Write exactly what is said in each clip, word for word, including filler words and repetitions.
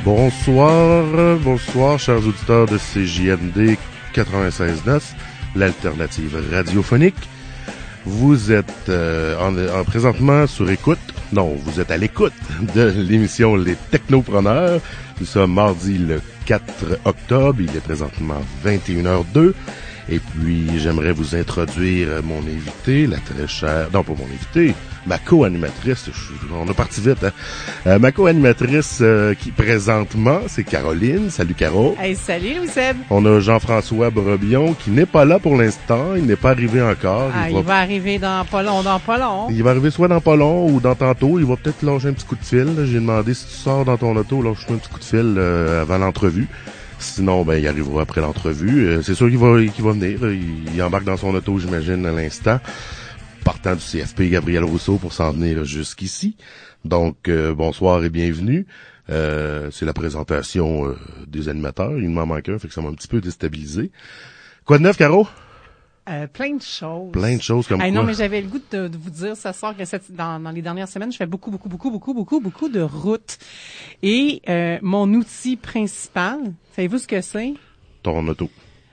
Bonsoir, bonsoir, chers auditeurs de C J M D quatre-vingt-seize neuf, l'alternative radiophonique. Vous êtes euh, en, en présentement sur écoute, non, vous êtes à l'écoute de l'émission Les Technopreneurs. Nous sommes mardi le quatre octobre, il est présentement vingt et une heures deux. Et puis, j'aimerais vous introduire mon invité, la très chère... Non, pas mon invité, ma co-animatrice. Je, on a parti vite, hein. Euh, ma co-animatrice euh, qui, présentement, c'est Caroline. Salut, Caro. Hey, salut, Louis-Seb. On a Jean-François Brebillon qui n'est pas là pour l'instant. Il n'est pas arrivé encore. Ah, il, va... il va arriver dans pas long, dans pas long. Il va arriver soit dans pas long ou dans tantôt. Il va peut-être lâcher un petit coup de fil. J'ai demandé si tu sors dans ton auto, lâche-moi un petit coup de fil euh, avant l'entrevue. Sinon, ben, il arrivera après l'entrevue. Euh, c'est sûr qu'il va, qu'il va venir. Il, il embarque dans son auto, j'imagine, à l'instant, partant du C F P Gabriel Rousseau pour s'en venir jusqu'ici. Donc, euh, bonsoir et bienvenue. Euh, c'est la présentation euh, des animateurs. Il m'en manque un, fait que ça m'a un petit peu déstabilisé. Quoi de neuf, Caro? Euh, plein de choses. Plein de choses comme hey, quoi? Non, mais j'avais le goût de, de vous dire, ça sort que cette, dans, dans les dernières semaines, je fais beaucoup, beaucoup, beaucoup, beaucoup, beaucoup, beaucoup de routes. Et euh, mon outil principal, savez-vous ce que c'est? Ton auto.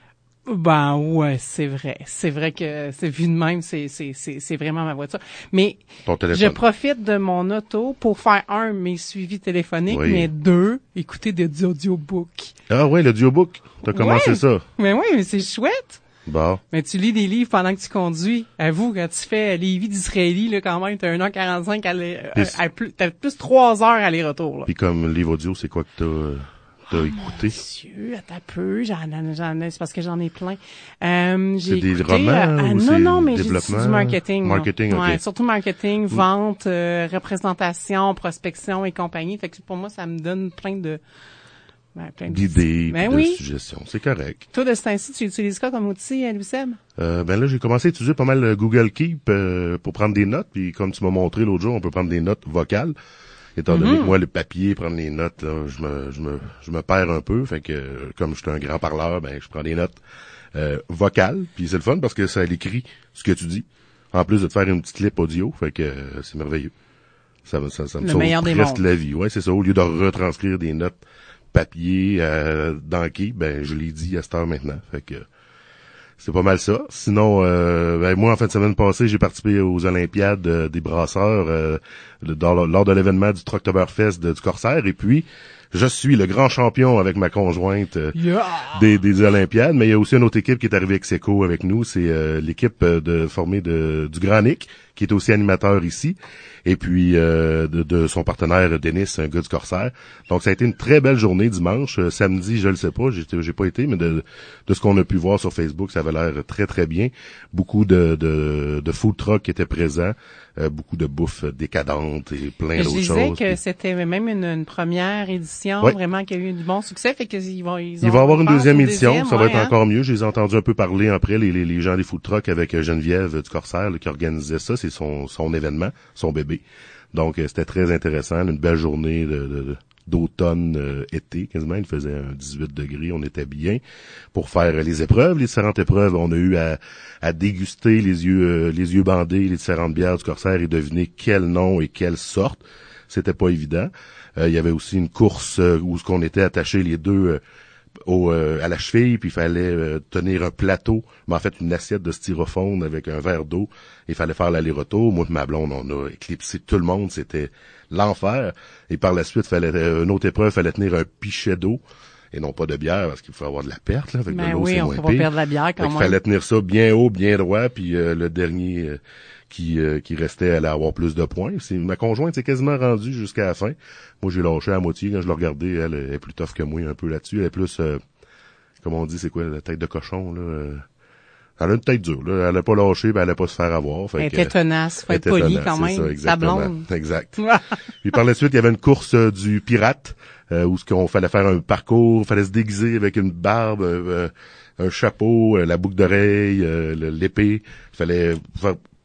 Ben ouais, c'est vrai. C'est vrai que c'est vu de même, c'est c'est c'est c'est vraiment ma voiture. Mais je profite de mon auto pour faire un mes suivis téléphoniques, oui. Mais deux écouter des audiobooks. Ah ouais, l'audiobook. T'as commencé ouais. ça. Mais oui, mais c'est chouette. Bon. Mais tu lis des livres pendant que tu conduis. Avoue, quand tu fais Lévis d'Israélie, là, quand même, t'as une heure quarante-cinq, aller, euh, à plus, t'as plus trois heures aller-retour, là. Puis comme livre audio, c'est quoi que t'as, t'as oh, écouté? Monsieur, attends un peu, j'en, j'en ai, c'est parce que j'en ai plein. Euh, j'ai c'est écouté, des romans euh, ou non, c'est non, mais développement? J'ai du marketing. Marketing, ouais, ok. surtout marketing, vente, euh, représentation, prospection et compagnie. Fait que pour moi, ça me donne plein de, Ben, d'idées, ben de oui. suggestions. C'est correct. Toi, de ce temps-ci, tu utilises quoi comme outil, Louis-Seb? Euh, ben là, j'ai commencé à utiliser pas mal Google Keep euh, pour prendre des notes. Puis comme tu m'as montré l'autre jour, on peut prendre des notes vocales. Étant donné mm-hmm. que moi, le papier, prendre les notes, là, je me je me je me perds un peu. Fait que comme je suis un grand parleur, ben je prends des notes euh, vocales. Puis c'est le fun parce que ça l'écrit ce que tu dis. En plus de te faire une petite clip audio. Fait que euh, c'est merveilleux. Ça, ça, ça me sauve presque la vie. Ouais, c'est ça. Au lieu de retranscrire des notes papier euh, dans qui, ben je l'ai dit à cette heure maintenant. Fait que c'est pas mal ça. Sinon, euh, ben moi en fin de semaine passée, j'ai participé aux Olympiades euh, des brasseurs euh, dans, lors de l'événement du Trucktoberfest de, du Corsair. Et puis, je suis le grand champion avec ma conjointe euh, yeah! des, des Olympiades. Mais il y a aussi une autre équipe qui est arrivée avec Seco avec nous. C'est euh, l'équipe de formée de du Grand Nick, qui est aussi animateur ici. Et puis euh, de, de son partenaire Denis, un gars du Corsair. Donc ça a été une très belle journée dimanche. Euh, samedi, je le sais pas, j'ai, j'ai pas été, mais de, de ce qu'on a pu voir sur Facebook, ça avait l'air très très bien. Beaucoup de, de, de food trucks qui étaient présents, euh, beaucoup de bouffe décadente et plein je d'autres choses. Je disais que puis... c'était même une, une première édition, ouais. Vraiment qui a eu du bon succès, fait qu'ils vont ils Il va y avoir une deuxième édition, deuxième, ça va ouais, être hein? encore mieux. Je les ai entendus un peu parler après les, les, les gens des food trucks avec Geneviève du Corsair là, qui organisait ça, c'est son son événement, son bébé. Donc, euh, c'était très intéressant. Une belle journée de, de, d'automne, euh, été, quasiment. Il faisait un dix-huit degrés. On était bien pour faire les épreuves. Les différentes épreuves, on a eu à, à déguster les yeux euh, les yeux bandés, les différentes bières du Corsair et deviner quel nom et quelle sorte. C'était pas évident. Euh, il y avait aussi une course euh, où ce qu'on était attachés les deux... Euh, Au, euh, à la cheville, puis il fallait euh, tenir un plateau, mais en fait une assiette de styrofoam avec un verre d'eau. Il fallait faire l'aller-retour. Moi et ma blonde, on a éclipsé tout le monde. C'était l'enfer. Et par la suite, fallait euh, une autre épreuve, fallait tenir un pichet d'eau et non pas de bière parce qu'il faut avoir de la perte là. Avec ben de l'eau, oui, c'est on moins peut pire. pas perdre la bière quand fait même. Il fallait tenir ça bien haut, bien droit, puis euh, le dernier euh, qui euh, qui restait allait avoir plus de points. C'est, ma conjointe s'est quasiment rendue jusqu'à la fin. Moi, j'ai lâché à moitié quand je l'ai regardée. Elle, elle est plus tough que moi un peu là-dessus. Elle est plus euh, comme on dit, c'est quoi, la tête de cochon, là? Elle a une tête dure, là. Elle a pas lâché, ben elle a pas se faire avoir. Fait elle que, était tenace, faut être poli quand même. Ça, sa blonde. Exact. Puis par la suite, il y avait une course euh, du pirate, euh, où ce qu'on fallait faire un parcours, fallait se déguiser avec une barbe, euh, un chapeau, euh, la boucle d'oreille, euh, l'épée. Il fallait faire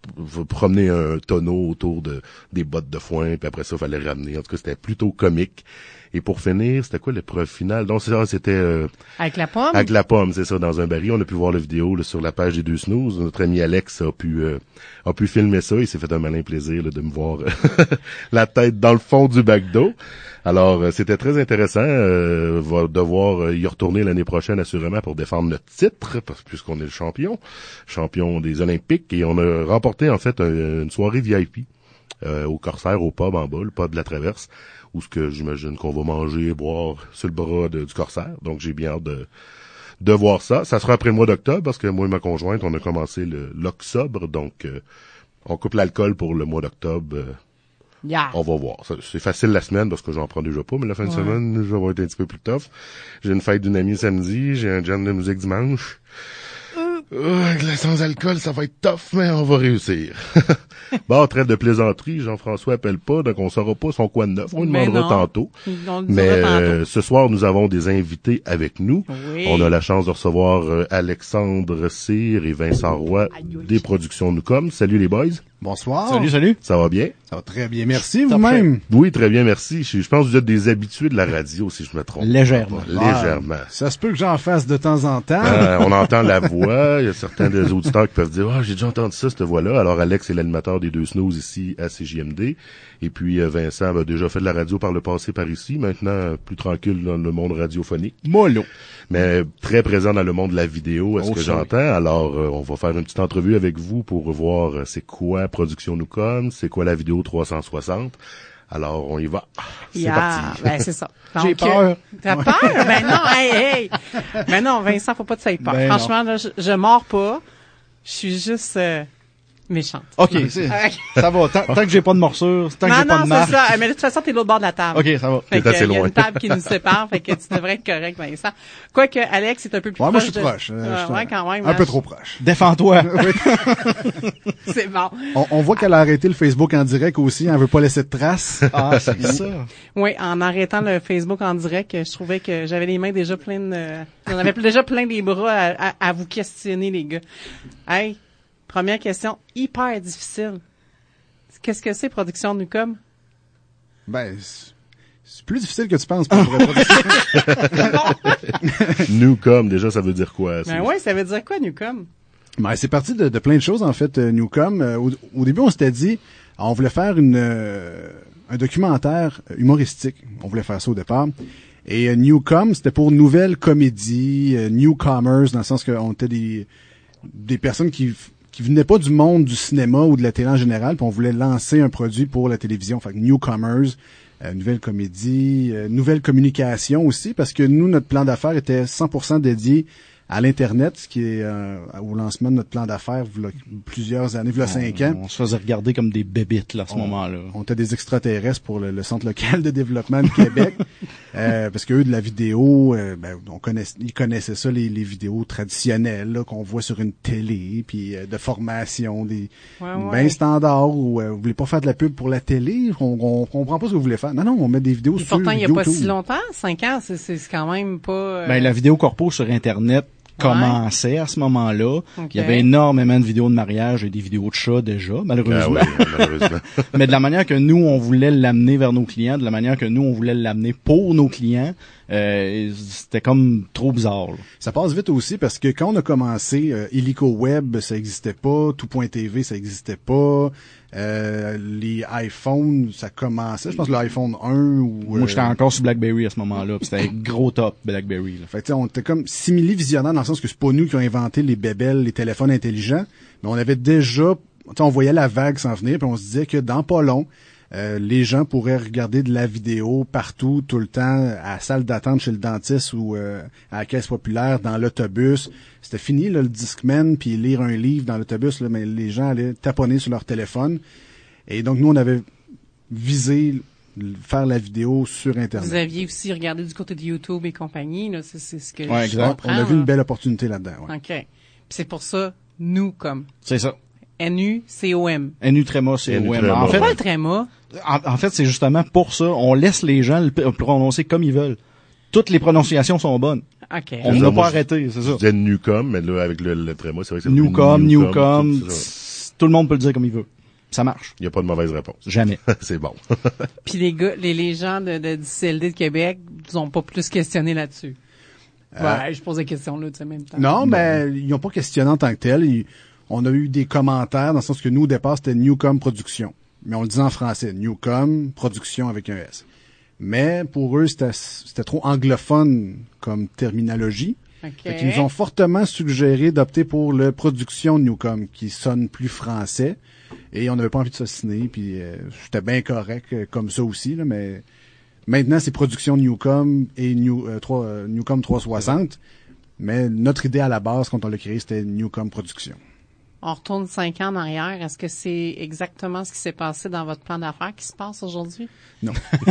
promener un tonneau autour de des bottes de foin, puis après ça, il fallait ramener. En tout cas, c'était plutôt comique. Et pour finir, c'était quoi l'épreuve finale? Donc, c'est ça, c'était... Euh, avec la pomme? Avec la pomme, c'est ça, dans un baril. On a pu voir la vidéo là, sur la page des deux snooze. Notre ami Alex a pu euh, a pu filmer ça. Il s'est fait un malin plaisir là, de me voir la tête dans le fond du bac d'eau. Alors, euh, c'était très intéressant. Euh, va devoir euh, y retourner l'année prochaine, assurément, pour défendre notre titre, parce puisqu'on est le champion, champion des Olympiques. Et on a remporté, en fait, un, une soirée V I P euh, au Corsaire, au pub en bas, le pub de la Traverse, où ce que j'imagine qu'on va manger et boire sur le bras de, du Corsaire. Donc, j'ai bien hâte de, de voir ça. Ça sera après le mois d'octobre, parce que moi et ma conjointe, on a commencé le l'octobre, donc euh, on coupe l'alcool pour le mois d'octobre. Euh, yeah. On va voir. Ça, c'est facile la semaine, parce que j'en prends déjà pas, mais la fin ouais. de semaine, je vais être un petit peu plus tough. J'ai une fête d'une amie samedi, j'ai un jam de musique dimanche. Euh, sans alcool, ça va être tough, mais on va réussir. Bon, trêve de plaisanterie, Jean-François appelle pas, donc on saura pas son quoi de neuf. On lui demandera tantôt. On mais euh, tantôt. Ce soir, nous avons des invités avec nous. Oui. On a la chance de recevoir euh, Alexandre Cyr et Vincent Roy des Productions Newcom. Salut les boys. Bonsoir. Salut, salut. Ça va bien? Ça va très bien. Merci, vous-même. Oui, très bien, merci. Je, je pense que vous êtes des habitués de la radio, si je me trompe. Légèrement. Ah, légèrement. Ça se peut que j'en fasse de temps en temps. Euh, on entend la voix. Il y a certains des auditeurs qui peuvent dire « Ah, oh, j'ai déjà entendu ça, cette voix-là. » Alors, Alex est l'animateur des deux snooze ici à C J M D. Et puis, euh, Vincent a déjà fait de la radio par le passé par ici. Maintenant, plus tranquille dans le monde radiophonique. Mollo. Mais très présent dans le monde de la vidéo, est-ce oh, que sorry. j'entends? Alors, euh, on va faire une petite entrevue avec vous pour voir euh, c'est quoi Production Newcom, c'est quoi la vidéo trois cent soixante. Alors, on y va. C'est yeah. parti. Ben, c'est ça. Donc, J'ai peur. T'as peur? Ben non, hey, hey. Ben non, Vincent, faut pas que ça ait peur. Ben Franchement, là, je, je mords pas. Je suis juste euh, méchante. OK, c'est, ça va. Tant, tant que j'ai pas de morsure, tant non, que j'ai non, pas de marque. c'est ça. Mais de toute façon, t'es de l'autre bord de la table. OK, ça va. Fait T'es assez que, il y a loin. une table qui nous sépare, fait que tu devrais être correct, Vincent. Quoique, Alex est un peu plus Ouais, proche. moi, je suis de... proche. Euh, ouais, je suis ouais, quand même. Un hein, peu je... trop proche. Défends-toi. C'est bon. On, on voit qu'elle a arrêté le Facebook en direct aussi. Elle veut pas laisser de traces. Ah, c'est ça. Oui, en arrêtant le Facebook en direct, je trouvais que j'avais les mains déjà pleines de... J'en avais déjà plein des bras à, à, à vous questionner, les gars. Hey, première question, hyper difficile. Qu'est-ce que c'est, Production Newcom? Ben, c'est, c'est plus difficile que tu penses pour vrai. Newcom, déjà, ça veut dire quoi? Ben oui, ça veut dire quoi, Newcom? Ben, c'est parti de, de plein de choses, en fait, euh, Newcom. Euh, au, au début, on s'était dit, on voulait faire une euh, un documentaire humoristique. On voulait faire ça au départ. Et euh, Newcom, c'était pour nouvelle comédie, euh, newcomers, dans le sens qu'on était des des personnes qui qui venaient pas du monde du cinéma ou de la télé en général, puis on voulait lancer un produit pour la télévision. Fait que newcomers, euh, nouvelle comédie, euh, nouvelle communication aussi, parce que nous, notre plan d'affaires était cent pour cent dédié à l'Internet, ce qui est euh, au lancement de notre plan d'affaires il y a plusieurs années, il y a cinq ans. On se faisait regarder comme des bébites là, à ce on, moment-là. On était des extraterrestres pour le, le Centre local de développement de Québec, euh, parce qu'eux, de la vidéo, euh, ben, on connaissait, ils connaissaient ça, les, les vidéos traditionnelles là, qu'on voit sur une télé, puis euh, de formation, des ouais, ouais. ben standards, où euh, vous voulez pas faire de la pub pour la télé, on, on comprend pas ce que vous voulez faire. Non, non, on met des vidéos Et sur pourtant, il y a pas YouTube. si longtemps, cinq ans, c'est, c'est quand même pas... Euh... Ben, la vidéo corpo sur Internet commençait à ce moment-là. Okay. Il y avait énormément de vidéos de mariage et des vidéos de chats déjà, malheureusement. Ah oui, malheureusement. Mais de la manière que nous, on voulait l'amener vers nos clients, de la manière que nous, on voulait l'amener pour nos clients, euh, c'était comme trop bizarre. Là. Ça passe vite aussi parce que quand on a commencé, euh, Illico Web, ça existait pas, Tout.tv, ça existait pas, euh, les iPhones, ça commençait, je pense que l'iPhone un ou... Moi, euh, j'étais encore sur BlackBerry à ce moment-là, puis c'était gros top, BlackBerry. Là. Fait que, on était comme simili-visionnaires dans le sens que c'est pas nous qui ont inventé les bébelles, les téléphones intelligents, mais on avait déjà, on voyait la vague s'en venir, puis on se disait que dans pas long, euh, les gens pourraient regarder de la vidéo partout, tout le temps, à la salle d'attente chez le dentiste ou euh, à la caisse populaire, dans l'autobus. C'était fini, là, le Discman, puis lire un livre dans l'autobus, là, mais les gens allaient taponner sur leur téléphone. Et donc, nous, on avait visé faire la vidéo sur Internet. Vous aviez aussi regardé du côté de YouTube et compagnie, là, c'est, c'est ce que ouais, je exact. comprends. On a vu là. une belle opportunité là-dedans. Ouais. OK. Puis c'est pour ça, nous, comme... C'est ça. N U C O M. N U Tréma, c'est O M. En fait, pas le tréma. En, en fait, c'est justement pour ça. On laisse les gens le prononcer comme ils veulent. Toutes les prononciations sont bonnes. OK. On ne l'a pas arrêté, c'est ça. Je disais Newcom, mais là, avec le, le tréma, c'est vrai que c'est Newcom, Newcom, Newcom, Tout le monde peut le dire comme il veut. Ça marche. Il n'y a pas de mauvaise réponse. Jamais. C'est bon. Puis les gars, les, les gens de, de, du C L D de Québec, ils n'ont pas plus questionné là-dessus. Euh, ouais, je pose des questions là, tu sais, même temps. Non, mais ben, ils n'ont pas questionné en tant que tel. Ils, on a eu des commentaires dans le sens que nous, au départ, c'était Newcom Production. Mais on le dit en français. Newcom Production avec un S. Mais pour eux, c'était, c'était trop anglophone comme terminologie. Okay. Fait qu'ils nous ont fortement suggéré d'opter pour le Production Newcom, qui sonne plus français. Et on n'avait pas envie de s'assiner, puis euh, c'était bien correct euh, comme ça aussi, là, mais maintenant c'est Production Newcom et New, euh, trois, euh, Newcom trois cent soixante, mais notre idée à la base quand on l'a créé, c'était Newcom Production. On retourne cinq ans en arrière. Est-ce que c'est exactement ce qui s'est passé dans votre plan d'affaires qui se passe aujourd'hui? Non. En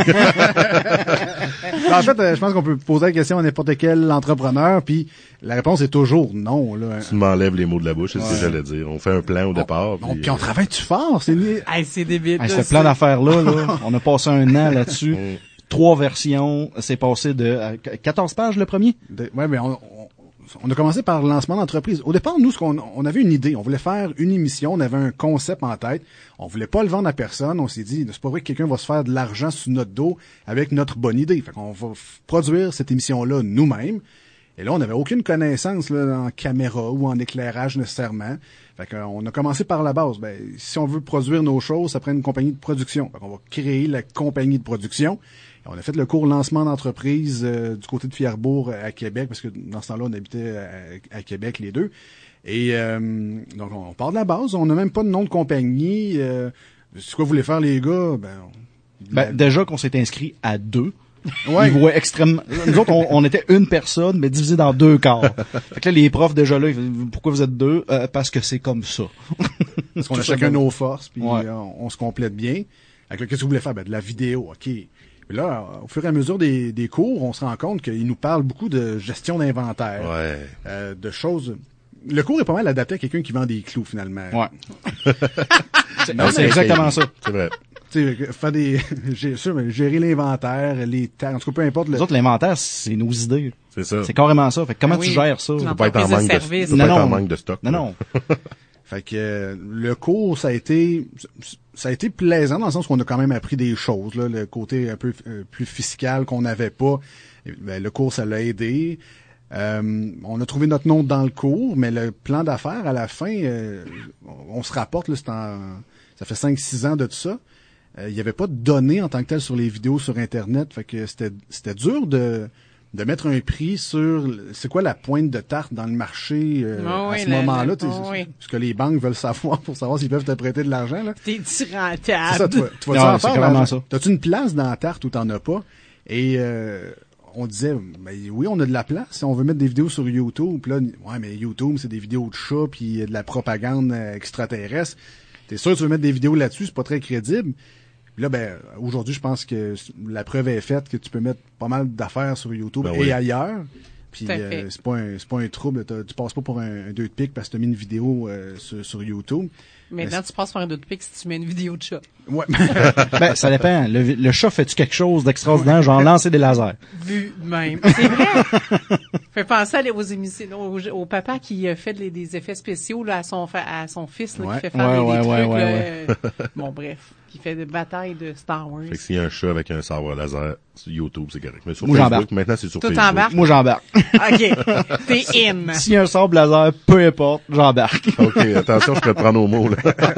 fait, euh, je pense qu'on peut poser la question à n'importe quel entrepreneur, puis la réponse est toujours non. Là. Tu m'enlèves les mots de la bouche, c'est ouais. ce que j'allais dire. On fait un plan au départ. On, puis, puis on travaille-tu fort? C'est, hey, c'est débile. Hey, ce plan d'affaires-là, là, on a passé un an là-dessus. Trois versions. C'est passé de euh, quatorze pages le premier? De, ouais, mais on... on On a commencé par le lancement d'entreprise. Au départ, nous, ce qu'on, on avait une idée. On voulait faire une émission. On avait un concept en tête. On voulait pas le vendre à personne. On s'est dit, c'est pas vrai que quelqu'un va se faire de l'argent sous notre dos avec notre bonne idée. Fait qu'on va f- produire cette émission-là nous-mêmes. Et là, on n'avait aucune connaissance, là, en caméra ou en éclairage nécessairement. Fait qu'on a commencé par la base. Ben, si on veut produire nos choses, ça prend une compagnie de production. Fait qu'on va créer la compagnie de production. On a fait le cours lancement d'entreprise euh, du côté de Fierbourg à Québec, parce que dans ce temps-là, on habitait à, à Québec les deux. Et euh, donc, on part de la base. On n'a même pas de nom de compagnie. Euh, c'est quoi vous voulez faire, les gars? Ben, on, ben la... déjà qu'on s'est inscrit à deux. Ouais. Ils voient extrêmement... Nous autres, on, on était une personne, mais divisé dans deux corps. Fait que là, les profs, déjà là, ils disent, pourquoi vous êtes deux? Euh, parce que c'est comme ça. Parce qu'on a chacun nos forces, puis ouais. on, on se complète bien. Fait que là, qu'est-ce que vous voulez faire? Ben, de la vidéo, OK. Puis là, au fur et à mesure des, des cours, on se rend compte qu'il nous parle beaucoup de gestion d'inventaire, ouais. euh, de choses... Le cours est pas mal adapté à quelqu'un qui vend des clous, finalement. Ouais. c'est, non, c'est exactement ça. C'est vrai. Tu sais, faire des... gérer l'inventaire, les taxes, en tout cas, peu importe... Le... Les autres, l'inventaire, c'est nos idées. C'est ça. C'est carrément ça. Fait que comment oui, tu gères ça? Tu peux pas être en manque de, de, tu peux non, pas être non. en manque de stock. Non, non. Fait que euh, le cours, ça a été ça a été plaisant dans le sens qu'on a quand même appris des choses, là, le côté un peu euh, plus fiscal qu'on n'avait pas. Et, ben, le cours, ça l'a aidé. Euh, on a trouvé notre nom dans le cours, mais le plan d'affaires, à la fin, euh, on, on se rapporte, là, c'est en, ça fait cinq six ans de tout ça. Euh, il n'y avait pas de données en tant que telles sur les vidéos sur Internet. Fait que c'était c'était dur de de mettre un prix sur c'est quoi la pointe de tarte dans le marché euh, oh à oui, ce le, moment-là. le, oh oui. Ce que les banques veulent savoir pour savoir s'ils peuvent te prêter de l'argent. Là. T'es-tu rentable? C'est ça, tu vas, tu vas non, en c'est faire, carrément ça. T'as-tu une place dans la tarte ou t'en as pas? Et euh, on disait, ben, oui, on a de la place. Si on veut mettre des vidéos sur YouTube, puis là, ouais, mais YouTube, c'est des vidéos de chats puis de la propagande extraterrestre. T'es sûr que tu veux mettre des vidéos là-dessus, c'est pas très crédible. Puis là, ben, aujourd'hui, je pense que la preuve est faite que tu peux mettre pas mal d'affaires sur YouTube ben et oui. ailleurs. Puis euh, c'est pas un c'est pas un trouble. Tu passes pas pour un, un deux de pique parce que t'as mis une vidéo euh, sur, sur YouTube. Maintenant, tu passes par un deux de pique si tu mets une vidéo de chat. Ouais. Ben, ça dépend. Le, le chat fait-tu quelque chose d'extraordinaire, genre lancer des lasers? Vu de même. C'est vrai. Fait penser à, aux émissions, au, au papa qui fait des, des effets spéciaux là, à son à son fils là, ouais. qui fait faire ouais, des, ouais, des ouais, trucs. ouais, là, ouais. Bon, bref. Qui fait des batailles de Star Wars. Fait que s'il y a un chat avec un sabre laser sur YouTube, c'est correct. Mais sur Moi, Facebook, j'embarque. maintenant, c'est sur Tout Facebook. embarque? Moi, j'embarque. OK. T'es in. S'il y a un sable laser, peu importe, j'embarque. OK, attention, je peux te prendre au mot, là.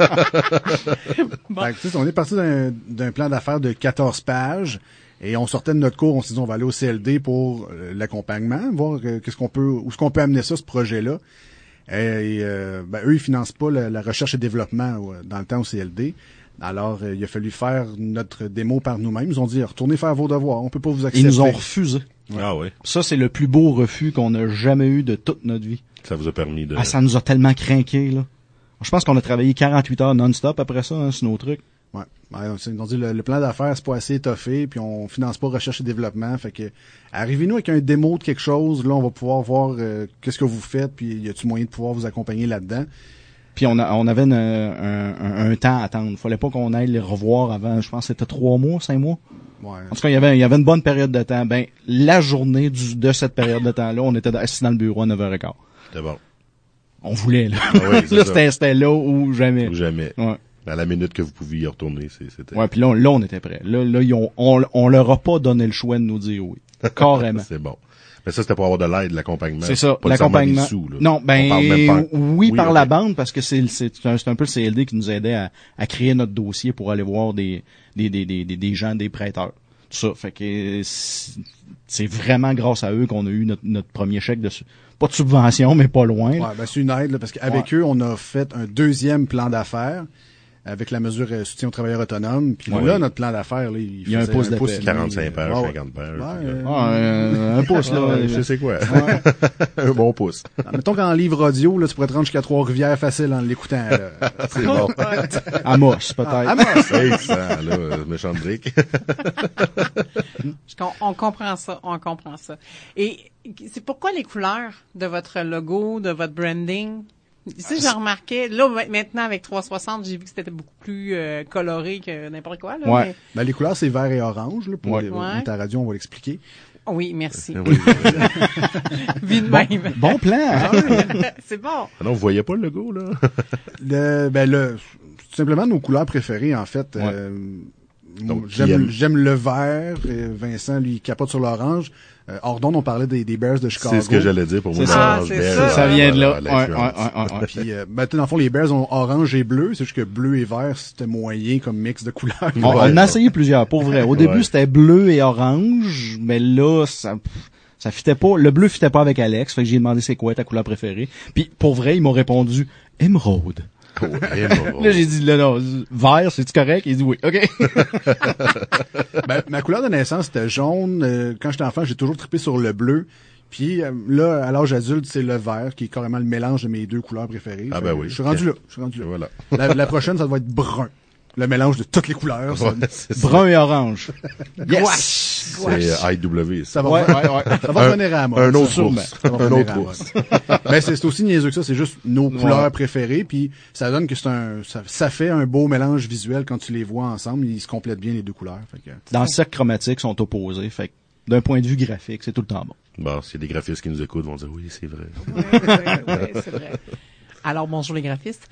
Bon. Fait que, tu sais, on est parti d'un, d'un plan d'affaires de quatorze pages et on sortait de notre cours, on s'est dit on va aller au C L D pour euh, l'accompagnement, voir euh, qu'est-ce qu'on peut, où est-ce qu'on peut amener ça, ce projet-là. Et euh, ben, eux, ils financent pas la, la recherche et développement euh, dans le temps au C L D. Alors, euh, il a fallu faire notre démo par nous-mêmes. Ils nous ont dit, retournez faire vos devoirs, on peut pas vous accepter. Ils nous ont refusé. Ouais. Ah oui. Ça, c'est le plus beau refus qu'on a jamais eu de toute notre vie. Ça vous a permis de... Ah, ça nous a tellement craqué, là. Je pense qu'on a travaillé quarante-huit heures non-stop après ça, hein, sur nos trucs. Ouais. Ouais, ils ont dit, le, le plan d'affaires, c'est pas assez étoffé, puis on finance pas recherche et développement. Fait que, arrivez-nous avec un démo de quelque chose, là, on va pouvoir voir euh, qu'est-ce que vous faites, puis y a-tu moyen de pouvoir vous accompagner là-dedans. Puis on, a, on avait une, un, un, un temps à attendre. Fallait pas qu'on aille les revoir avant, je pense que c'était trois mois, cinq mois. Ouais. En tout cas, il y avait, il y avait une bonne période de temps. Ben, la journée du, de cette période de temps-là, on était assis dans le bureau à neuf heures quinze. C'était bon. on voulait, là. Ah oui, là, c'était, c'était là ou jamais. Ou jamais. Ouais. À la minute que vous pouviez y retourner, c'était... Ouais, puis là, là, on était prêts. Là, là, ils ont, on, on leur a pas donné le choix de nous dire oui. Carrément. C'est bon. Mais ça, c'était pour avoir de l'aide, l'accompagnement. C'est ça, pas l'accompagnement. Sous, là. Non, ben, même pas... oui, oui, par okay. la bande, parce que c'est, c'est, un, c'est un peu le C L D qui nous aidait à, à créer notre dossier pour aller voir des, des, des, des, des gens, des prêteurs. Tout ça. Fait que c'est vraiment grâce à eux qu'on a eu notre, notre premier chèque de, pas de subvention, mais pas loin. Ouais, ben, c'est une aide, là, parce qu'avec ouais. eux, on a fait un deuxième plan d'affaires. Avec la mesure euh, soutien aux travailleurs autonomes. Puis ouais, là, oui. notre plan d'affaires, là, il, il y a un pouce de pouce quarante-cinq pages, ouais, cinquante pages. Ouais, euh... ah, un, un pouce, là. Ouais, je sais quoi. Ouais. Un bon pouce. Alors, mettons qu'en livre audio, là, tu pourrais te rendre jusqu'à Trois-Rivières facile en l'écoutant. C'est bon. Amos, peut-être. Ah, Amos! Hey, ça, là, méchante brique. On comprend ça, on comprend ça. Et c'est pourquoi les couleurs de votre logo, de votre branding? Ici, j'ai remarqué, là, maintenant, avec trois cent soixante, j'ai vu que c'était beaucoup plus euh, coloré que n'importe quoi. Là, ouais. Mais... Ben, les couleurs, c'est vert et orange. Là, pour ouais. les, ouais. ta radio, on va l'expliquer. Oui, merci. Oui, Vu de bon, même. Bon plan. Ah, c'est bon. Ah non, vous voyez pas le logo, là? le, ben, le, tout simplement nos couleurs préférées, en fait. Ouais. Euh, Donc, j'aime, j'aime le vert. Et Vincent, lui, capote sur l'orange. Euh, hors d'onde, on parlait des, des Bears de Chicago. C'est ce que j'allais dire pour moi. Ah, l'orange, c'est Bears, ça. Ça vient de là. Voilà, ouais, ouais, ouais, ouais. Puis, euh, ben, dans le fond, les Bears ont orange et bleu. C'est juste que bleu et vert, c'était moyen comme mix de couleurs. On, on en a essayé plusieurs, pour vrai. Au début, ouais. c'était bleu et orange, mais là, ça, ça fitait pas. Le bleu fitait pas avec Alex, fait que j'ai demandé c'est quoi ta couleur préférée. Puis, pour vrai, ils m'ont répondu émeraude. Oh, là, j'ai dit, là, non, vert, c'est-tu correct? Il dit oui. OK. Ben, ma couleur de naissance, c'était jaune. Euh, quand j'étais enfant, j'ai toujours trippé sur le bleu. Puis euh, là, à l'âge adulte, c'est le vert, qui est carrément le mélange de mes deux couleurs préférées. Ah ben oui. Je suis rendu là. Je suis rendu là. Voilà. La, la prochaine, ça doit être brun. Le mélange de toutes les couleurs. Ça, Ouais, Brun et orange. Gouache. c'est euh, I W. ça va, Ouais, reven- ouais, ouais. ça va revenir à la mode. Un autre sûrement. ours. Ça va Un revenir autre à la ours. mode. Ben, c'est, c'est aussi niaiseux que ça. C'est juste nos couleurs Ouais. préférées. Puis ça donne que c'est un, ça, ça fait un beau mélange visuel quand tu les vois ensemble. Ils se complètent bien les deux couleurs. Fait que... Dans le cercle chromatique, ils sont opposés. Fait que, d'un point de vue graphique, c'est tout le temps bon. Bon, s'il y a des graphistes qui nous écoutent, vont dire oui, c'est vrai. Oui, oui, oui, c'est vrai. Alors, bonjour les graphistes.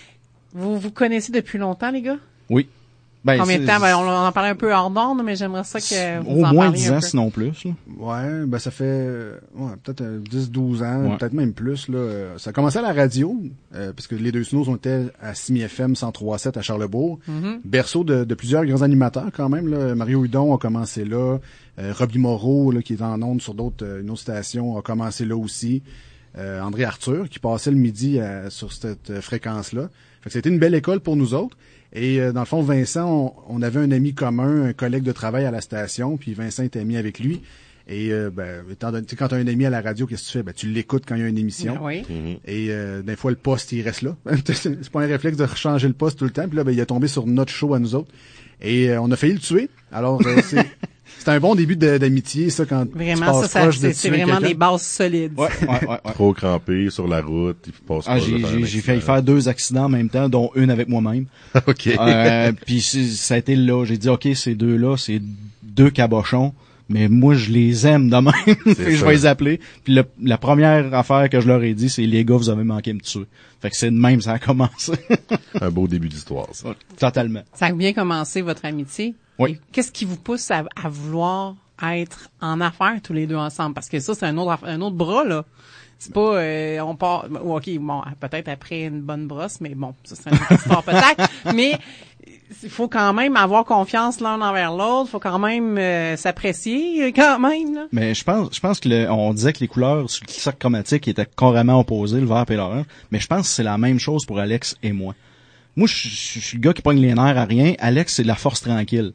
Vous vous connaissez depuis longtemps, les gars? Oui. Ben, Combien de c'est- temps? Ben, on en parlait un peu hors d'onde, mais j'aimerais ça que vous Au en moins parliez dix un ans, peu. sinon plus. Là. Ouais, ben ça fait euh, ouais, peut-être euh, dix douze ans, Ouais. peut-être même plus. Là. Euh, Ça a commencé à la radio, euh, parce que les deux snows, on était à Simi F M cent trois sept à Charlebourg. Mm-hmm. Berceau de, de plusieurs grands animateurs quand même. Là. Mario Hudon a commencé là. Euh, Robbie Moreau, là, qui est en ondes sur d'autres euh, une autre station, a commencé là aussi. Euh, André Arthur, qui passait le midi à- sur cette euh, fréquence-là. Fait que c'était une belle école pour nous autres. Et euh, dans le fond, Vincent, on, on avait un ami commun, un collègue de travail à la station, puis Vincent était ami avec lui. Et euh, ben, étant donné, tu sais, quand tu as un ami à la radio, qu'est-ce que tu fais? Ben, tu l'écoutes quand il y a une émission. Oui. Et euh, des fois, le poste, il reste là. C'est pas un réflexe de changer le poste tout le temps. Puis là, ben, il est tombé sur notre show à nous autres. Et euh, on a failli le tuer. Alors, euh, c'est... C'est un bon début de- d'amitié, ça, quand Vraiment, tu ça, passes ça proche de c'est, c'est tuer vraiment quelqu'un. des bases solides. Ouais, ouais, ouais. ouais. Trop crampé sur la route, il passe Ah, pas. j'ai, de faire un j'ai, j'ai accident. failli faire deux accidents en même temps, dont une avec moi-même. OK. Euh, puis c'est- ça a été là. J'ai dit, OK, ces deux-là, c'est deux cabochons, mais moi, je les aime de même. Fait que je ça. vais les appeler. Puis le- la première affaire que je leur ai dit, c'est, les gars, vous avez manqué me tuer. Fait que c'est de même, ça a commencé. Un beau début d'histoire, ça. Totalement. Ça a bien commencé, votre amitié. Oui. Et qu'est-ce qui vous pousse à, à vouloir être en affaires tous les deux ensemble? Parce que ça, c'est un autre, aff- un autre bras, là. C'est pas, euh, on part, OK, bon, peut-être après une bonne brosse, mais bon, ça serait une autre histoire peut-être. Mais il faut quand même avoir confiance l'un envers l'autre. Il faut quand même euh, s'apprécier, euh, quand même, là. Mais je pense, je pense que le, on disait que les couleurs sur le cercle chromatique étaient carrément opposées, le vert et l'orange. Mais je pense que c'est la même chose pour Alex et moi. Moi, je, je, je suis le gars qui pogne les nerfs à rien. Alex, c'est de la force tranquille.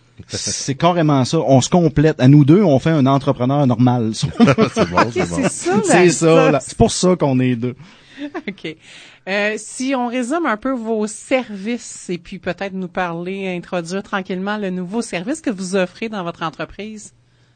C'est carrément ça. On se complète. À nous deux, on fait un entrepreneur normal. c'est bon, c'est bon. C'est ça, là. C'est ça. là. C'est pour ça qu'on est deux. OK. Euh, si on résume un peu vos services et puis peut-être nous parler, introduire tranquillement le nouveau service que vous offrez dans votre entreprise.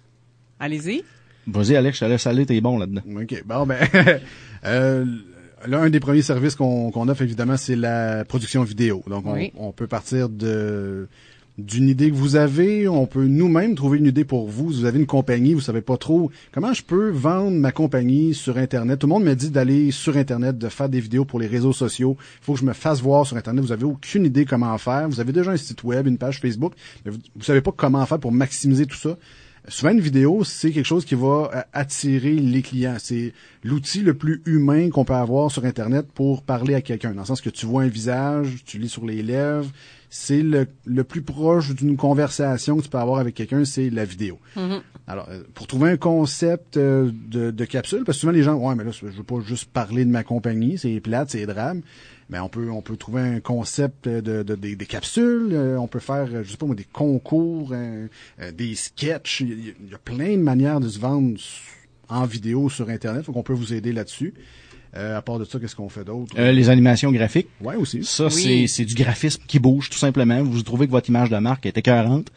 Allez-y. Vas-y, Alex, je te laisse aller, t'es bon là-dedans. OK. Bon, ben, euh, là, un des premiers services qu'on qu'on offre, évidemment, c'est la production vidéo. Donc, on, Oui. on peut partir de d'une idée que vous avez. On peut nous-mêmes trouver une idée pour vous. Vous avez une compagnie, vous savez pas trop comment je peux vendre ma compagnie sur Internet. Tout le monde me dit d'aller sur Internet, de faire des vidéos pour les réseaux sociaux. Il faut que je me fasse voir sur Internet. Vous avez aucune idée comment faire. Vous avez déjà un site web, une page Facebook, mais vous, vous savez pas comment faire pour maximiser tout ça. Souvent, une vidéo, c'est quelque chose qui va attirer les clients. C'est l'outil le plus humain qu'on peut avoir sur Internet pour parler à quelqu'un. Dans le sens que tu vois un visage, tu lis sur les lèvres. C'est le, le plus proche d'une conversation que tu peux avoir avec quelqu'un, c'est la vidéo. Mm-hmm. Alors, pour trouver un concept de, de capsule, parce que souvent les gens, ouais, mais là, je veux pas juste parler de ma compagnie, c'est plate, c'est drame. Mais on peut on peut trouver un concept de, de, de des, des capsules, euh, on peut faire je sais pas moi des concours, euh, euh, des sketchs, il y, il y a plein de manières de se vendre en vidéo sur Internet, donc on peut vous aider là-dessus. Euh, à part de ça, qu'est-ce qu'on fait d'autre? Euh, les animations graphiques. Ouais, aussi. Ça, oui. c'est c'est du graphisme qui bouge, tout simplement. Vous trouvez que votre image de marque est écœurante.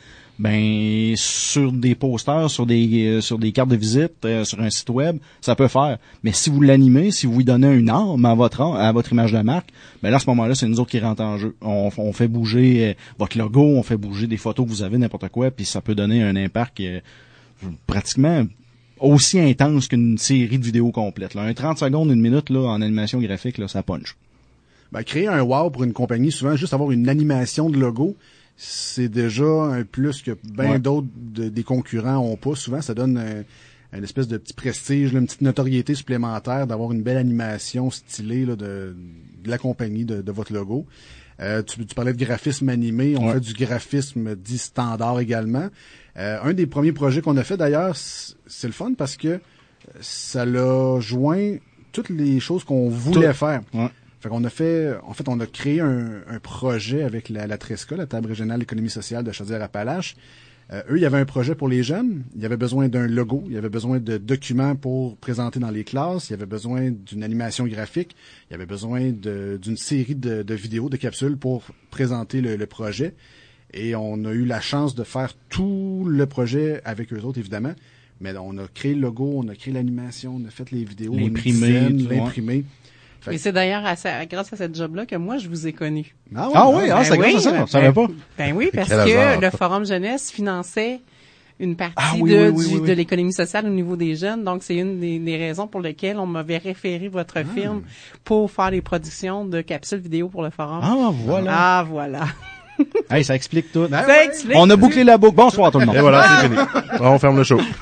Ben, sur des posters, sur des euh, sur des cartes de visite, euh, sur un site web, ça peut faire. Mais si vous l'animez, si vous lui donnez une arme à votre à votre image de marque, ben là, à ce moment-là, c'est nous autres qui rentrent en jeu. On, on fait bouger euh, votre logo, on fait bouger des photos que vous avez, n'importe quoi, puis ça peut donner un impact euh, pratiquement aussi intense qu'une série de vidéos complètes. Là. Un trente secondes, une minute là en animation graphique, là, ça punch. Ben, créer un wow pour une compagnie, souvent, juste avoir une animation de logo, c'est déjà un plus que bien ouais. d'autres de, des concurrents ont pas. Souvent, ça donne un, une espèce de petit prestige, là, une petite notoriété supplémentaire d'avoir une belle animation stylée là, de, de la compagnie, de, de votre logo. Euh, tu, tu parlais de graphisme animé, on ouais. fait du graphisme dit standard également. Euh, un des premiers projets qu'on a fait d'ailleurs, c'est le fun parce que ça l'a joint toutes les choses qu'on voulait Tout. faire. Ouais. Fait qu'on a fait, en fait, on a créé un, un projet avec la, la Tresca, la Table régionale d'économie sociale de Chaudière-Appalaches. Euh, eux, il y avait un projet pour les jeunes. Il y avait besoin d'un logo. Il y avait besoin de documents pour présenter dans les classes. Il y avait besoin d'une animation graphique. Il y avait besoin de, d'une série de, de vidéos, de capsules pour présenter le, le projet. Et on a eu la chance de faire tout le projet avec eux autres, évidemment. Mais on a créé le logo, on a créé l'animation, on a fait les vidéos, l'imprimer, l'imprimer. Et c'est d'ailleurs à ça, grâce à cette job-là que moi, je vous ai connu. Ah oui, ah, oui, ah, ben c'est oui, grâce à ça, ben, on savait pas. Ben oui, parce que le Forum Jeunesse finançait une partie ah, oui, de, oui, oui, du, oui, oui. de l'économie sociale au niveau des jeunes. Donc, c'est une des, des raisons pour lesquelles on m'avait référé votre ah. film pour faire les productions de capsules vidéo pour le Forum. Ah, voilà. Ah, voilà. Hey, ça explique tout. Ça ouais. explique on a bouclé la boucle. Bonsoir tout le monde. Et voilà, c'est fini. On ferme le show.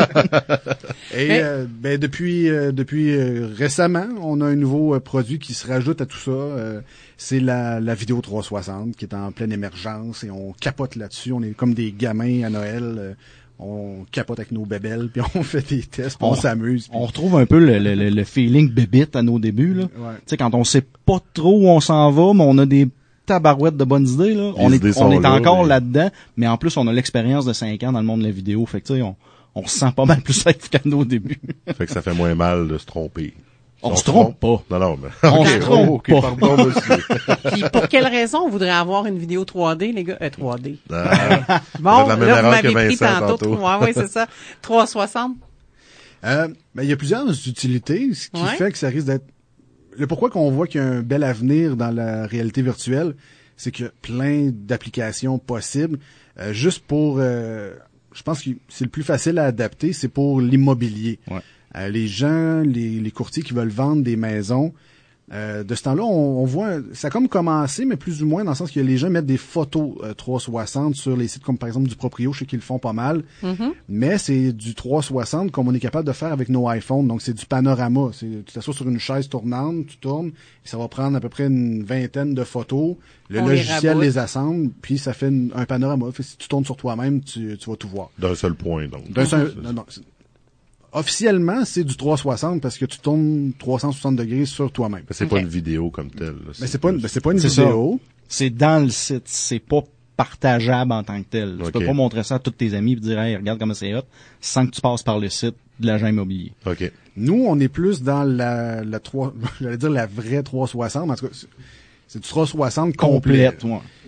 Et euh, ben depuis euh, depuis euh, récemment, on a un nouveau euh, produit qui se rajoute à tout ça. Euh, c'est la, la vidéo trois cent soixante qui est en pleine émergence et on capote là-dessus. On est comme des gamins à Noël. Euh, on capote avec nos bébelles, puis on fait des tests, puis on, on s'amuse. Puis... On retrouve un peu le, le, le feeling bébite à nos débuts. Là. Ouais. Tu sais, quand on sait pas trop où on s'en va, mais on a des tabarouette de bonnes idées, là. On est, on est là, encore mais... là-dedans, mais en plus, on a l'expérience de cinq ans dans le monde de la vidéo. Fait que, tu sais, on, on se sent pas mal plus safe qu'à nos débuts. Fait que ça fait moins mal de se tromper. On, on se trompe, trompe pas. Non, non, mais... On okay, se trompe oh, okay, pas. Pardon, monsieur. Puis, pour quelle raison on voudrait avoir une vidéo trois D, les gars? Euh, trois D. Ah, bon, la là, vous m'avez pris Vincent, tantôt. tantôt. Ouais, ouais, c'est ça. trois cent soixante. Euh, ben, il y a plusieurs utilités, ce qui ouais. fait que ça risque d'être... Le pourquoi qu'on voit qu'il y a un bel avenir dans la réalité virtuelle, c'est qu'il y a plein d'applications possibles. Euh, juste pour... Euh, je pense que c'est le plus facile à adapter, c'est pour l'immobilier. Ouais. Euh, les gens, les, les courtiers qui veulent vendre des maisons, euh, de ce temps-là, on, on voit... Ça a comme commencé, mais plus ou moins, dans le sens que les gens mettent des photos euh, trois cent soixante sur les sites comme par exemple du Proprio, je sais qu'ils le font pas mal. Mm-hmm. Mais c'est du trois cent soixante comme on est capable de faire avec nos iPhones. Donc, c'est du panorama. C'est, tu t'assois sur une chaise tournante, tu tournes, et ça va prendre à peu près une vingtaine de photos. Le on logiciel les, les assemble, puis ça fait une, un panorama. Fait, si tu tournes sur toi-même, tu, tu vas tout voir. D'un seul point, donc. D'un seul... Non, non, officiellement, c'est du trois cent soixante parce que tu tournes trois cent soixante degrés sur toi-même. Mais c'est okay. pas une vidéo comme telle. Là. Mais c'est pas, une, c'est pas une c'est vidéo. Ça. C'est dans le site. C'est pas partageable en tant que tel. Okay. Tu peux pas montrer ça à tous tes amis et dire, hey, regarde comment c'est hot, sans que tu passes par le site de l'agent immobilier. OK. Nous, on est plus dans la, la trois, j'allais dire la vraie trois cent soixante, en tout cas, c'est du trois cent soixante complet. Complète, ouais.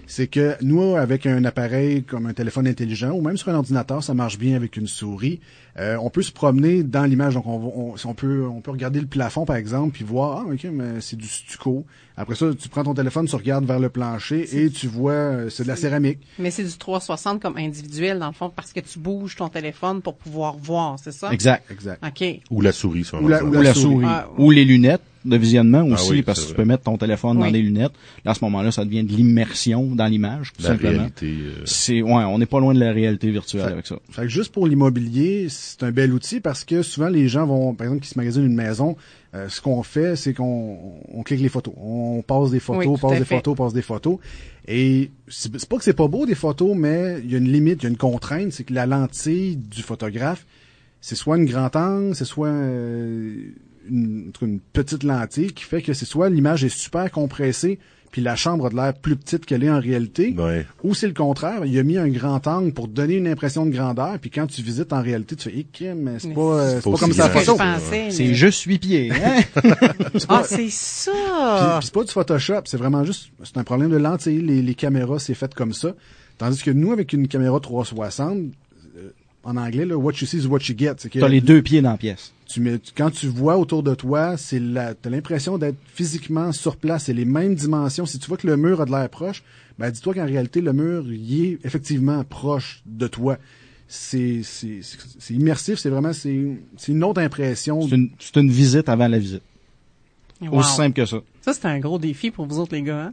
c'est que nous, avec un appareil comme un téléphone intelligent ou même sur un ordinateur, ça marche bien avec une souris. Euh, on peut se promener dans l'image, donc on, on, on peut on peut regarder le plafond par exemple puis voir ah ok mais c'est du stucco. Après ça, tu prends ton téléphone, tu regardes vers le plancher c'est... et tu vois c'est de la céramique. Mais c'est du trois cent soixante comme individuel dans le fond parce que tu bouges ton téléphone pour pouvoir voir, c'est ça? Exact, exact. Ok. Ou la souris, ça. Ou la, ou la, ou la souris. souris. Ah, ou les lunettes de visionnement aussi, ah oui, parce que tu peux mettre ton téléphone oui. dans des lunettes. Là, à ce moment-là, ça devient de l'immersion dans l'image, tout la simplement. Réalité, euh... C'est, ouais, on n'est pas loin de la réalité virtuelle fait, avec ça. Fait que juste pour l'immobilier, c'est un bel outil parce que souvent les gens vont, par exemple, qui se magasinent une maison, euh, ce qu'on fait, c'est qu'on on clique les photos. On passe des photos, oui, passe des fait. photos, passe des photos. Et c'est, c'est pas que c'est pas beau des photos, mais il y a une limite, il y a une contrainte, c'est que la lentille du photographe, c'est soit une grand angle, c'est soit euh, une, une petite lentille qui fait que c'est soit l'image est super compressée puis la chambre a de l'air plus petite qu'elle est en réalité, ouais. ou c'est le contraire, il a mis un grand angle pour donner une impression de grandeur, puis quand tu visites en réalité, tu fais eh, mais c'est mais pas c'est, c'est pas comme ça photo. Pensais, c'est mais... juste huit pieds. Hein? c'est pas... Ah, c'est ça. Puis, puis c'est pas du Photoshop, c'est vraiment juste c'est un problème de lentille, les, les caméras c'est fait comme ça. Tandis que nous avec une caméra trois cent soixante euh, en anglais là, what you see is what you get, c'est que t'as les deux pieds dans la pièce. Tu mets, quand tu vois autour de toi, c'est la, t'as l'impression d'être physiquement sur place. C'est les mêmes dimensions. Si tu vois que le mur a de l'air proche, ben dis-toi qu'en réalité, le mur, il est effectivement proche de toi. C'est, c'est, c'est, c'est immersif. C'est vraiment, c'est, c'est une autre impression. C'est une, c'est une visite avant la visite. Wow. Aussi simple que ça. Ça, c'est un gros défi pour vous autres, les gars, hein?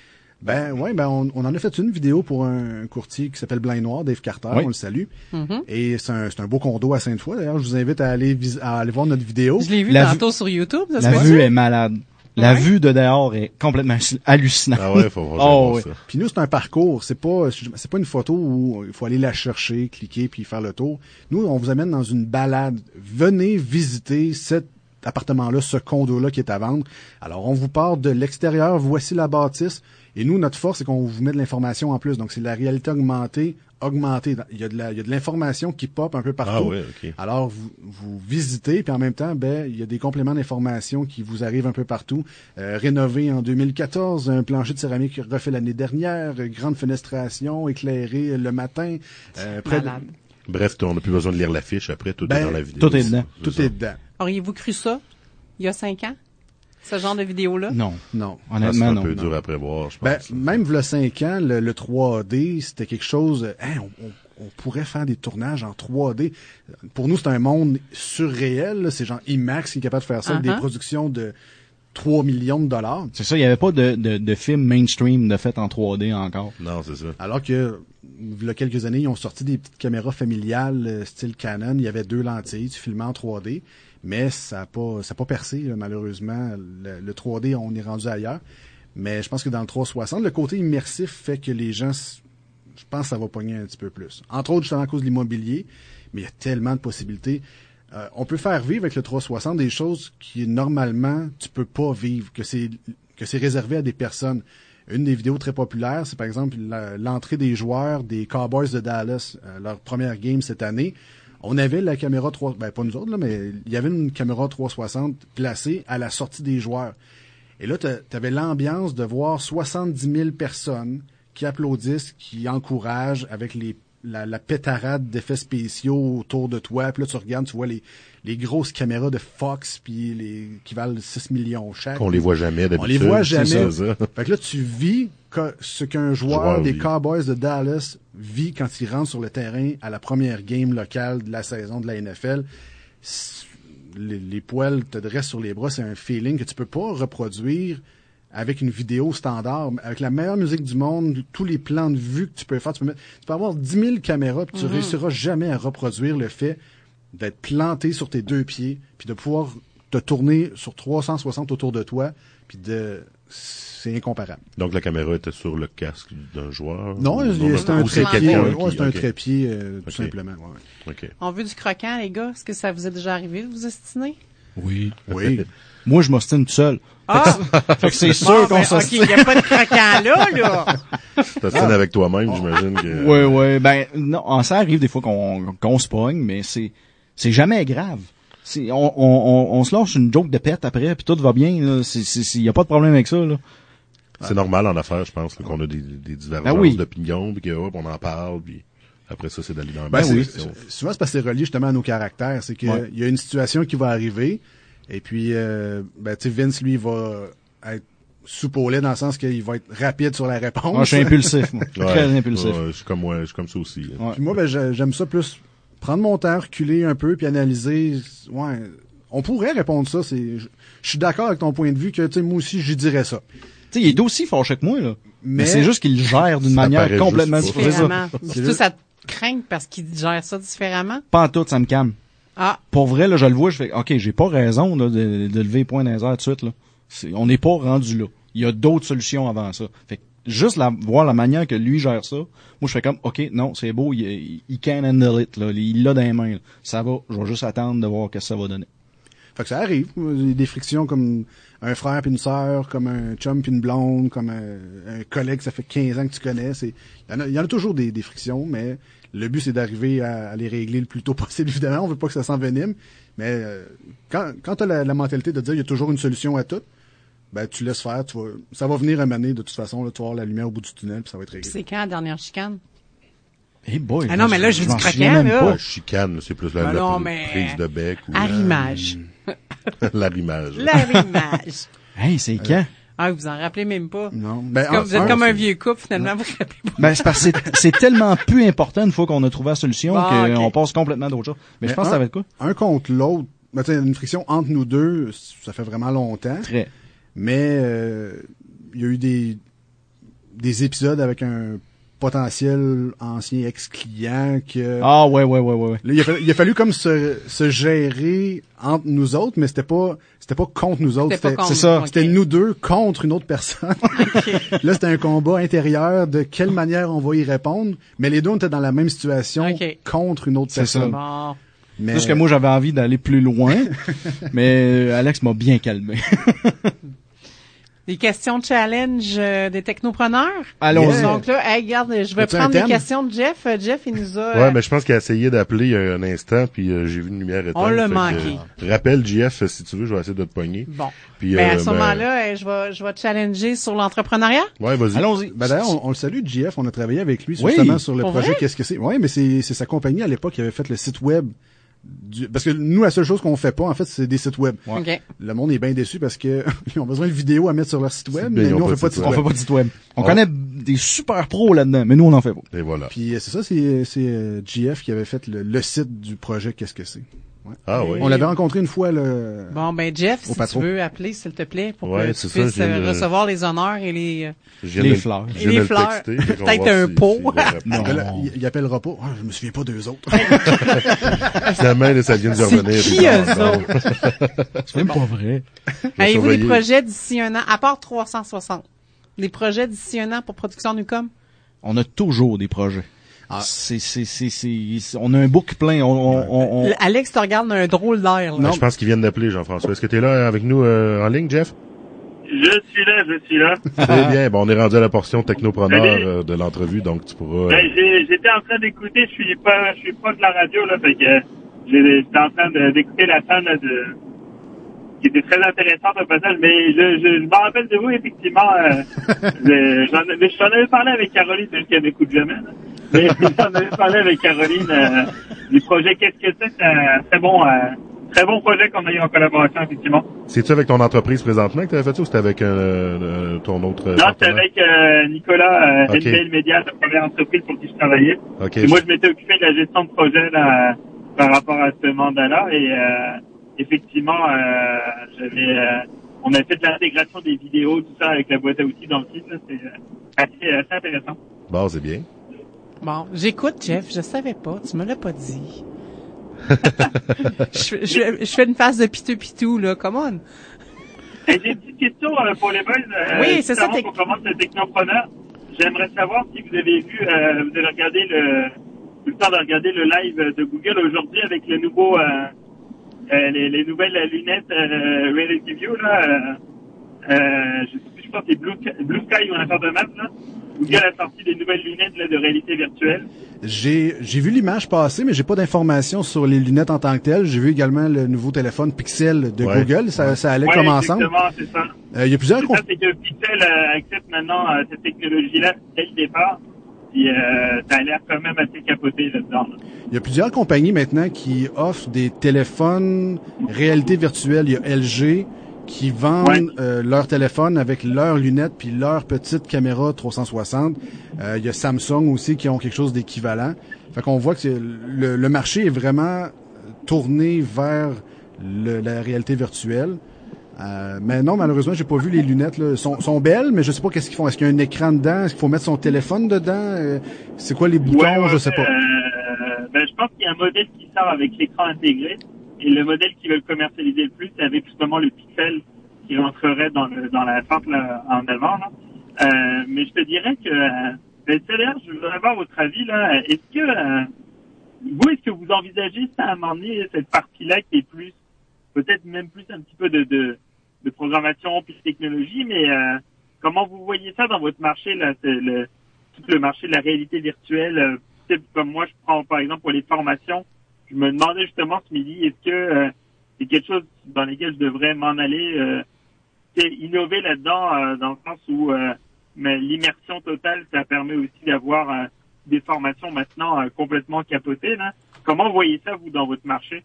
Ben ouais, ben on, on en a fait une vidéo pour un courtier qui s'appelle Blind Noir, Dave Carter, oui. On le salue. Mm-hmm. Et c'est un, c'est un beau condo à Sainte-Foy. D'ailleurs, je vous invite à aller vis- à aller voir notre vidéo. Je l'ai vu la tantôt vue, sur YouTube. Ça la vue est malade. La ouais. vue de dehors est complètement hallucinante. Ah ouais, faut voir oh, ouais. ça. Puis nous, c'est un parcours. C'est pas, c'est pas une photo où il faut aller la chercher, cliquer puis faire le tour. Nous, on vous amène dans une balade. Venez visiter cet appartement-là, ce condo-là qui est à vendre. Alors, on vous part de l'extérieur. Voici la bâtisse. Et nous, notre force, c'est qu'on vous met de l'information en plus. Donc, c'est la réalité augmentée, augmentée. Il y a de la, il y a de l'information qui pop un peu partout. Ah ouais, ok. Alors, vous, vous visitez, puis en même temps, ben, il y a des compléments d'information qui vous arrivent un peu partout. Euh, rénové en deux mille quatorze, un plancher de céramique refait l'année dernière, grande fenestration, éclairé le matin. Euh, près de... Bref, on n'a plus besoin de lire l'affiche après, tout ben, est dans la vidéo. Tout est dedans. Tout est, est dedans. Auriez-vous cru ça il y a cinq ans? Ce genre de vidéo-là? Non. Non. Honnêtement, non. C'est un peu non. dur à prévoir, je pense. Ben, même il y a cinq ans, le, le trois D, c'était quelque chose... Hein, on, on, on pourrait faire des tournages en trois D. Pour nous, c'est un monde surréel. Là. C'est genre IMAX qui est capable de faire ça uh-huh. avec des productions de trois millions de dollars. C'est ça, il n'y avait pas de, de, de film mainstream de fait en trois D encore. Non, c'est ça. Alors que, il y a quelques années, ils ont sorti des petites caméras familiales style Canon. Il y avait deux lentilles, tu filmais en trois D. Mais ça n'a pas, ça a pas percé, là, malheureusement. Le, le trois D, on est rendu ailleurs. Mais je pense que dans le trois cent soixante, le côté immersif fait que les gens, je pense que ça va pogner un petit peu plus. Entre autres, justement à cause de l'immobilier, mais il y a tellement de possibilités. Euh, on peut faire vivre avec le trois cent soixante des choses qui, normalement, tu peux pas vivre, que c'est, que c'est réservé à des personnes. Une des vidéos très populaires, c'est par exemple la, l'entrée des joueurs des Cowboys de Dallas, euh, leur première game cette année. On avait la caméra trois, ben pas nous autres là, mais il y avait une caméra trois cent soixante placée à la sortie des joueurs. Et là, tu avais l'ambiance de voir soixante-dix mille personnes qui applaudissent, qui encouragent avec les la, la pétarade d'effets spéciaux autour de toi. Puis là, tu regardes, tu vois les les grosses caméras de Fox puis les qui valent six millions chaque. On les voit jamais d'habitude. On les voit jamais. C'est ça, ça. Fait que là, tu vis ce qu'un joueur, joueur des vit. Cowboys de Dallas vit quand il rentre sur le terrain à la première game locale de la saison de la N F L. Les, les poils te dressent sur les bras. C'est un feeling que tu peux pas reproduire avec une vidéo standard, avec la meilleure musique du monde, tous les plans de vue que tu peux faire. Tu peux, mettre, tu peux avoir dix mille caméras puis tu mm-hmm. réussiras jamais à reproduire le fait d'être planté sur tes deux pieds puis de pouvoir te tourner sur trois cent soixante autour de toi puis de... C'est incomparable. Donc, la caméra était sur le casque d'un joueur? Non, ou, c'est un trépied. Ouais, c'est un okay. trépied, euh, tout okay. simplement. Ouais. Okay. On veut du croquant, les gars. Est-ce que ça vous est déjà arrivé de vous ostiner? Oui. Oui. Moi, je m'ostine tout seul. Ah! Fait que c'est sûr bon, qu'on ben, s'ostine. OK, il n'y a pas de croquant là, là. T'ostines ah. avec toi-même, j'imagine que... Oui, oui. Ben, non, ça arrive des fois qu'on, qu'on se pogne, mais c'est, c'est jamais grave. C'est, on, on, on, on se lâche une joke de pète après, puis tout va bien, là. C'est, c'est, il y a pas de problème avec ça, là. C'est normal en affaires, je pense, là, qu'on a des, des divergences ben oui. d'opinion, puis qu'on en parle, puis après ça, c'est d'aller dans la ben oui. Souvent, c'est parce que c'est relié justement à nos caractères. C'est qu'il ouais. y a une situation qui va arriver, et puis, euh, ben, tu sais, Vince, lui, va être soupe au lait dans le sens qu'il va être rapide sur la réponse. Moi, je suis impulsif, moi. Ouais, très impulsif. Ouais, je suis comme moi, je suis comme ça aussi. Ouais. Puis moi, ben, j'aime ça plus prendre mon temps, reculer un peu, puis analyser. Ouais, on pourrait répondre ça. C'est, je, je suis d'accord avec ton point de vue que, tu sais, moi aussi, je dirais ça. Tu sais, il est aussi fâché que moi, là. Mais, mais c'est juste qu'il le gère d'une manière complètement différente. C'est tout ça te craint parce qu'il gère ça différemment? Pas en tout, ça me calme. Ah. Pour vrai, là, je le vois, je fais, OK, j'ai pas raison, là, de, de lever les poings dans les airs tout de suite, là. C'est, on n'est pas rendu là. Il y a d'autres solutions avant ça. Fait que juste la, voir la manière que lui gère ça, moi, je fais comme, OK, non, c'est beau, il, il can handle it, là. Il l'a dans les mains, là. Ça va, je vais juste attendre de voir qu'est-ce que ça va donner. Fait que ça arrive. Il y a des frictions comme un frère puis une sœur, comme un chum puis une blonde, comme un, un collègue, ça fait quinze ans que tu connais. C'est, il y en a, il y en a toujours des, des frictions, mais le but, c'est d'arriver à, à les régler le plus tôt possible, évidemment. On veut pas que ça s'envenime. Mais, euh, quand, quand t'as la, la mentalité de dire il y a toujours une solution à tout, ben, tu laisses faire, tu vas, ça va venir un moment donné, de toute façon, là, tu vas avoir la lumière au bout du tunnel, puis ça va être réglé. C'est quand la dernière chicane? Eh hey boy. Ah non, mais là, je veux du croquant, là. Pas chicane, c'est plus la, ah non, la mais... prise de bec. Ou arrimage. La... L'arrimage. L'arrimage. Hey, c'est quand? Ah, vous en rappelez même pas. Non. Ben, comme, vous êtes un, comme un vieux couple, finalement, non. Vous vous rappelez pas. Ben, c'est parce que c'est, c'est tellement plus important une fois qu'on a trouvé la solution bon, qu'on okay. passe complètement d'autres choses. Mais, mais je pense un, que ça va être quoi? Un contre l'autre. Ben, tu sais, une friction entre nous deux, ça fait vraiment longtemps. Très. Mais, euh, il y a eu des, des épisodes avec un potentiel ancien ex-client que... Ah, ouais, ouais, ouais, ouais. Là, il a fallu, il a fallu comme se, se gérer entre nous autres, mais c'était pas, c'était pas contre nous autres. C'était, c'était contre, c'est ça. Okay. C'était nous deux contre une autre personne. Okay. Là, c'était un combat intérieur de quelle manière on va y répondre. Mais les deux, on était dans la même situation okay. contre une autre c'est personne. Ça. Bon. Mais... Juste que moi, j'avais envie d'aller plus loin, mais Alex m'a bien calmé. Des questions de challenge euh, des technopreneurs. Allons-y. Yeah. Donc là, hey, regarde, je vais prendre les questions de Jeff. Jeff, il nous a... Euh... Ouais, mais je pense qu'il a essayé d'appeler il y a un instant, puis euh, j'ai vu une lumière éteinte. On l'a manqué. Que, euh, rappelle Jeff, si tu veux, je vais essayer de te pogner. Bon. Puis, ben, euh, à ce ben... moment-là, je vais, je vais te challenger sur l'entrepreneuriat. Ouais, vas-y. Allons-y. Ben d'ailleurs, on, on le salue, J F. On a travaillé avec lui justement oui. sur le Pour projet vrai? Qu'est-ce que c'est. Ouais, mais c'est, c'est sa compagnie à l'époque qui avait fait le site web. Du, parce que nous, la seule chose qu'on fait pas, en fait, c'est des sites web. Ouais. Okay. Le monde est bien déçu parce que ils ont besoin de vidéos à mettre sur leur site web, mais nous, on fait pas de site web. On fait pas de site web. On ouais. connaît des super pros là-dedans, mais nous, on en fait pas. Et voilà. Puis c'est ça, c'est, c'est euh, J F qui avait fait le, le site du projet Qu'est-ce que c'est. Ouais. Ah oui. On l'avait rencontré une fois, le... Bon, ben, Jeff, si patron. tu veux appeler, s'il te plaît, pour ouais, que tu puisses ça, euh, recevoir les honneurs et les, euh, les fleurs. Et les fleurs. Peut-être un pot. Si non. Là, il, il appellera pas. Oh, je me souviens pas d'eux autres. Finalement, ça vient de revenir. C'est qui eux autres? C'est même pas vrai. Avez-vous des projets d'ici un an, à part trois cent soixante? Des projets d'ici un an pour Production Newcom? On a toujours des projets. Ah. C'est, c'est, c'est, c'est, on a un book plein. On, on, on... Alex te regarde d'un drôle d'air. Là. Non, je pense qu'ils viennent d'appeler, Jean-François. Est-ce que tu es là avec nous euh, en ligne, Jeff? Je suis là, je suis là. Très bien. Bon, on est rendu à la portion technopreneur euh, de l'entrevue, donc tu pourras... Euh... Ben, j'ai, j'étais en train d'écouter, je suis pas, je suis pas de la radio, là, fait que j'étais en train de, d'écouter la scène là, de... qui était très intéressante au passage, mais je, je, je me rappelle de vous, effectivement, euh, je, j'en, mais j'en avais parlé avec Caroline, c'est juste qu'elle m'écoute jamais, là. Mais j'en avais parlé avec Caroline euh, du projet Qu'est-ce que c'est, c'est un très bon, euh, très bon projet qu'on a eu en collaboration, effectivement. C'est-tu avec ton entreprise présentement que tu avais fait ça ou c'était avec euh, euh, ton autre... Non, c'était avec euh, Nicolas, euh, okay. N B L Media, la première entreprise pour qui je travaillais. Okay. Et moi, je m'étais occupé de la gestion de projet là, par rapport à ce mandat-là et... Euh, effectivement, euh, j'avais, euh, on a fait de l'intégration des vidéos, tout ça, avec la boîte à outils dans le site, là, c'est assez, assez intéressant. Bon, c'est bien. Bon, j'écoute, Jeff, je savais pas, tu me l'as pas dit. je, je, je fais une phase de pitou-pitou, là, come on. Hey, j'ai une petite question euh, pour les boys. Euh, oui, c'est ça. Avant qu'on commence le technopreneur, j'aimerais savoir si vous avez vu, euh, vous avez regardé le, eu le temps de regarder le live de Google aujourd'hui avec le nouveau, euh, Euh, les, les nouvelles lunettes euh, Reality View, là, euh, euh, je sais plus, je pense que c'est Blue, Blue Sky ou un affaire de map, là. Google a sorti des nouvelles lunettes là, de réalité virtuelle. J'ai j'ai vu l'image passer, mais j'ai pas d'informations sur les lunettes en tant que telles. J'ai vu également le nouveau téléphone Pixel de ouais. Google. Ça, ça allait ouais, comme ensemble. Exactement, c'est ça. Euh, il y a plusieurs... comp- ça, c'est que Pixel euh, accepte maintenant euh, cette technologie-là dès le départ. Puis, euh, ça a l'air quand même assez capoté là-dedans. Là. Il y a plusieurs compagnies maintenant qui offrent des téléphones réalité virtuelle. Il y a L G qui vendent ouais. euh, leurs téléphones avec leurs lunettes puis leur petite caméra trois cent soixante. Euh, il y a Samsung aussi qui ont quelque chose d'équivalent. Fait qu'on voit que c'est, le, le marché est vraiment tourné vers le, la réalité virtuelle. Euh, mais non, malheureusement, j'ai pas vu les lunettes. Là. Sont, sont belles, mais je sais pas qu'est-ce qu'ils font. Est-ce qu'il y a un écran dedans? Est-ce qu'il faut mettre son téléphone dedans? Euh, c'est quoi les boutons? Ouais, ouais, je sais pas. Euh, ben, je pense qu'il y a un modèle qui sort avec l'écran intégré. Et le modèle qui veut le commercialiser le plus, c'est avec justement le Pixel qui rentrerait dans, le, dans la fente là, en avant. Là. Euh, mais je te dirais que, euh, ben, d'ailleurs, je voudrais avoir votre avis. Là. Est-ce que, euh, vous, est-ce que vous envisagez ça à un moment donné, cette partie-là qui est plus, peut-être même plus un petit peu de, de, de programmation puis de technologie, mais euh, comment vous voyez ça dans votre marché, là, c'est le, tout le marché de la réalité virtuelle, euh, comme moi, je prends par exemple pour les formations, je me demandais justement ce midi, est-ce que euh, c'est quelque chose dans lequel je devrais m'en aller, euh, innover là-dedans, euh, dans le sens où euh, mais l'immersion totale, ça permet aussi d'avoir euh, des formations maintenant euh, complètement capotées. Là. Comment vous voyez ça, vous, dans votre marché?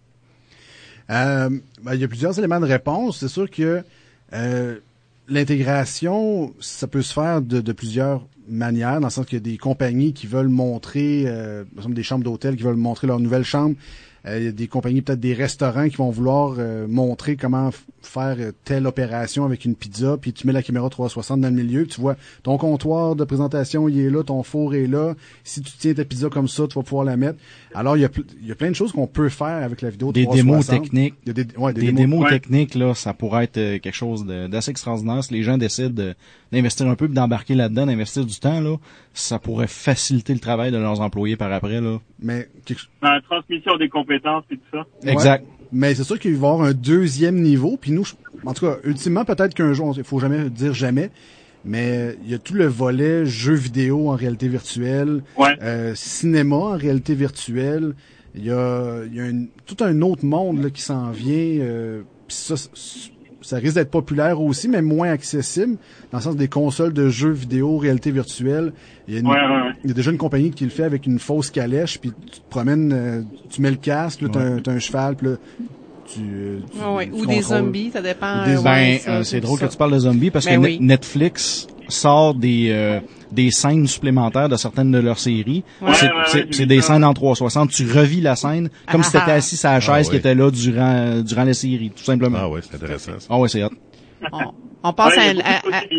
Euh, ben, il y a plusieurs éléments de réponse. C'est sûr que euh, l'intégration, ça peut se faire de, de plusieurs manières, dans le sens qu'il y a des compagnies qui veulent montrer, euh, par exemple des chambres d'hôtel qui veulent montrer leur nouvelle chambre. Euh, il y a des compagnies, peut-être des restaurants qui vont vouloir euh, montrer comment f- faire euh, telle opération avec une pizza, puis tu mets la caméra trois cent soixante dans le milieu, puis tu vois ton comptoir de présentation, il est là, ton four est là. Si tu tiens ta pizza comme ça, tu vas pouvoir la mettre. Alors, il y a, pl- il y a plein de choses qu'on peut faire avec la vidéo des trois cent soixante. Démos techniques. Il y a des, ouais, des, des démos, démos ouais. techniques, là, ça pourrait être euh, quelque chose de, d'assez extraordinaire. Si les gens décident de, d'investir un peu, puis d'embarquer là-dedans, d'investir du temps, là, ça pourrait faciliter le travail de leurs employés par après, là. Mais quelque... Dans la transmission des compétences et tout ça. Exact. Ouais, mais c'est sûr qu'il va y avoir un deuxième niveau. Puis nous, je, en tout cas, ultimement, peut-être qu'un jour, il faut jamais dire jamais, mais il y a tout le volet jeux vidéo en réalité virtuelle, ouais. euh, cinéma en réalité virtuelle. Il y a, il y a une, tout un autre monde là, qui s'en vient. Euh, puis ça, ça risque d'être populaire aussi, mais moins accessible, dans le sens des consoles de jeux vidéo réalité virtuelle. Il y a, une, ouais, ouais, ouais. il y a déjà une compagnie qui le fait avec une fausse calèche, puis tu te promènes, euh, tu mets le casque, là, t'as, ouais. un, t'as un cheval, puis là, tu, tu, oh, ouais. tu Ou des zombies, ça dépend. Des, ouais, ben, ça, euh, c'est drôle ça. que tu parles de zombies, parce ben que oui. Netflix sort des euh, des scènes supplémentaires de certaines de leurs séries. Ouais, c'est ouais, c'est, ouais, c'est des scènes en trois cent soixante. Tu revis la scène comme ah, si t'étais ah, assis sur la chaise ah, qui ouais. était là durant durant la série, tout simplement. Ah ouais, c'est intéressant. Ça. Ah ouais, c'est hot. On, on passe ouais, à, à, à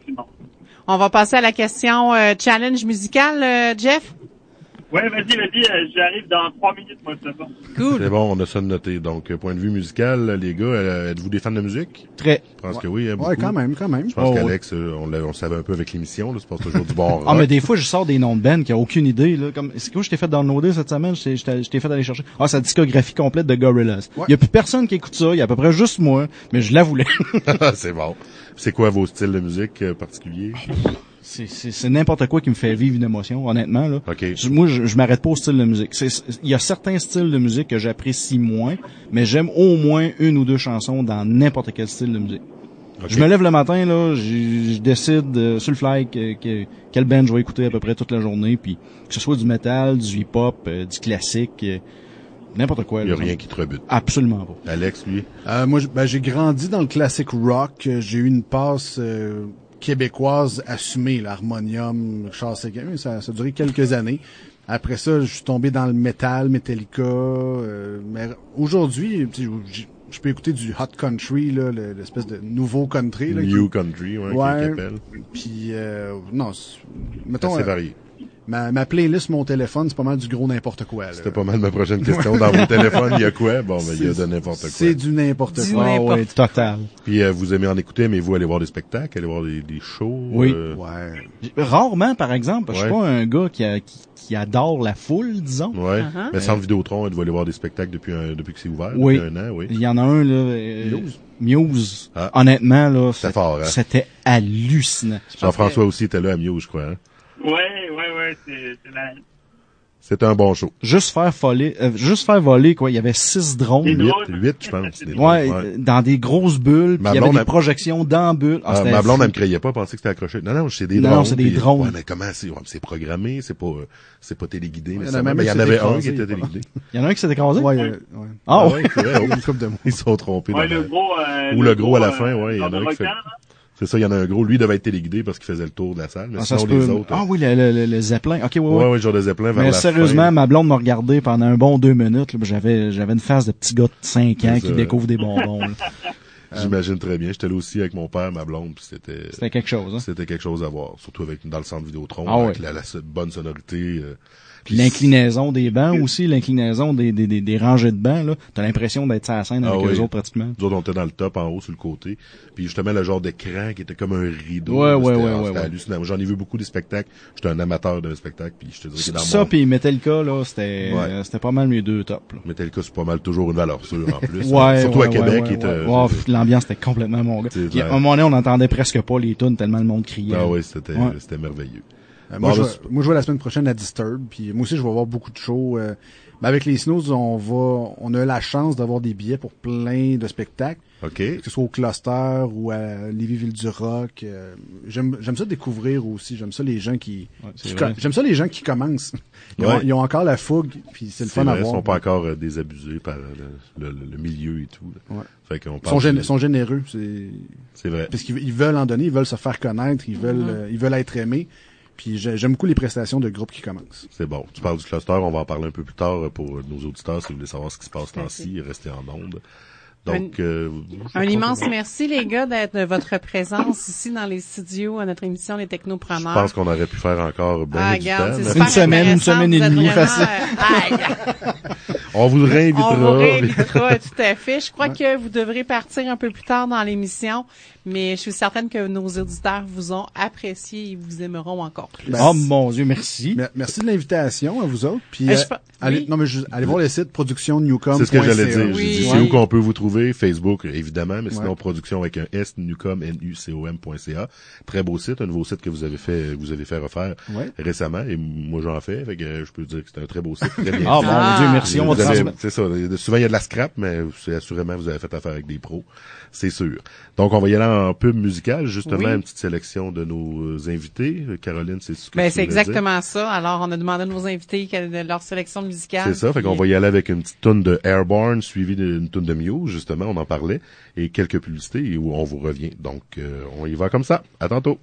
on va passer à la question euh, challenge musical, euh, Jeff. Ouais, vas-y, vas-y, euh, j'arrive dans trois minutes, moi, c'est ça. Cool. C'est bon, on a ça de noté. Donc, euh, point de vue musical, les gars, euh, êtes-vous des fans de musique? Très. Je pense ouais. que oui, hein, beaucoup. Ouais, quand même, quand même. Je pense oh, qu'Alex, euh, on, on savait un peu avec l'émission, là, c'est pas toujours du bon rock. Ah, mais des fois, je sors des noms de bands qui a aucune idée, là. Comme, c'est quoi, je t'ai fait downloader cette semaine, je t'ai, je t'ai, je t'ai fait aller chercher. Ah, sa discographie complète de Gorillaz. Il ouais. y a plus personne qui écoute ça, il y a à peu près juste moi, mais je la voulais. C'est bon. C'est quoi vos styles de musique euh, particuliers? C'est, c'est, c'est n'importe quoi qui me fait vivre une émotion, honnêtement, là. Okay. Je, moi, je, je m'arrête pas au style de musique. C'est, il y a certains styles de musique que j'apprécie moins, mais j'aime au moins une ou deux chansons dans n'importe quel style de musique. Okay. Je me lève le matin, là, je, je décide euh, sur le fly que, que, quel band je vais écouter à peu près toute la journée, puis que ce soit du metal, du hip-hop, euh, du classique, euh, n'importe quoi. Il y a là, rien qui te rebute. Absolument pas. Alex, lui? Euh, moi, ben, j'ai grandi dans le classique rock. J'ai eu une passe euh, québécoise assumée, l'harmonium, Charles Séguin. Ça, ça a duré quelques années. Après ça, je suis tombé dans le metal, Metallica. Euh, mais aujourd'hui, je, je peux écouter du hot country, là, l'espèce de nouveau country. Là, New qui, country, ouais, ouais, qui appelle. Puis, euh, non, mettons... C'est assez varié. Ma, ma playlist, mon téléphone, c'est pas mal du gros n'importe quoi. Là. C'était pas mal ma prochaine question. Dans vos téléphones, il y a quoi? Bon, ben, il y a de n'importe quoi. C'est du n'importe du quoi. N'importe. Oh, ouais, total. Puis euh, vous aimez en écouter, mais vous allez voir des spectacles, allez voir des, des shows? Oui. Euh... Ouais. Rarement, par exemple. Ouais. Je suis pas un gars qui, a, qui, qui adore la foule, disons. Ouais. Uh-huh. Mais Centre Vidéotron, vous allez voir des spectacles depuis un, depuis que c'est ouvert, Oui. depuis un an, oui. Il y en a un, là. Euh, Muse. Muse. Ah. Honnêtement, là. C'était fort, hein? C'était hallucinant. Jean-François aussi était là à Muse, je crois, hein? Ouais, ouais, ouais, c'est, c'est la... C'était un bon show. Juste faire voler, euh, juste faire voler, quoi. Il y avait six drones. Huit, huit, je pense. Des drones, ouais, ouais, dans des grosses bulles. Puis il y avait des a... projections dans bulles. Ah, ah, ma blonde, elle me croyait pas, pensait que c'était accroché. Non, non, c'est des non, drones. Non, c'est des puis, drones. Ouais, mais comment c'est, ouais, c'est programmé, c'est pas, euh, c'est pas téléguidé. Mais il y en, mais il y en avait un qui était téléguidé. Il y en a un qui s'est écrasé? Ouais, ouais. Ah, ouais. Ils se sont trompés. Ouais, le gros, euh, Ou le gros à la fin, ouais, il y en a un qui fait. Hein? C'est ça, il y en a un gros. Lui, il devait être téléguidé parce qu'il faisait le tour de la salle. Mais ah, sinon, ça les peut... autres... Ah oui, le, le, le Zeppelin. OK, ouais, ouais. Ouais, ouais, genre de Zeppelin vers mais la sérieusement, fin. ma blonde m'a regardé pendant un bon deux minutes. Là, j'avais, j'avais une face de petit gars de cinq ans qui ça. découvre des bonbons. J'imagine très bien. J'étais là aussi avec mon père, ma blonde, puis c'était... C'était quelque chose, hein? C'était quelque chose à voir. Surtout avec, dans le centre Vidéotron, ah, avec ouais. la, la, la bonne sonorité... Euh, Puis l'inclinaison des bancs aussi, l'inclinaison des, des, des, des rangées de bancs, là. T'as l'impression d'être sur la scène avec ah, oui. eux autres, pratiquement. Nous autres, on était dans le top, en haut, sur le côté. Puis justement, le genre d'écran qui était comme un rideau. Ouais, là, ouais, c'était, ouais, ah, ouais, c'était ouais. hallucinant. J'en ai vu beaucoup de spectacles. J'étais un amateur d'un spectacle, puis je te dirais que dans ça, mon... puis Metallica, là, c'était, ouais. euh, c'était pas mal mes deux tops, là. Metallica, c'est pas mal toujours une valeur sûre, en plus. ouais, surtout ouais, à Québec. Ouais, ouais, était, ouais. Oh, l'ambiance était complètement mon gars. Puis, à un moment donné, on n'entendait presque pas les tunes tellement le monde criait. Ah oui, c'était, ouais. c'était merveilleux. Euh, moi, bon, je vais, moi, je vais la semaine prochaine à Disturb, puis moi aussi, je vais avoir beaucoup de shows. Euh, ben avec les Snows, on va, on a la chance d'avoir des billets pour plein de spectacles. OK. Que ce soit au Cluster ou à Lévis-Ville-du-Rock. Euh, j'aime, j'aime ça découvrir aussi. J'aime ça les gens qui, ouais, qui com- j'aime ça les gens qui commencent. Ils, ouais. ont, ils ont encore la fougue, puis c'est le c'est fun vrai, à voir. Ils sont pas encore euh, désabusés par le, le, le milieu et tout. Là. Ouais. Fait qu'on ils sont, gén- de... sont généreux. C'est, c'est vrai. Parce qu'ils ils veulent en donner, ils veulent se faire connaître, ils veulent, mm-hmm. euh, ils veulent être aimés. Puis j'aime beaucoup les prestations de groupes qui commencent. C'est bon. Tu parles du Cluster, on va en parler un peu plus tard pour nos auditeurs si vous voulez savoir ce qui se passe là-ci, restez en onde. Donc, un, euh, un immense merci les gars d'être de votre présence ici dans les studios à notre émission Les Technopreneurs. Je pense qu'on aurait pu faire encore bien ah, du regarde, temps. Une semaine, une semaine et demie facile. On vous réinvitera. On vous réinvitera, tout à fait. Je crois ouais. que vous devrez partir un peu plus tard dans l'émission, mais je suis certaine que nos auditeurs vous ont apprécié et vous aimeront encore plus. Ben, oh mon Dieu, merci. Merci de l'invitation à vous autres. Puis, euh, euh, allez, oui. non mais je, allez voir le site production newcom. C'est ce que j'allais dire. Oui. Dit, c'est où qu'on peut vous trouver, Facebook évidemment, mais sinon ouais. production avec un S, newcom, N U C O M point C A. Très beau site, un nouveau site que vous avez fait, vous avez fait refaire ouais. récemment, et moi j'en fais, fait que je peux dire que c'est un très beau site. Très bien. Ah mon Dieu, merci. On va avez, c'est ça. Souvent il y a de la scrap, mais c'est assurément vous avez fait affaire avec des pros, c'est sûr. Donc on va y aller en pub musicale, justement oui. une petite sélection de nos invités. Caroline, c'est ce que ben, tu c'est exactement dire. Ça. Alors on a demandé à nos invités leur sélection musicale. C'est ça, fait qu'on va y aller avec une petite toune de Airborne suivie d'une toune de Muse, justement, on en parlait, et quelques publicités où on vous revient. Donc euh, on y va comme ça. À tantôt.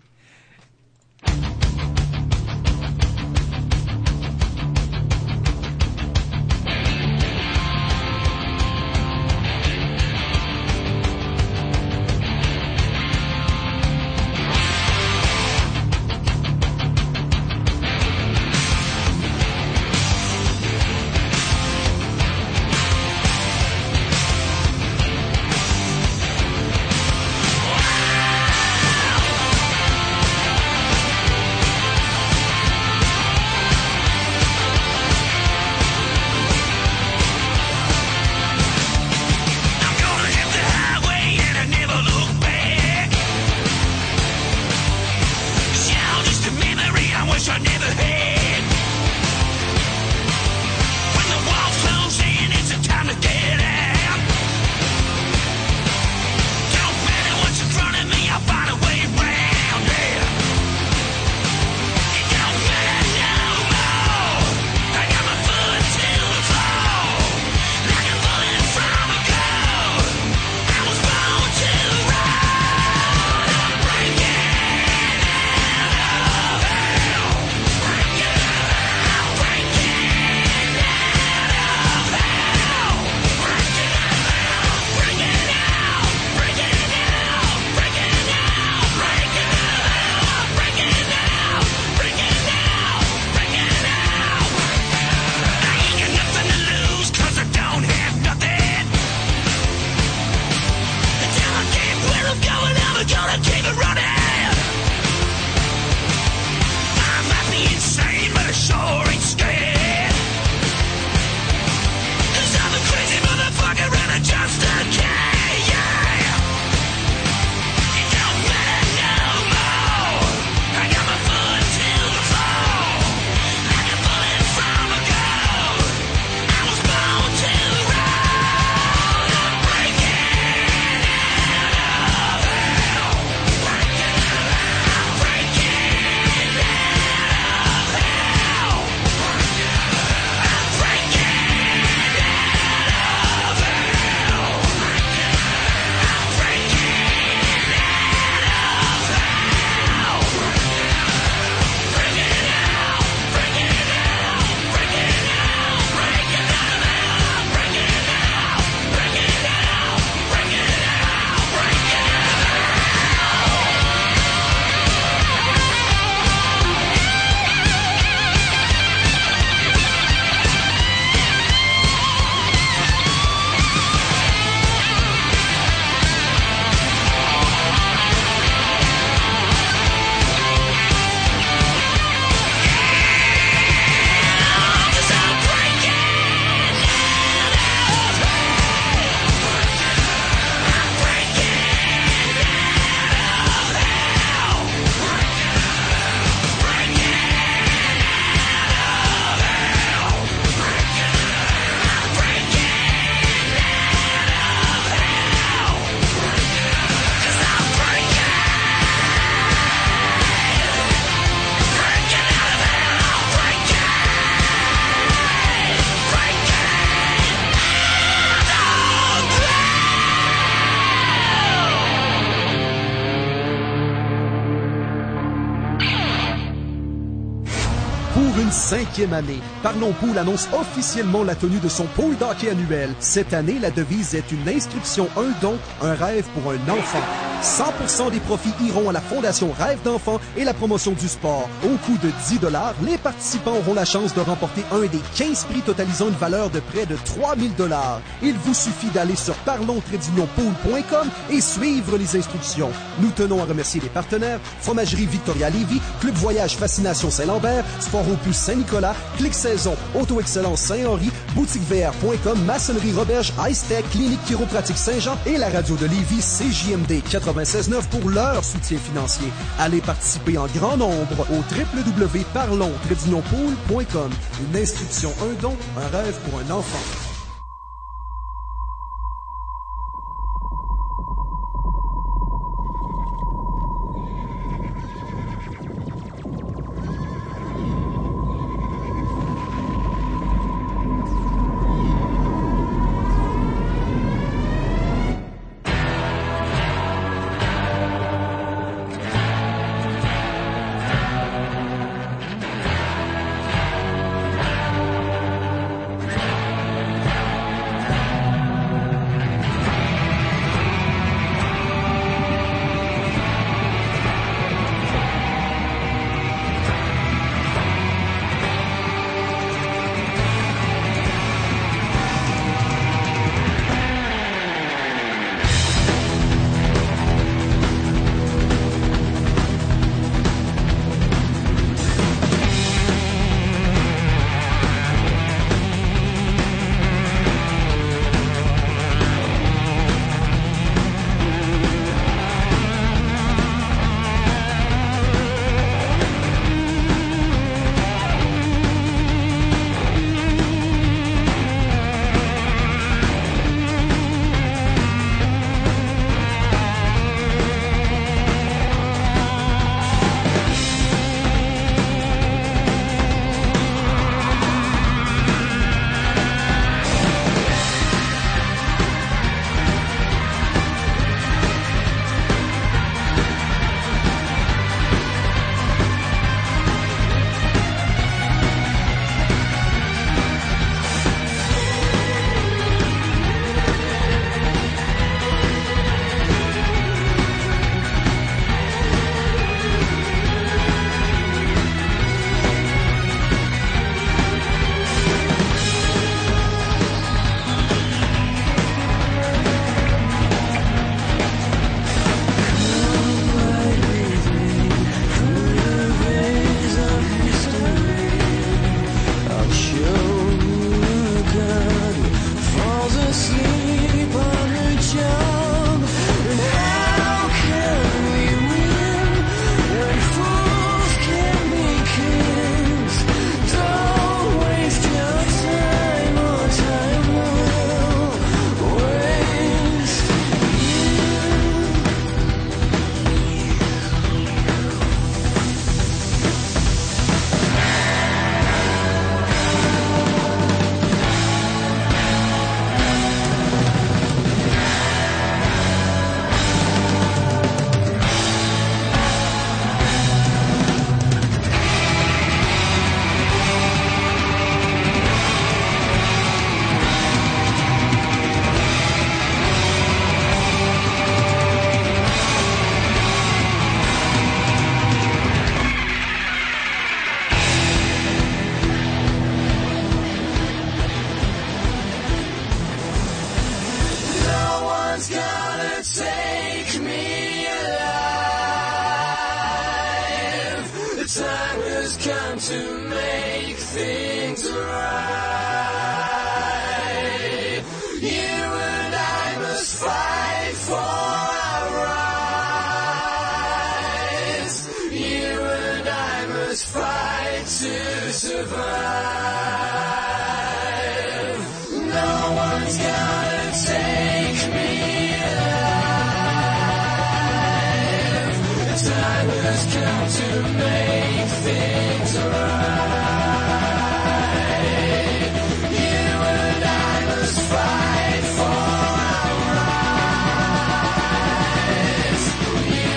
cinquième année. Parlons Pool annonce officiellement la tenue de son pool d'hockey annuel. Cette année, la devise est une inscription, un don, un rêve pour un enfant. cent pour cent des profits iront à la Fondation Rêve d'enfants et la promotion du sport. Au coût de dix dollars, les participants auront la chance de remporter un des quinze prix totalisant une valeur de près de trois mille dollars. Il vous suffit d'aller sur parlons tiret d'union pool point com et suivre les instructions. Nous tenons à remercier les partenaires Fromagerie Victoria Lévis, Club Voyage Fascination Saint-Lambert, Sport Opus Saint-Nicolas, Clic Saison, Auto Excellence Saint-Henri, Boutique V R point com, Maçonnerie Roberge, Ice Tech, Clinique Chiropratique Saint-Jean et la radio de Lévis C J M D quatre-vingt-seize neuf pour leur soutien financier. Allez participer en grand nombre au w w w point parlons tiret d'union pool point com. Une inscription, un don, un rêve pour un enfant.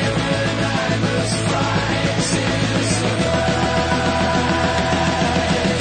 Survive.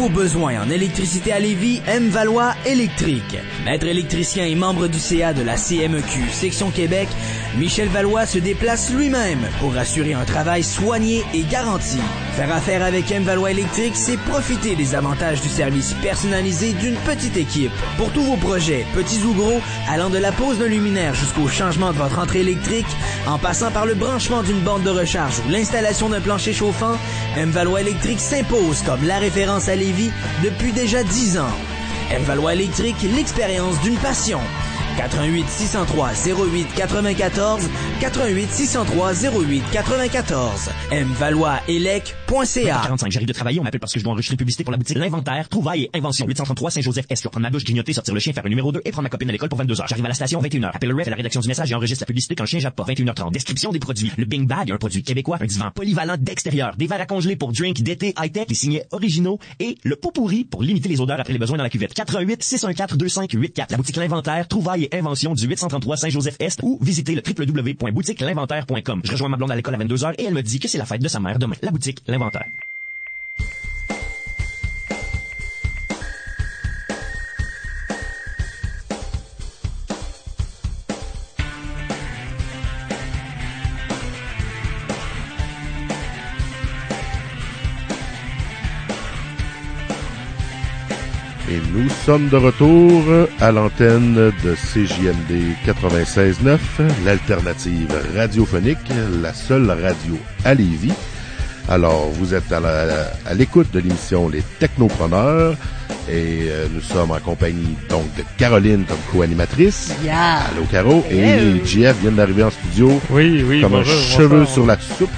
vos besoins en électricité à Lévis, M. Valois Électrique. Maître électricien et membre du C A de la C M E Q Section Québec, Michel Valois se déplace lui-même pour assurer un travail soigné et garanti. Faire affaire avec M. Valois Électrique, c'est profiter des avantages du service personnalisé d'une petite équipe. Pour tous vos projets, petits ou gros, allant de la pose d'un luminaire jusqu'au changement de votre entrée électrique, en passant par le branchement d'une borne de recharge ou l'installation d'un plancher chauffant, M. Valois Électrique s'impose comme la référence à Lévis depuis déjà dix ans. M. Valois Électrique, l'expérience d'une passion. quatre un huit six zéro trois zéro huit quatre-vingt-quatorze, quatre un huit six zéro trois zéro huit quatre-vingt-quatorze, m valois élec point c a. quarante-cinq, j'arrive de travailler, on m'appelle parce que je dois enregistrer une publicité pour la boutique L'Inventaire, Trouvailles et Invention, huit cent trente-trois Saint-Joseph-Est. Je dois prendre ma douche, grignoter, sortir le chien, faire un numéro deux et prendre ma copine à l'école pour vingt-deux heures. J'arrive à la station, vingt et une heures. Appelle le ref à la rédaction du message et enregistre la publicité quand le chien jappe pas. vingt et une heures trente. Description des produits. Le Bing Bag, un produit québécois, un divan polyvalent d'extérieur, des verres à congeler pour drink d'été high-tech, les signets originaux et le pot pourri pour limiter les odeurs après les besoins dans la cuvette. quatre un huit six un quatre deux cinq huit quatre. La boutique L'Inventaire, Trouvailles et Invention du huit cent trente-trois Saint-Joseph-Est ou visitez le w w w point boutique l'inventaire point com. Je rejoins ma blonde à l'école à vingt-deux heures et elle me dit que c'est la fête de sa mère demain. La boutique L'Inventaire. Et nous sommes de retour à l'antenne de C J M D quatre-vingt-seize neuf, l'alternative radiophonique, la seule radio à Lévis. Alors, vous êtes à, la, à l'écoute de l'émission Les Technopreneurs et euh, nous sommes en compagnie donc de Caroline comme co-animatrice. Yeah. Allô Caro. Hello. Et J F vient d'arriver en studio. Oui, oui. Comme bonjour, un cheveu bonjour. sur la soupe.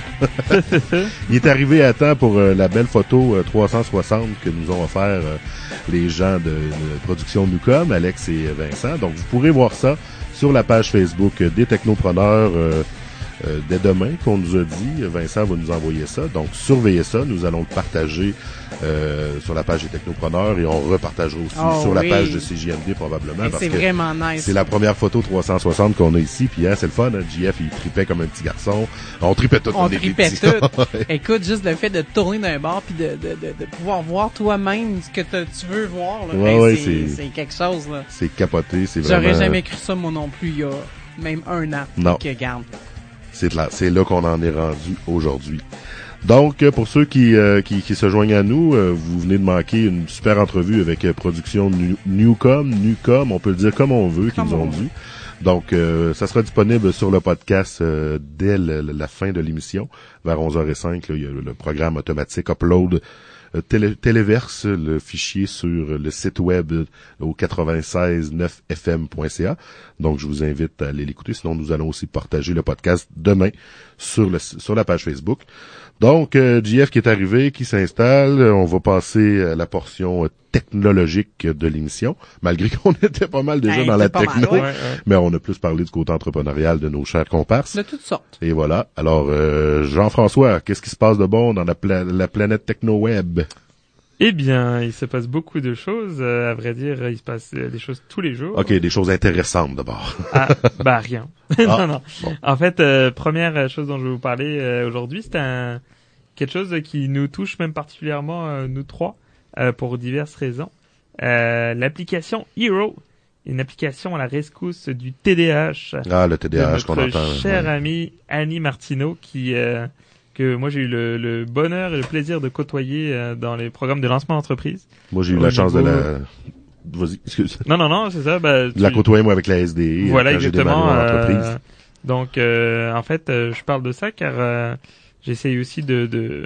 Il est arrivé à temps pour euh, la belle photo euh, trois cent soixante que nous ont offert euh, les gens de, de production Newcom, Alex et Vincent. Donc, vous pourrez voir ça sur la page Facebook des Technopreneurs euh, euh, dès demain, qu'on nous a dit. Vincent va nous envoyer ça. Donc, surveillez ça. Nous allons le partager euh, sur la page des Technopreneurs et on repartagera aussi oh, sur oui. la page de C J M D probablement. Et parce c'est que vraiment nice. c'est la première photo trois cent soixante qu'on a ici. Puis hein, c'est le fun. Hein? J F, il tripait comme un petit garçon. On tripait tout. On, on tripait tout. Ouais. Écoute, juste le fait de tourner d'un bord puis de, de, de, de pouvoir voir toi-même ce que tu veux voir, là, ouais, ben, ouais, c'est, c'est, c'est quelque chose. Là. C'est capoté. C'est vraiment... J'aurais jamais cru ça, moi non plus, il y a même un an. Non. Que, garde. C'est là, c'est là qu'on en est rendu aujourd'hui. Donc, pour ceux qui, euh, qui, qui se joignent à nous, euh, vous venez de manquer une super entrevue avec euh, production New, Newcom, Newcom, on peut le dire comme on veut, qu'ils nous ont dit. Donc, euh, ça sera disponible sur le podcast euh, dès le, la fin de l'émission, vers onze heures cinq. Là, il y a le programme automatique Upload euh, télé, Téléverse le fichier sur le site web euh, au quatre-vingt-seize neuf f m point c a. Donc, je vous invite à aller l'écouter. Sinon, nous allons aussi partager le podcast demain sur le sur la page Facebook. Donc, euh, J F qui est arrivé, qui s'installe, on va passer à la portion euh, technologique de l'émission, malgré qu'on était pas mal déjà hey, dans la techno, mal, ouais. Ouais, ouais. Mais on a plus parlé du côté entrepreneurial de nos chers comparses. De toutes sortes. Et voilà. Alors, euh, Jean-François, qu'est-ce qui se passe de bon dans la, pla- la planète techno-web? Eh bien, il se passe beaucoup de choses. Euh, à vrai dire, il se passe euh, des choses tous les jours. OK, des choses intéressantes d'abord. Ah, bah rien. Ah, non, non. Bon. En fait, euh, première chose dont je vais vous parler euh, aujourd'hui, c'est un quelque chose qui nous touche même particulièrement euh, nous trois euh, pour diverses raisons. Euh, l'application Hero, une application à la rescousse du T D A H. Ah, le T D A H qu'on entend. Notre chère ouais. amie Annie Martineau qui euh, que moi j'ai eu le, le bonheur et le plaisir de côtoyer euh, dans les programmes de lancement d'entreprise. Moi, j'ai eu Au la chance niveau... de la... Vas-y, excuse. Non, non, non, c'est ça. Bah, de la tu... côtoyer, moi, avec la S D E. Voilà, quand exactement. J'ai démarré mon entreprise. Euh, donc, euh, en fait, euh, je parle de ça car euh, j'essaye aussi de, de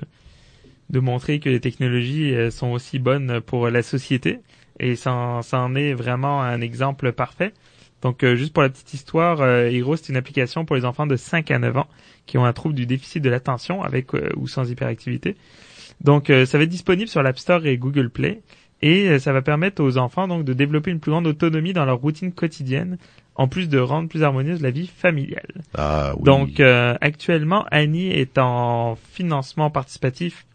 de montrer que les technologies euh, sont aussi bonnes pour la société. Et ça, ça en est vraiment un exemple parfait. Donc, euh, juste pour la petite histoire, euh, Hero, c'est une application pour les enfants de cinq à neuf ans qui ont un trouble du déficit de l'attention avec euh, ou sans hyperactivité. Donc, euh, ça va être disponible sur l'App Store et Google Play. Et euh, ça va permettre aux enfants donc de développer une plus grande autonomie dans leur routine quotidienne, en plus de rendre plus harmonieuse la vie familiale. Ah, oui. Donc, euh, actuellement, Annie est en financement participatif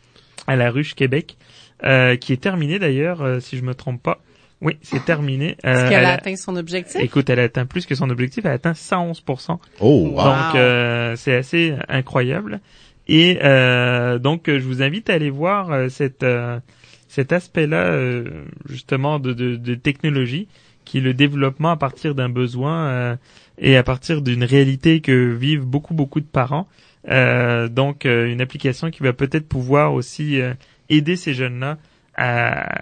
à la Ruche Québec, euh, qui est terminé d'ailleurs, euh, si je me trompe pas. Oui, c'est terminé. Est-ce euh, qu'elle a a atteint son objectif? Écoute, elle a atteint plus que son objectif, elle a atteint cent onze pour cent. Oh, wow. Donc, euh, c'est assez incroyable. Et euh, donc, je vous invite à aller voir euh, cette euh, cet aspect-là, euh, justement, de, de, de technologie, qui est le développement à partir d'un besoin euh, et à partir d'une réalité que vivent beaucoup, beaucoup de parents. Euh, donc, euh, une application qui va peut-être pouvoir aussi euh, aider ces jeunes-là à,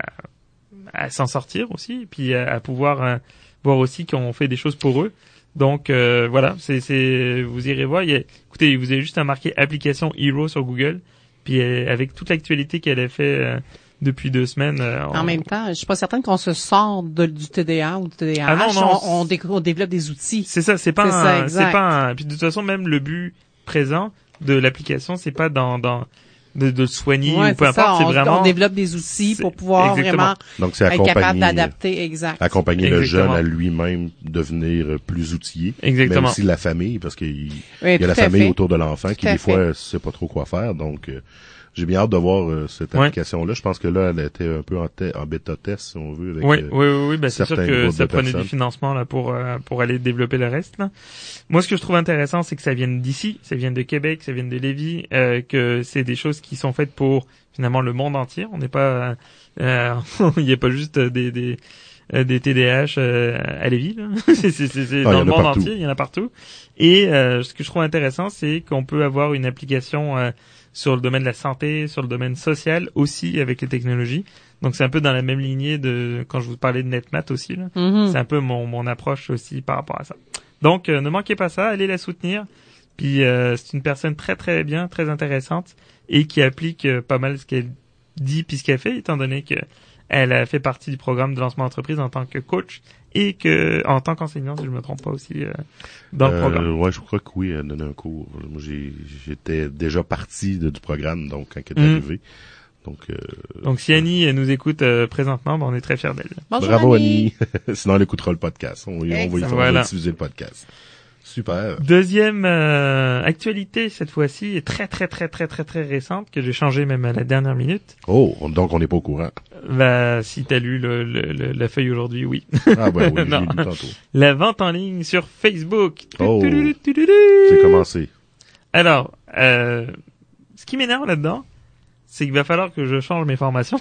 à s'en sortir aussi, puis à, à pouvoir euh, voir aussi qu'on fait des choses pour eux. Donc euh, voilà, c'est, c'est, vous irez voir. Il y a, écoutez, vous avez juste à marquer application Hero sur Google, puis euh, avec toute l'actualité qu'elle a fait euh, depuis deux semaines. Euh, on... En même temps, je suis pas certaine qu'on se sort de, du T D A ou du T D A H. Ah non, non, on, on, dé- on développe des outils. C'est ça, c'est pas, c'est, un, ça, c'est pas un. Puis de toute façon, même le but présent de l'application, c'est pas dans dans de, de soigner ouais, ou peu c'est importe, ça, c'est on, vraiment... on développe des outils pour pouvoir exactement. vraiment Donc, c'est être capable d'adapter, exact. Accompagner exactement. le jeune à lui-même devenir plus outillé. Exactement. Même aussi la famille, parce qu'il oui, y a la famille fait. autour de l'enfant tout qui, des fois, ne sait pas trop quoi faire. Donc, euh, j'ai bien hâte de voir euh, cette ouais. application-là. Je pense que là, elle était un peu en, te- en bêta-test, si on veut. Avec, oui, euh, oui, oui, oui. Ben, c'est sûr que ça prenait du financement là pour euh, pour aller développer le reste. Là. Moi, ce que je trouve intéressant, c'est que ça vienne d'ici, ça vient de Québec, ça vient de Lévis, euh, que c'est des choses qui sont faites pour finalement le monde entier. On n'est pas, euh, il n'y a pas juste des des des T D A H euh, à Lévis. Là. c'est c'est, c'est, c'est ah, dans le monde partout. Entier, il y en a partout. Et euh, ce que je trouve intéressant, c'est qu'on peut avoir une application euh, sur le domaine de la santé, sur le domaine social aussi avec les technologies. Donc c'est un peu dans la même lignée de quand je vous parlais de NetMath aussi. Là. Mm-hmm. C'est un peu mon mon approche aussi par rapport à ça. Donc euh, ne manquez pas ça, allez la soutenir. Puis euh, c'est une personne très très bien, très intéressante et qui applique euh, pas mal ce qu'elle dit puis ce qu'elle fait, étant donné que elle a fait partie du programme de lancement d'entreprise en tant que coach et que en tant qu'enseignant, si je me trompe pas aussi, euh, dans euh, le programme. Ouais, je crois que oui, elle donné un cours. Moi, j'ai, j'étais déjà parti de, du programme, donc quand elle est mmh. arrivée. Donc, euh, donc si Annie nous écoute euh, présentement, ben, on est très fiers d'elle. Bonjour, bravo Annie. Annie. Sinon, elle écoutera le podcast. On, on, va, y, on voilà. va diffuser le podcast. Super. Deuxième euh, actualité cette fois-ci est très très très très très très récente que j'ai changé même à la dernière minute. Oh, donc on n'est pas au courant. Bah si t'as lu le, le, le, la feuille aujourd'hui, oui. Ah ben oui, j'ai lu tantôt. La vente en ligne sur Facebook. Oh, c'est commencé. Alors, euh, ce qui m'énerve là-dedans, c'est qu'il va falloir que je change mes formations.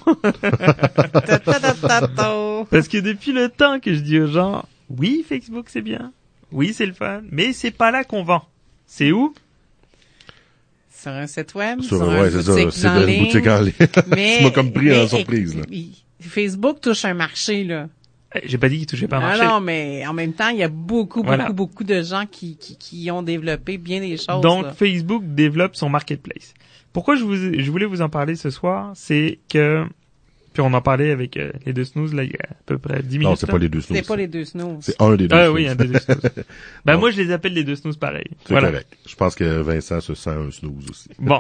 Parce que depuis le temps que je dis aux gens, oui, Facebook c'est bien. Oui, c'est le fun, mais c'est pas là qu'on vend. C'est où? Sur un site web, sur, sur ouais, une c'est boutique ça, en c'est ligne. une boutique en ligne. Mais, tu m'as comme pris mais, en surprise, là. Facebook touche un marché, là. J'ai pas dit qu'il touchait pas un marché. Non, non, mais en même temps, il y a beaucoup, voilà. beaucoup, beaucoup de gens qui, qui, qui ont développé bien des choses. Donc, là. Facebook développe son marketplace. Pourquoi je vous, je voulais vous en parler ce soir, c'est que, puis on en parlait avec euh, les deux snooze, là, il y a à peu près dix minutes. Non, c'est pas les deux snooze. C'est pas les deux snooze. C'est un des deux ah, snooze. Ah oui, un des deux snooze. ben, moi, je les appelle les deux snooze pareil. C'est voilà. correct. Je pense que Vincent se sent un snooze aussi. Bon.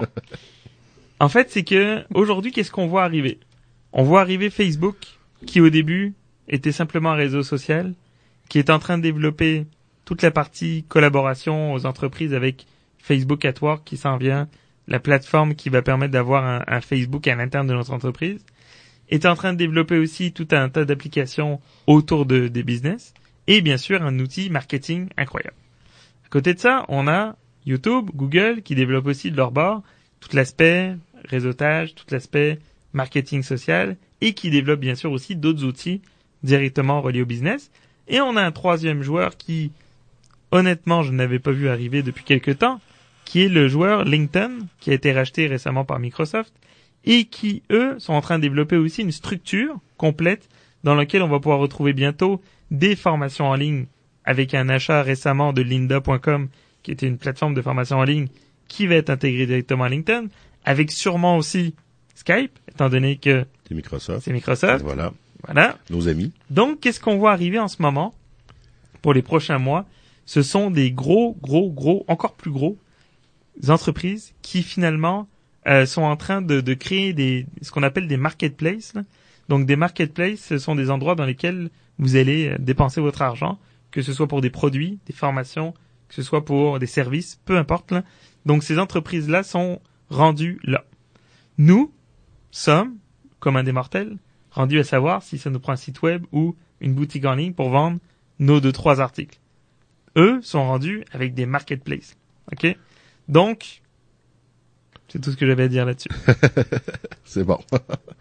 En fait, c'est que, aujourd'hui, qu'est-ce qu'on voit arriver? On voit arriver Facebook, qui au début était simplement un réseau social, qui est en train de développer toute la partie collaboration aux entreprises avec Facebook at Work qui s'en vient, la plateforme qui va permettre d'avoir un, un Facebook à l'interne de notre entreprise, est en train de développer aussi tout un tas d'applications autour de, des business, et bien sûr un outil marketing incroyable. À côté de ça, on a YouTube, Google, qui développent aussi de leur bord tout l'aspect réseautage, tout l'aspect marketing social, et qui développe bien sûr aussi d'autres outils directement reliés au business. Et on a un troisième joueur qui, honnêtement, je n'avais pas vu arriver depuis quelque temps, qui est le joueur LinkedIn, qui a été racheté récemment par Microsoft, et qui, eux, sont en train de développer aussi une structure complète dans laquelle on va pouvoir retrouver bientôt des formations en ligne avec un achat récemment de lynda point com, qui était une plateforme de formation en ligne qui va être intégrée directement à LinkedIn, avec sûrement aussi Skype, étant donné que c'est Microsoft. C'est Microsoft. Voilà. Voilà. Nos amis. Donc, qu'est-ce qu'on voit arriver en ce moment pour les prochains mois? Ce sont des gros, gros, gros, encore plus gros entreprises qui finalement euh, sont en train de, de créer des ce qu'on appelle des marketplaces. Là. Donc, des marketplaces, ce sont des endroits dans lesquels vous allez dépenser votre argent, que ce soit pour des produits, des formations, que ce soit pour des services, peu importe. Là. Donc, ces entreprises-là sont rendues là. Nous sommes, comme un des mortels, rendus à savoir si ça nous prend un site web ou une boutique en ligne pour vendre nos deux, trois articles. Eux sont rendus avec des marketplaces. OK? Donc, c'est tout ce que j'avais à dire là-dessus. C'est bon.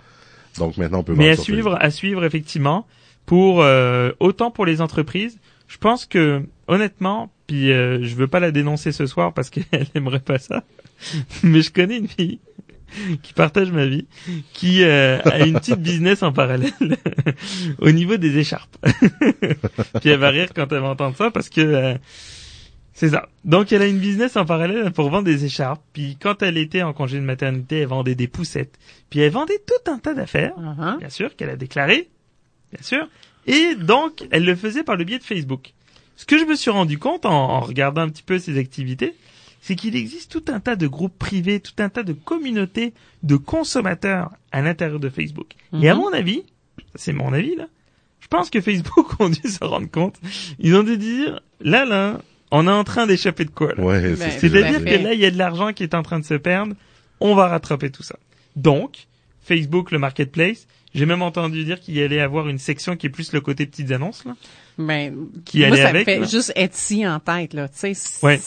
Donc maintenant, on peut. Mais voir à sur suivre, Facebook. à suivre effectivement, pour euh, autant pour les entreprises. Je pense que honnêtement, puis euh, je veux pas la dénoncer ce soir parce qu'elle aimerait pas ça, mais je connais une fille qui partage ma vie, qui euh, a une petite business en parallèle au niveau des écharpes. Puis elle va rire quand elle va entendre ça parce que euh, c'est ça. Donc elle a une business en parallèle pour vendre des écharpes. Puis quand elle était en congé de maternité, elle vendait des poussettes. Puis elle vendait tout un tas d'affaires, uh-huh. bien sûr, qu'elle a déclaré, bien sûr. Et donc elle le faisait par le biais de Facebook. Ce que je me suis rendu compte en, en regardant un petit peu ses activités, c'est qu'il existe tout un tas de groupes privés, tout un tas de communautés de consommateurs à l'intérieur de Facebook. Mm-hmm. Et à mon avis, c'est mon avis là, je pense que Facebook ont dû se rendre compte, ils ont dû dire, là là, on est en train d'échapper de quoi là. Ouais, c'est C'est-à-dire que là, il y a de l'argent qui est en train de se perdre, on va rattraper tout ça. Donc, Facebook, le marketplace, j'ai même entendu dire qu'il y allait avoir une section qui est plus le côté petites annonces là. Ben, qui moi, allait ça avec, me fait là. juste Etsy en tête, là. Tu sais, si, ouais.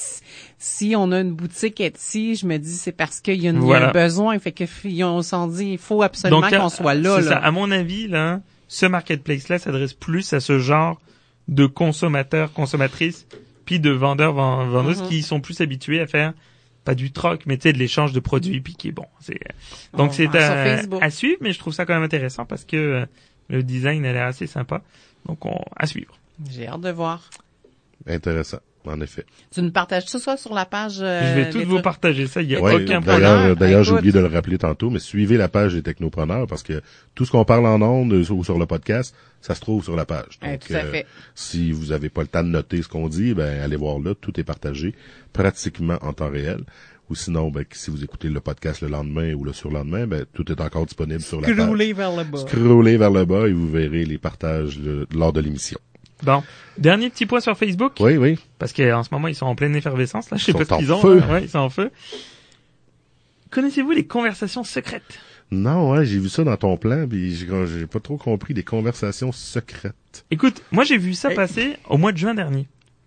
si on a une boutique Etsy, je me dis c'est parce qu'il y a, une, voilà. y a un besoin. Fait que ils ont s'en dit, il faut absolument Donc, qu'on soit là. C'est là. ça. À mon avis, là, ce marketplace-là s'adresse plus à ce genre de consommateurs, consommatrices, puis de vendeurs, vendeuses mm-hmm. qui sont plus habitués à faire pas du troc, mais tu sais de l'échange de produits, puis qui est bon. C'est donc on c'est à, à suivre, mais je trouve ça quand même intéressant parce que euh, le design a l'air assez sympa. Donc on à suivre. J'ai hâte de voir. Intéressant, en effet. Tu nous partages tout ça sur la page? Euh, je vais tout vous partager ça, il y a ouais, aucun problème. D'ailleurs, d'ailleurs, j'ai oublié de Écoute. le rappeler tantôt, mais suivez la page des Technopreneurs parce que tout ce qu'on parle en ondes ou sur le podcast, ça se trouve sur la page. Donc, ouais, tout à fait. Euh, si vous avez pas le temps de noter ce qu'on dit, ben allez voir là, tout est partagé pratiquement en temps réel. Ou sinon, ben, si vous écoutez le podcast le lendemain ou le surlendemain, ben, tout est encore disponible sur la page. Scrollez vers le bas. Scrollez vers le bas et vous verrez les partages le, lors de l'émission. Bon. Dernier petit point sur Facebook. Oui, oui. Parce qu'en ce moment, ils sont en pleine effervescence, là. Je sais ils pas ce qu'ils ont. feu. Là. Ouais, ils sont en feu. Connaissez-vous les conversations secrètes? Non, ouais, j'ai vu ça dans ton plan, puis j'ai, j'ai pas trop compris les conversations secrètes. Écoute, moi, j'ai vu ça hey. passer au mois de juin dernier.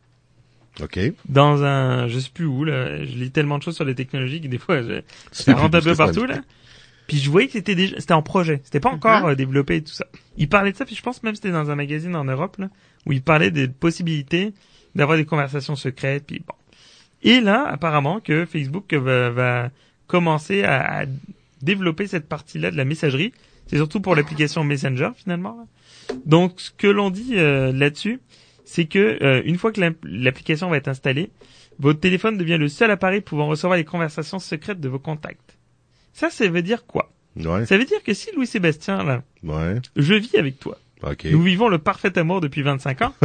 OK. Dans un, je sais plus où, là. Je lis tellement de choses sur les technologies que des fois, je, ça rentre un peu partout, là. Puis je voyais que c'était déjà, c'était en projet. C'était pas encore uh-huh. euh, développé et tout ça. Il parlait de ça, puis je pense même que c'était dans un magazine en Europe, là, où il parlait des possibilités d'avoir des conversations secrètes, puis bon. Et là, apparemment, que Facebook va, va commencer à, à développer cette partie-là de la messagerie. C'est surtout pour l'application Messenger, finalement, là. Donc, ce que l'on dit euh, là-dessus, c'est que euh, une fois que l'application va être installée, votre téléphone devient le seul appareil pouvant recevoir les conversations secrètes de vos contacts. Ça, ça veut dire quoi? Ouais. Ça veut dire que si Louis-Sébastien, là, ouais. je vis avec toi, okay. nous vivons le parfait amour depuis vingt-cinq ans,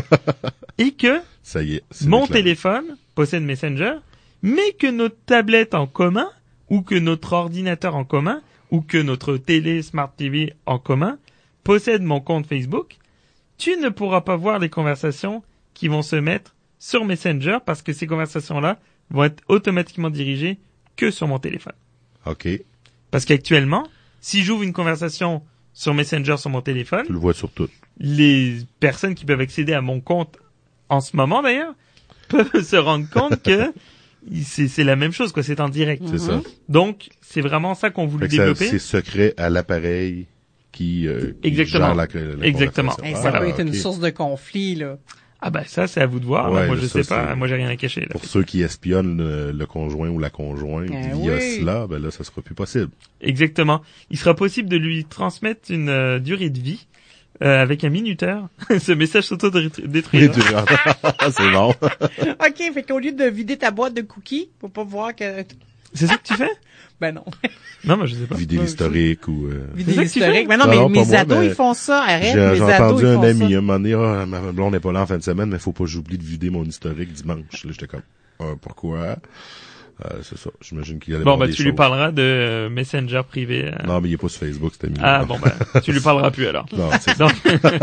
et que ça y est, mon téléphone possède Messenger, mais que notre tablette en commun, ou que notre ordinateur en commun, ou que notre télé Smart T V en commun, possède mon compte Facebook, tu ne pourras pas voir les conversations qui vont se mettre sur Messenger parce que ces conversations-là vont être automatiquement dirigées que sur mon téléphone. OK. Parce qu'actuellement, si j'ouvre une conversation sur Messenger sur mon téléphone, tu le vois sur tout. Les personnes qui peuvent accéder à mon compte en ce moment d'ailleurs peuvent se rendre compte que c'est, c'est la même chose, quoi. C'est en direct. C'est ça. Donc, c'est vraiment ça qu'on voulait développer. Ça, c'est secret à l'appareil qui, euh, qui Exactement. gère la, la Exactement. Et ça ah, peut être okay. une source de conflit, là. Ah ben ça, c'est à vous de voir. Ouais, moi, je ça, sais pas. c'est... Moi, j'ai rien à cacher. Là. Pour ceux qui espionnent le, le conjoint ou la conjointe eh via oui. cela, ben là, ça sera plus possible. Exactement. Il sera possible de lui transmettre une euh, durée de vie euh, avec un minuteur. Ce message s'auto-détruira. C'est bon. OK, fait qu'au lieu de vider ta boîte de cookies, faut pas voir que... C'est ça que tu fais? Ben non. Non, mais je sais pas. Vider l'historique ou... Euh... Vider l'historique. Ben non, mais non, mes moi, ados, mais ils font ça. Arrête, j'ai, mes j'ai ados, entendu ils un font ami, ça. un moment donné, ah, ma blonde n'est pas là en fin de semaine, mais faut pas que j'oublie de vider mon historique dimanche. Là, j'étais comme, ah, pourquoi? Euh, c'est ça. J'imagine qu'il allait Bon, bah, ben, tu choses. lui parleras de euh, Messenger privé. Euh... Non, mais il est pas sur Facebook, c'était mieux. Ah, bon, ben, tu lui parleras plus, alors. Non, c'est Donc,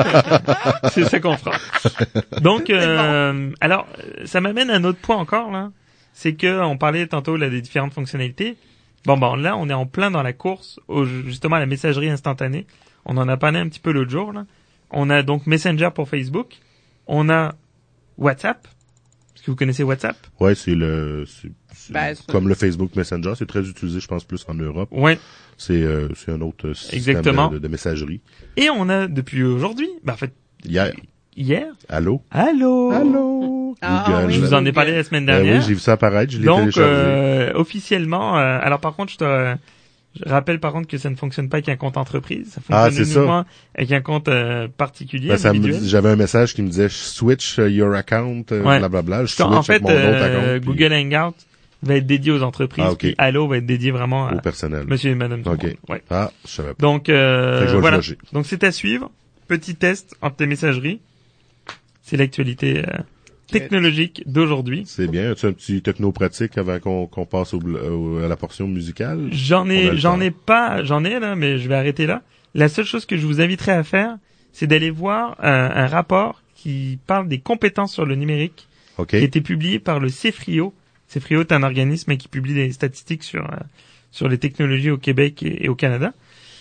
c'est ça qu'on fera. Donc, euh, alors, ça m'amène à un autre point encore, là. C'est que, on parlait tantôt, là, des différentes fonctionnalités. Bon, ben, là, on est en plein dans la course, au, justement, à la messagerie instantanée. On en a parlé un petit peu l'autre jour, là. On a donc Messenger pour Facebook. On a WhatsApp. Est-ce que vous connaissez WhatsApp? Ouais, c'est le, c'est, c'est ben, comme le Facebook Messenger. C'est très utilisé, je pense, plus en Europe. Ouais. C'est, euh, c'est un autre système Exactement. De, de messagerie. Et on a, depuis aujourd'hui, ben, en fait, hier. Hier. Allô? Allô? Allô? Ah, Google. oui, Je vous en ai parlé la semaine dernière. Ben oui, j'ai vu ça apparaître, je l'ai Donc, téléchargé. euh, officiellement, euh, alors par contre, je te, je rappelle par contre que ça ne fonctionne pas avec un compte entreprise. Ça Ah, fonctionne c'est uniquement avec un compte euh, particulier, Ben, ça me, individuel. j'avais un message qui me disait switch your account, euh, Ouais. blablabla. Je En switch fait, avec mon autre euh, account. Google Hangout va être dédié aux entreprises, Ah, ok. puis Allo va être dédié vraiment à au personnel. monsieur et madame tout le Ok. monde. Ouais. Ah, je savais pas. Donc, Fait que je euh, vais le voilà. flusher. Donc, c'est à suivre. Petit test entre tes messageries. C'est l'actualité euh, technologique d'aujourd'hui. C'est bien. As-tu un petit techno-pratique avant qu'on, qu'on passe au, au, à la portion musicale? J'en On a ai, le j'en temps. ai pas, j'en ai là, mais je vais arrêter là. La seule chose que je vous inviterai à faire, c'est d'aller voir un, un rapport qui parle des compétences sur le numérique, OK. qui a été publié par le CEFRIO. CEFRIO est un organisme qui publie des statistiques sur euh, sur les technologies au Québec et, et au Canada.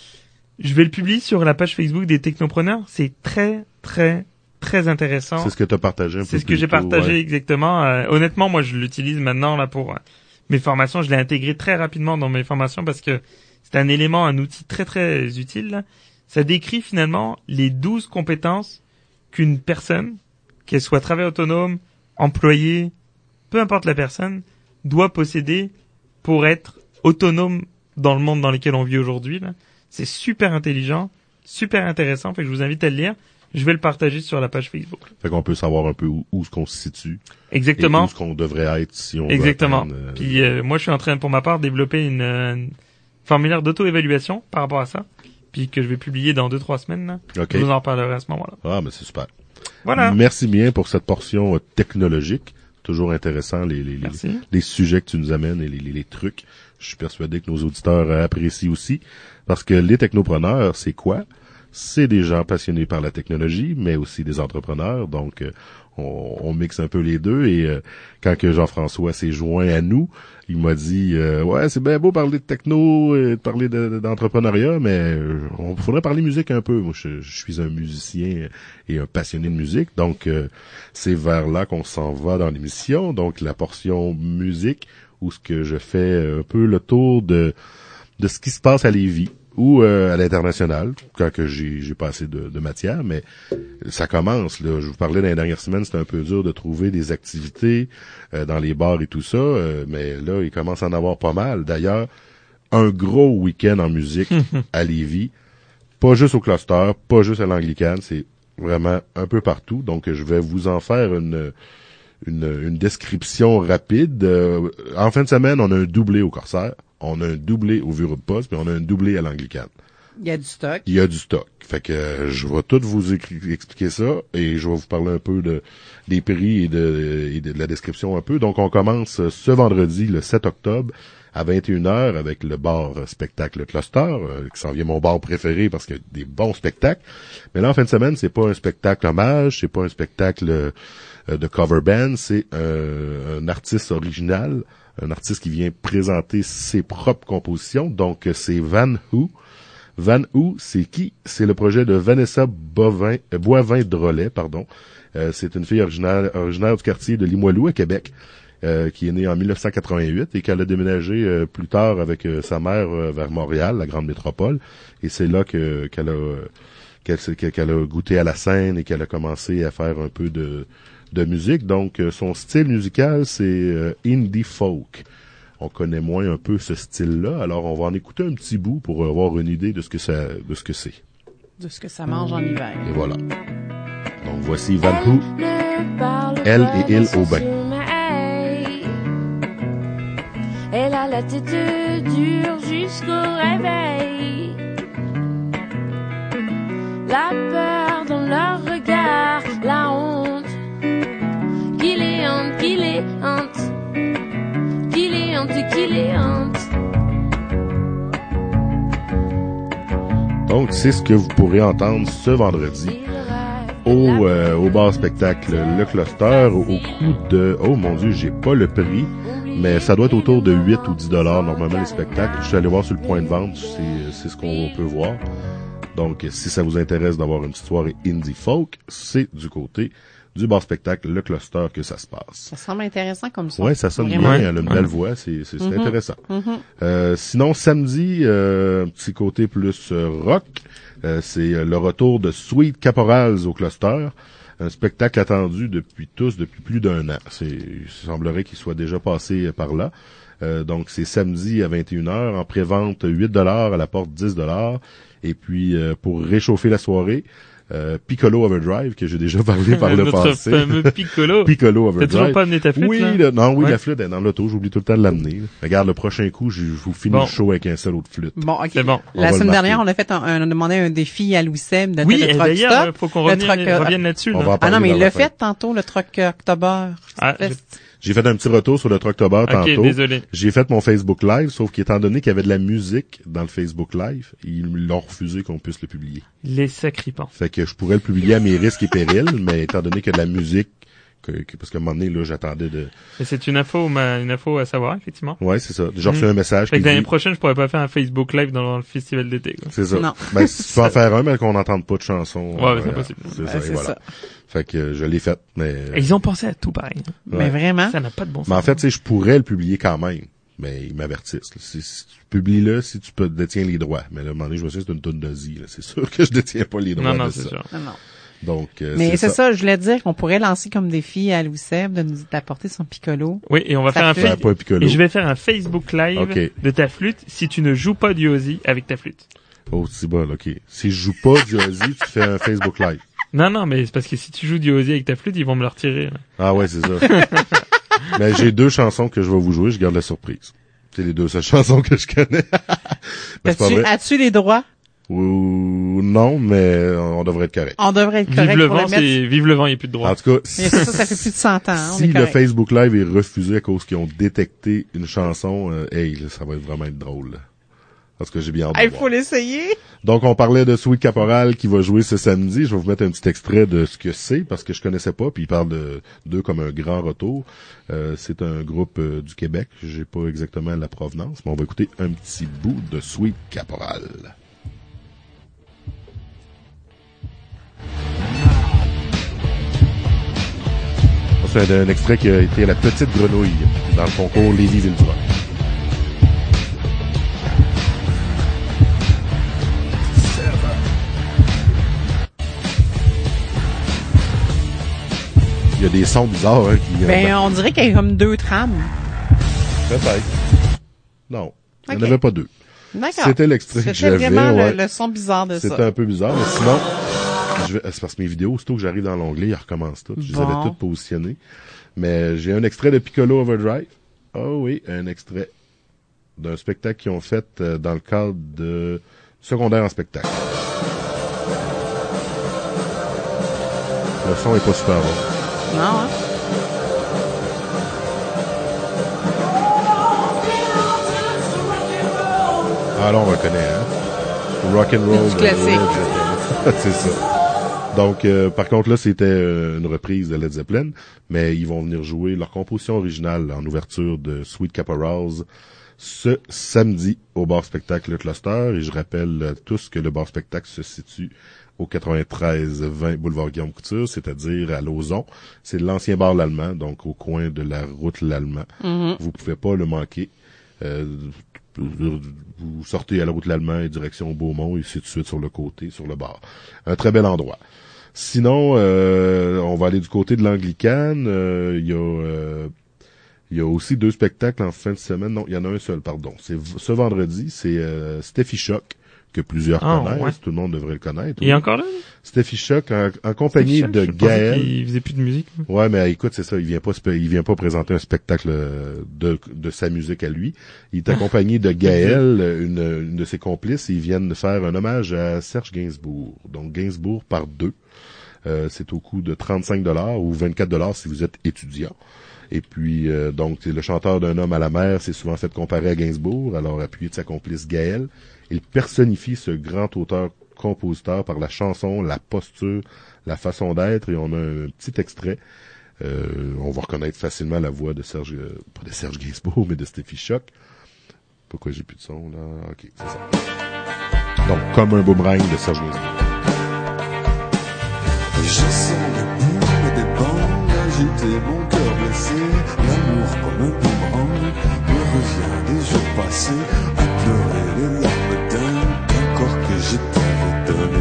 Je vais le publier sur la page Facebook des technopreneurs. C'est très, très, très intéressant. C'est ce que tu as partagé un peu C'est ce que plus j'ai tôt, partagé ouais. exactement. Euh, honnêtement, moi, je l'utilise maintenant là pour euh, mes formations. Je l'ai intégré très rapidement dans mes formations parce que c'est un élément, un outil très très utile. Là. Ça décrit finalement les douze compétences qu'une personne, qu'elle soit travailleur autonome, employé, peu importe la personne, doit posséder pour être autonome dans le monde dans lequel on vit aujourd'hui. Là. C'est super intelligent, super intéressant. Fait que je vous invite à le lire. Je vais le partager sur la page Facebook. Fait qu'on peut savoir un peu où, où ce qu'on se situe. Exactement. Et où ce qu'on devrait être si on Exactement. veut atteindre, euh, Puis euh, moi, je suis en train, pour ma part, de développer une, une formulaire d'auto-évaluation par rapport à ça, puis que je vais publier dans deux trois semaines. Là. OK. Je vous en parlerai à ce moment-là. Ah, mais c'est super. Voilà. Merci bien pour cette portion euh, technologique. Toujours intéressant, les, les, les, Merci. les sujets que tu nous amènes et les, les, les trucs. Je suis persuadé que nos auditeurs euh, apprécient aussi. Parce que les technopreneurs, c'est quoi? C'est des gens passionnés par la technologie, mais aussi des entrepreneurs. Donc, euh, on, on mixe un peu les deux. Et euh, quand que Jean-François s'est joint à nous, il m'a dit euh, ouais, c'est bien beau parler de techno, et de parler de, de, d'entrepreneuriat, mais euh, on faudrait parler musique un peu. Moi, je, je suis un musicien et un passionné de musique, donc euh, c'est vers là qu'on s'en va dans l'émission. Donc, la portion musique, où ce que je fais un peu le tour de de ce qui se passe à Lévis ou euh, à l'international, quand que j'ai j'ai pas assez de, de matière, mais ça commence là. Je vous parlais dans les dernières semaines, c'était un peu dur de trouver des activités euh, dans les bars et tout ça, euh, mais là, il commence à en avoir pas mal. D'ailleurs, un gros week-end en musique à Lévis, pas juste au cluster, pas juste à l'Anglicane, c'est vraiment un peu partout. Donc, je vais vous en faire une une, une description rapide. Euh, en fin de semaine, on a un doublé au Corsaire. On a un doublé au Bureau de Poste, puis on a un doublé à l'Anglicane. Il y a du stock. Il y a du stock. Fait que euh, je vais tout vous écri- expliquer ça et je vais vous parler un peu de des prix et de, et de la description un peu. Donc, on commence ce vendredi, le sept octobre, à vingt et une heures, avec le bar spectacle Cluster, euh, qui s'en vient mon bar préféré parce qu'il y a des bons spectacles. Mais là, en fin de semaine, c'est pas un spectacle hommage, c'est pas un spectacle euh, de cover band, c'est euh, un artiste original, un artiste qui vient présenter ses propres compositions. Donc, c'est Van Who. Van Who, c'est qui? C'est le projet de Vanessa Bovin, euh, Boivin-Drolet, pardon. Euh, c'est une fille originaire, originaire du quartier de Limoilou, à Québec, euh, qui est née en dix-neuf cent quatre-vingt-huit et qu'elle a déménagé euh, plus tard avec euh, sa mère euh, vers Montréal, la grande métropole. Et c'est là que qu'elle a qu'elle, qu'elle a goûté à la scène et qu'elle a commencé à faire un peu de de musique. Donc, euh, son style musical, c'est euh, indie folk. On connaît moins un peu ce style-là, alors on va en écouter un petit bout pour avoir une idée de ce que ça, de ce que c'est. De ce que ça mange en hiver. Et voilà. Donc voici Van Who, elle et il au bain. Elle a la tête dure jusqu'au réveil. La peur dans leur regard, la honte. Qu'il est honte, qu'il est honte. Qu'il est honte, qu'il est honte. Donc, c'est ce que vous pourrez entendre ce vendredi au, euh, au bar spectacle Le Cluster au coût de... Oh mon Dieu, j'ai pas le prix, mais ça doit être autour de huit ou dix dollars normalement les spectacles. Je suis allé voir sur le point de vente, c'est, c'est ce qu'on peut voir. Donc, si ça vous intéresse d'avoir une petite soirée indie folk, c'est du côté du bar spectacle, le cluster, que ça se passe. Ça semble intéressant comme ça. Ouais, ça sonne Vraiment. bien, elle a une Ouais. belle voix, c'est, c'est, c'est Mm-hmm. intéressant. Mm-hmm. Euh, sinon, samedi, euh, un petit côté plus euh, rock, euh, c'est euh, le retour de Sweet Caporals au cluster. Un spectacle attendu depuis tous, depuis plus d'un an. C'est, il semblerait qu'il soit déjà passé par là. Euh, donc, c'est samedi à vingt et une heures, en pré-vente huit dollars, à la porte dix dollars. Et puis, euh, pour réchauffer la soirée, euh, Piccolo Overdrive, que j'ai déjà parlé par le Notre passé. fameux Piccolo. Piccolo T'as Overdrive. toujours pas amené ta flûte, Oui, là? le- non, oui, Ouais. la flûte est dans l'auto, j'oublie tout le temps de l'amener. là. Regarde, le prochain coup, je, je vous finis Bon. le show avec un seul autre flûte. Bon, ok. C'est bon. On va La le semaine marquer. dernière, on a fait un, un- on a demandé un défi à Louis Seb de Oui, le et truck d'ailleurs, stop. euh, faut qu'on Le revienne, truck, euh, revienne là-dessus. On là. va en Ah parler non, mais dans il la l'a fin. fait tantôt, le truck euh, October. Ah, Fest. J'ai fait un petit retour sur le Trucktober Ok, tantôt. désolé. J'ai fait mon Facebook Live, sauf qu'étant donné qu'il y avait de la musique dans le Facebook Live, ils l'ont refusé qu'on puisse le publier. Les sacripants. Fait que je pourrais le publier à mes risques et périls, mais étant donné qu'il y a de la musique, que, que- parce qu'à un moment donné, là, j'attendais de... Et c'est une info, ma- une info à savoir, effectivement. Ouais, c'est ça. J'ai reçu Mhm. un message Fait qui que l'année dit... prochaine, je pourrais pas faire un Facebook Live dans le festival d'été, quoi. C'est ça. Non. Ben, si tu peux en faire un, mais qu'on n'entende pas de chanson. Ouais, euh, c'est impossible. C'est Ben, ça, et c'est voilà. ça. Fait que euh, je l'ai fait, mais... Et ils ont pensé à tout pareil. Mais Ouais. vraiment. Ça n'a pas de bon sens. Mais en fait, tu sais, je pourrais le publier quand même. Mais ils m'avertissent. là. Si, si tu publies-le, si tu peux, détiens les droits. Mais là, à un moment donné, je me suis dit, c'est une tonne d'Ozzy. là. C'est sûr que je détiens pas les droits non, non, de c'est ça. sûr. Non, non. Donc, euh, Mais c'est ça. ça, je voulais dire qu'on pourrait lancer comme défi à Louis Seb de nous apporter son piccolo. Oui, et on va Ça faire un fait- Faire Facebook. pas un piccolo. Et je vais faire un Facebook Live Ok. de ta flûte si tu ne joues pas du Ozzy avec ta flûte. Oh, c'est bon, ok. Si je joue pas du Ozzy, tu fais un Facebook Live. Non, non, mais c'est parce que si tu joues du Ozzy avec ta flûte, ils vont me le retirer. là. Ah ouais, c'est ça. Mais j'ai deux chansons que je vais vous jouer, je garde la surprise. C'est les deux seules chansons que je connais. Mais c'est pas As-tu, vrai. as-tu les droits? Ou non, mais on devrait être correct. On devrait être correct Vive le pour vent, le mettre. c'est vive le vent, il n'y a plus de droit. En tout cas, Mais ça, ça fait plus de cent ans, hein, on si est le correct. Facebook Live est refusé à cause qu'ils ont détecté une chanson, euh, hey, là, ça va être vraiment être drôle. là. Parce que j'ai bien hâte de Il voir. faut l'essayer. Donc, on parlait de Sweet Caporal qui va jouer ce samedi. Je vais vous mettre un petit extrait de ce que c'est, parce que je connaissais pas, puis il parle de d'eux comme un grand retour. Euh, c'est un groupe euh, du Québec. J'ai pas exactement la provenance, mais on va écouter un petit bout de Sweet Caporal. C'est un, un extrait qui a été la petite grenouille dans le concours Lévis-Villeroy. Il y a des sons bizarres, hein, qui... Ben, euh, on dirait qu'il y a comme deux trames. peut-être. Non. Il n'y Ok. en avait pas deux. D'accord. C'était l'extrait que C'était j'avais. vraiment ouais. le, le son bizarre de C'était ça. un peu bizarre, mais sinon, je vais, c'est parce que mes vidéos, aussitôt que j'arrive dans l'onglet, ils recommencent toutes. Je les Bon. avais toutes positionnées. Mais j'ai un extrait de Piccolo Overdrive. Oh oui, un extrait d'un spectacle qu'ils ont fait euh, dans le cadre de secondaire en spectacle. Le son est pas super bon. Non, hein? Ah là, on reconnaît, hein? Rock and roll. Du classique. de Led Zeppelin. C'est ça. Donc, euh, par contre, là, c'était euh, une reprise de Led Zeppelin, mais ils vont venir jouer leur composition originale en ouverture de Sweet Caporals ce samedi au bar spectacle Le Cluster. Et je rappelle à tous que le bar spectacle se situe au quatre-vingt-treize vingt boulevard Guillaume Couture, c'est-à-dire à Lauson. C'est l'ancien bar L'Allemand, donc au coin de la route L'Allemand. Mhm. Vous pouvez pas le manquer. Euh, vous sortez à la route L'Allemand et direction Beaumont et c'est tout de suite sur le côté, sur le bar. Un très bel endroit. Sinon, euh, on va aller du côté de l'Anglicane. Euh, Il y a... Euh, il y a aussi deux spectacles en fin de semaine. Non, il y en a un seul, pardon. C'est v- ce vendredi, c'est euh, Steffi Shock, que plusieurs Ah, connaissent. ouais. Tout le monde devrait le connaître. Il est encore là? Steffi Shock en, en compagnie Steffi Shock, de je pensais Gaël. qu'il faisait plus de musique. Ouais, mais écoute, c'est ça, il vient pas spe- il vient pas présenter un spectacle euh, de, de sa musique à lui. Il est accompagné de Gaël, une, une de ses complices, et ils viennent faire un hommage à Serge Gainsbourg. Donc Gainsbourg par deux. Euh, c'est au coût de trente-cinq dollars ou vingt-quatre dollars si vous êtes étudiant. Et puis, euh, donc, c'est le chanteur d'un homme à la mer, c'est souvent fait comparer à Gainsbourg, alors appuyé de sa complice Gaël. Il personnifie ce grand auteur-compositeur par la chanson, la posture, la façon d'être, et on a un petit extrait. Euh, on va reconnaître facilement la voix de Serge, euh, pas de Serge Gainsbourg, mais de Steffi Shock. Pourquoi j'ai plus de son, là? Ok, c'est ça. Donc, comme un boomerang de Serge Gainsbourg. Je sens le bout des bancs mon cœur blessé. L'amour comme un boomerang me revient des jours passés à pleurer les larmes d'un corps que je t'avais donné.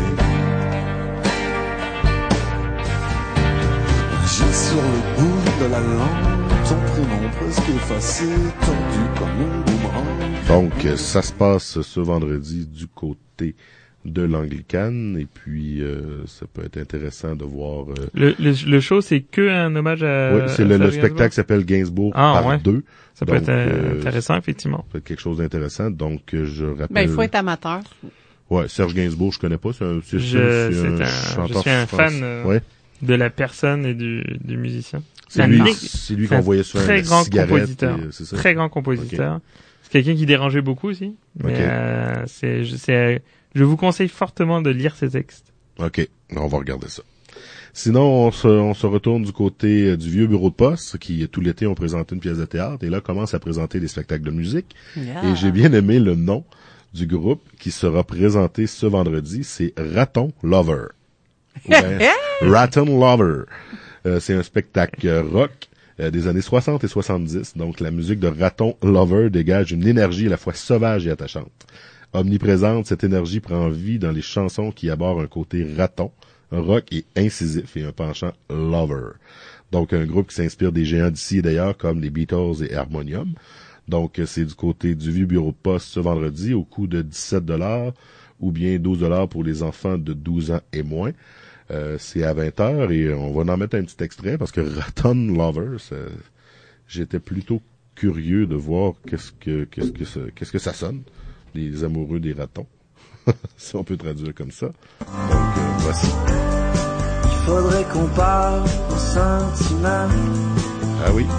J'ai sur le bout de la langue ton prénom presque effacé, tordu comme un boomerang. Donc, ça se passe ce vendredi du côté de l'Anglicane, et puis euh, ça peut être intéressant de voir... Euh... Le, le, le show, c'est que un hommage à... Oui, c'est le, le spectacle s'appelle Gainsbourg ah, par ouais. deux. Ça peut donc, être euh, intéressant, effectivement. Ça peut être quelque chose d'intéressant, donc je rappelle... Ben, il faut être amateur. Ouais, Serge Gainsbourg, je connais pas, c'est un... C'est, je, c'est un, un je suis un fan euh, ouais. de la personne et du, du musicien. C'est, c'est lui, mec, c'est lui qu'on voyait sur très un grand cigarette. compositeur. Et, c'est ça? Très grand compositeur. Okay. C'est quelqu'un qui dérangeait beaucoup aussi. Mais okay. euh, c'est, c'est, je vous conseille fortement de lire ses textes. OK, on va regarder ça. Sinon, on se, on se retourne du côté du vieux bureau de poste, qui tout l'été ont présenté une pièce de théâtre, et là commence à présenter des spectacles de musique. Yeah. Et j'ai bien aimé le nom du groupe qui sera présenté ce vendredi, c'est Raton Lover. Ouais, Raton Lover. Euh, c'est un spectacle rock euh, des années soixante et soixante-dix. Donc, la musique de Raton Lover dégage une énergie à la fois sauvage et attachante. Omniprésente, cette énergie prend vie dans les chansons qui abordent un côté raton, rock et incisif et un penchant lover. Donc, un groupe qui s'inspire des géants d'ici et d'ailleurs comme les Beatles et Harmonium. Donc, c'est du côté du vieux bureau de poste ce vendredi au coût de dix-sept dollars ou bien douze dollars pour les enfants de douze ans et moins. Euh, c'est à vingt heures et on va en mettre un petit extrait parce que Raton Lover, ça, j'étais plutôt curieux de voir qu'est-ce que qu'est-ce que ça, qu'est-ce que ça sonne, les amoureux des ratons, si on peut traduire comme ça. Donc euh, voici. Il faudrait qu'on parle en sentiments. Ah oui.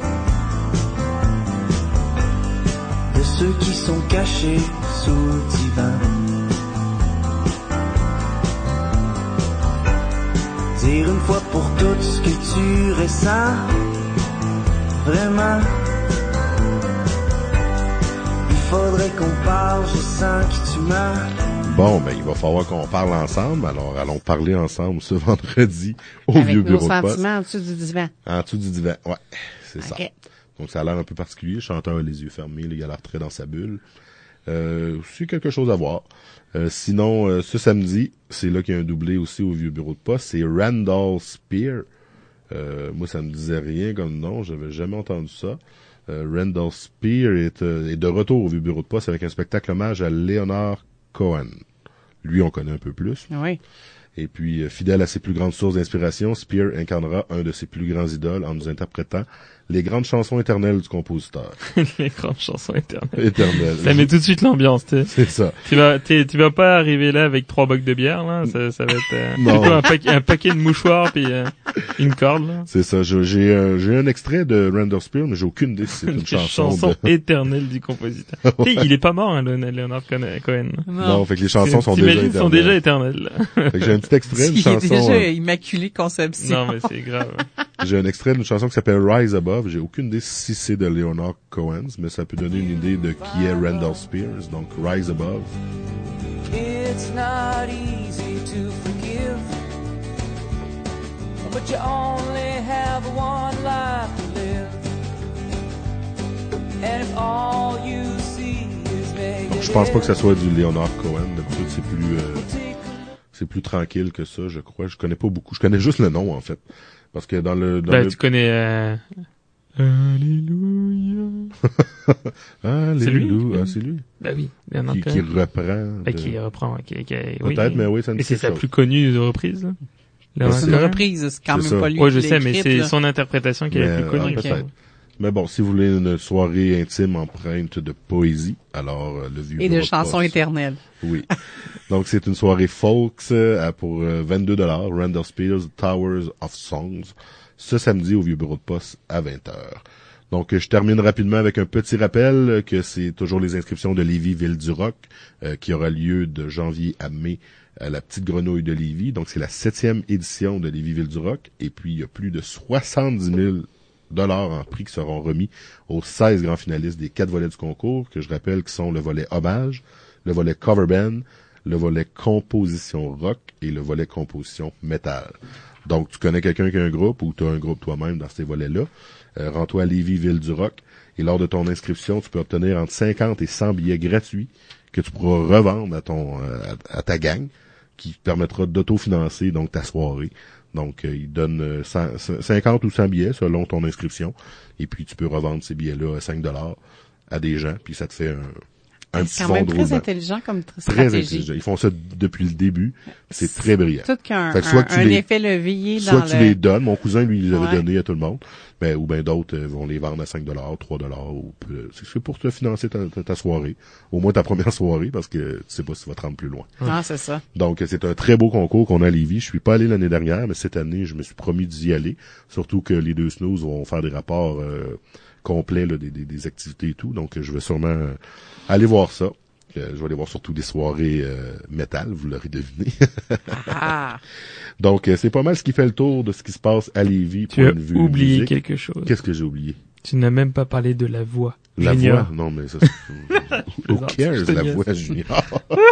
De ceux qui sont cachés sous le divan. Dire une fois pour toutes ce que tu ressens, vraiment. Il faudrait qu'on parle, je sens que tu m'as. Bon, ben il va falloir qu'on parle ensemble, alors allons parler ensemble ce vendredi au Avec vieux bureau de poste. Avec nos sentiments en dessous du divan. En dessous du divan, ouais, c'est okay. ça. Donc ça a l'air un peu particulier, le chanteur a les yeux fermés, là, il a l'air très dans sa bulle. Euh, c'est quelque chose à voir. Euh, sinon, euh, ce samedi, c'est là qu'il y a un doublé aussi au vieux bureau de poste, c'est Randall Spear. Euh, moi, ça me disait rien comme nom, j'avais jamais entendu ça. Euh, Randall Spear est, euh, est de retour au vieux bureau de poste avec un spectacle hommage à Leonard Cohen. Lui, on connaît un peu plus. Oui. Et puis, euh, fidèle à ses plus grandes sources d'inspiration, Spear incarnera un de ses plus grands idoles en nous interprétant les grandes chansons éternelles du compositeur. Les grandes chansons éternelles. Éternelles. Ça met tout de suite l'ambiance, tu sais. C'est ça. Tu vas, tu vas pas arriver là avec trois bocs de bière, là. Ça, ça va être euh, non. un, paquet, un paquet de mouchoirs puis euh, une corde, là. C'est ça. Je, j'ai, euh, j'ai un extrait de Randall Spear, mais j'ai aucune idée si c'est une les chanson. chansons de... éternelles du compositeur. Tu sais, il est pas mort, hein, Leonard Cohen. Non. non, fait que les chansons sont déjà éternelles. sont déjà éternelles. Fait que j'ai un petit extrait d'une chanson. Il est déjà euh... immaculé conception. Non, mais c'est grave. J'ai un extrait d'une chanson qui s'appelle Rise Above. J'ai aucune idée si c'est de Leonard Cohen, mais ça peut donner une idée de qui est Randall Spears. Donc, Rise Above. It's not easy to forgive, but you only have one life to live. And if all you see is negative. Je pense pas que ça soit du Leonard Cohen. D'habitude, c'est plus, euh, c'est plus tranquille que ça, je crois. Je connais pas beaucoup. Je connais juste le nom, en fait. Parce que dans le... Dans ben, le... tu connais... Euh... Alléluia. Alléluia. C'est lui? Ah, c'est lui. Ben oui. Qui, qui reprend. Ben, de... Qui reprend. Qui, qui, oui, peut-être, mais oui, ça me dit et c'est sa chose. plus connue reprise, là. C'est une reprise, c'est quand c'est même ça. pas lui. Ouais, qui je sais, mais c'est là. son interprétation qui est la plus connue. Ah, peut-être. Mais bon, si vous voulez une soirée intime empreinte de poésie, alors euh, le vieux et de chansons poste. éternelles. Oui. Donc c'est une soirée folks euh, pour euh, vingt-deux dollars. Randall Spears, Towers of Songs, ce samedi au vieux bureau de poste à vingt heures. Donc je termine rapidement avec un petit rappel que c'est toujours les inscriptions de Lévis Ville du Rock euh, qui aura lieu de janvier à mai à la Petite Grenouille de Lévis. Donc c'est la septième édition de Lévis Ville du Rock. Et puis il y a plus de soixante-dix mille dollars en prix qui seront remis aux seize grands finalistes des quatre volets du concours, que je rappelle qui sont le volet hommage, le volet cover band, le volet composition rock et le volet composition métal. Donc, tu connais quelqu'un qui a un groupe ou tu as un groupe toi-même dans ces volets-là. Euh, rends-toi à Lévis, Ville-du-Roc. Et lors de ton inscription, tu peux obtenir entre cinquante et cent billets gratuits que tu pourras revendre à ton euh, à, à ta gang, qui te permettra d'autofinancer donc ta soirée. Donc, euh, il donne euh, cent, cinquante ou cent billets selon ton inscription. Et puis, tu peux revendre ces billets-là à cinq dollars à des gens. Puis, ça te fait un... Un c'est quand même très roulement. Intelligent comme stratégie. Très intelligent. Ils font ça depuis le début. C'est, c'est très brillant. Tout qu'un fait que soit un, un les, effet levier dans soit le... tu les donnes. Mon cousin, lui, il les avait ouais. donnés à tout le monde. Ben, ou ben d'autres euh, vont les vendre à cinq dollars, trois dollars. Ou, euh, c'est pour te financer ta, ta, ta soirée. Au moins ta première soirée, parce que tu sais pas si tu vas te rendre plus loin. Ah, c'est ça. Donc, c'est un très beau concours qu'on a à Lévis. Je suis pas allé l'année dernière, mais cette année, je me suis promis d'y aller. Surtout que les deux snooze vont faire des rapports euh, complets là, des, des, des activités et tout. Donc, je vais sûrement euh, aller voir ça. Euh, je vais aller voir surtout des soirées euh, métal, vous l'aurez deviné. Ah. Donc, euh, c'est pas mal ce qui fait le tour de ce qui se passe à Lévis. Tu as oublié musique. Quelque chose. Qu'est-ce que j'ai oublié? Tu n'as même pas parlé de la voix. La Junior. voix? Non, mais ça, c'est... Who cares, la voix junior?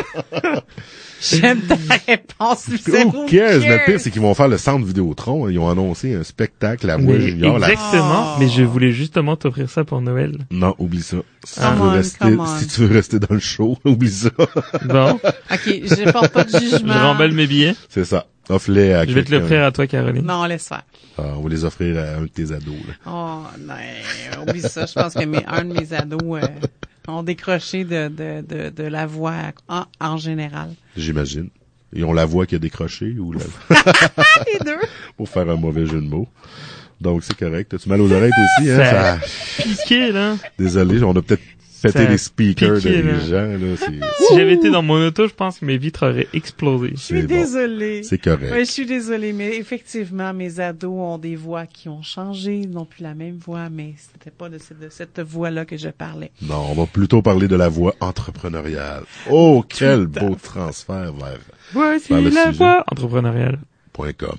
J'aime ta réponse. Who cares? Mais le pire, c'est qu'ils vont faire le centre Vidéotron. Ils ont annoncé un spectacle, la voix mais junior. Exactement. La... Mais je voulais justement t'offrir ça pour Noël. Non, oublie ça. Si, ah, tu, veux on, rester, si tu veux rester dans le show, oublie ça. Bon. OK, je porte pas de jugement. Je remballe mes billets. C'est ça. Offre-les à Je vais te l'offrir à toi, Caroline. Non, laisse faire. Ah, on va les offrir à un de tes ados. Là. Oh, non, oublie ça. Je pense que mes, un de mes ados euh, ont décroché de, de, de, de la voix en, en général. J'imagine. Ils ont la voix qui a décroché ou la... Les deux. Pour faire un mauvais jeu de mots. Donc, c'est correct. As-tu mal aux oreilles aussi, hein? Ça a piqué, là. Désolé, on a peut-être pété les speakers piqué, des là. gens, là. C'est... Si j'avais été dans mon auto, je pense que mes vitres auraient explosé. Je suis bon. désolée. C'est correct. Ouais, je suis désolée, mais effectivement, mes ados ont des voix qui ont changé. Ils n'ont plus la même voix, mais c'était pas de cette, de cette voix-là que je parlais. Non, on va plutôt parler de la voix entrepreneuriale. Oh, quel beau transfert vers, Voici vers le la sujet. voix entrepreneuriale. Point com.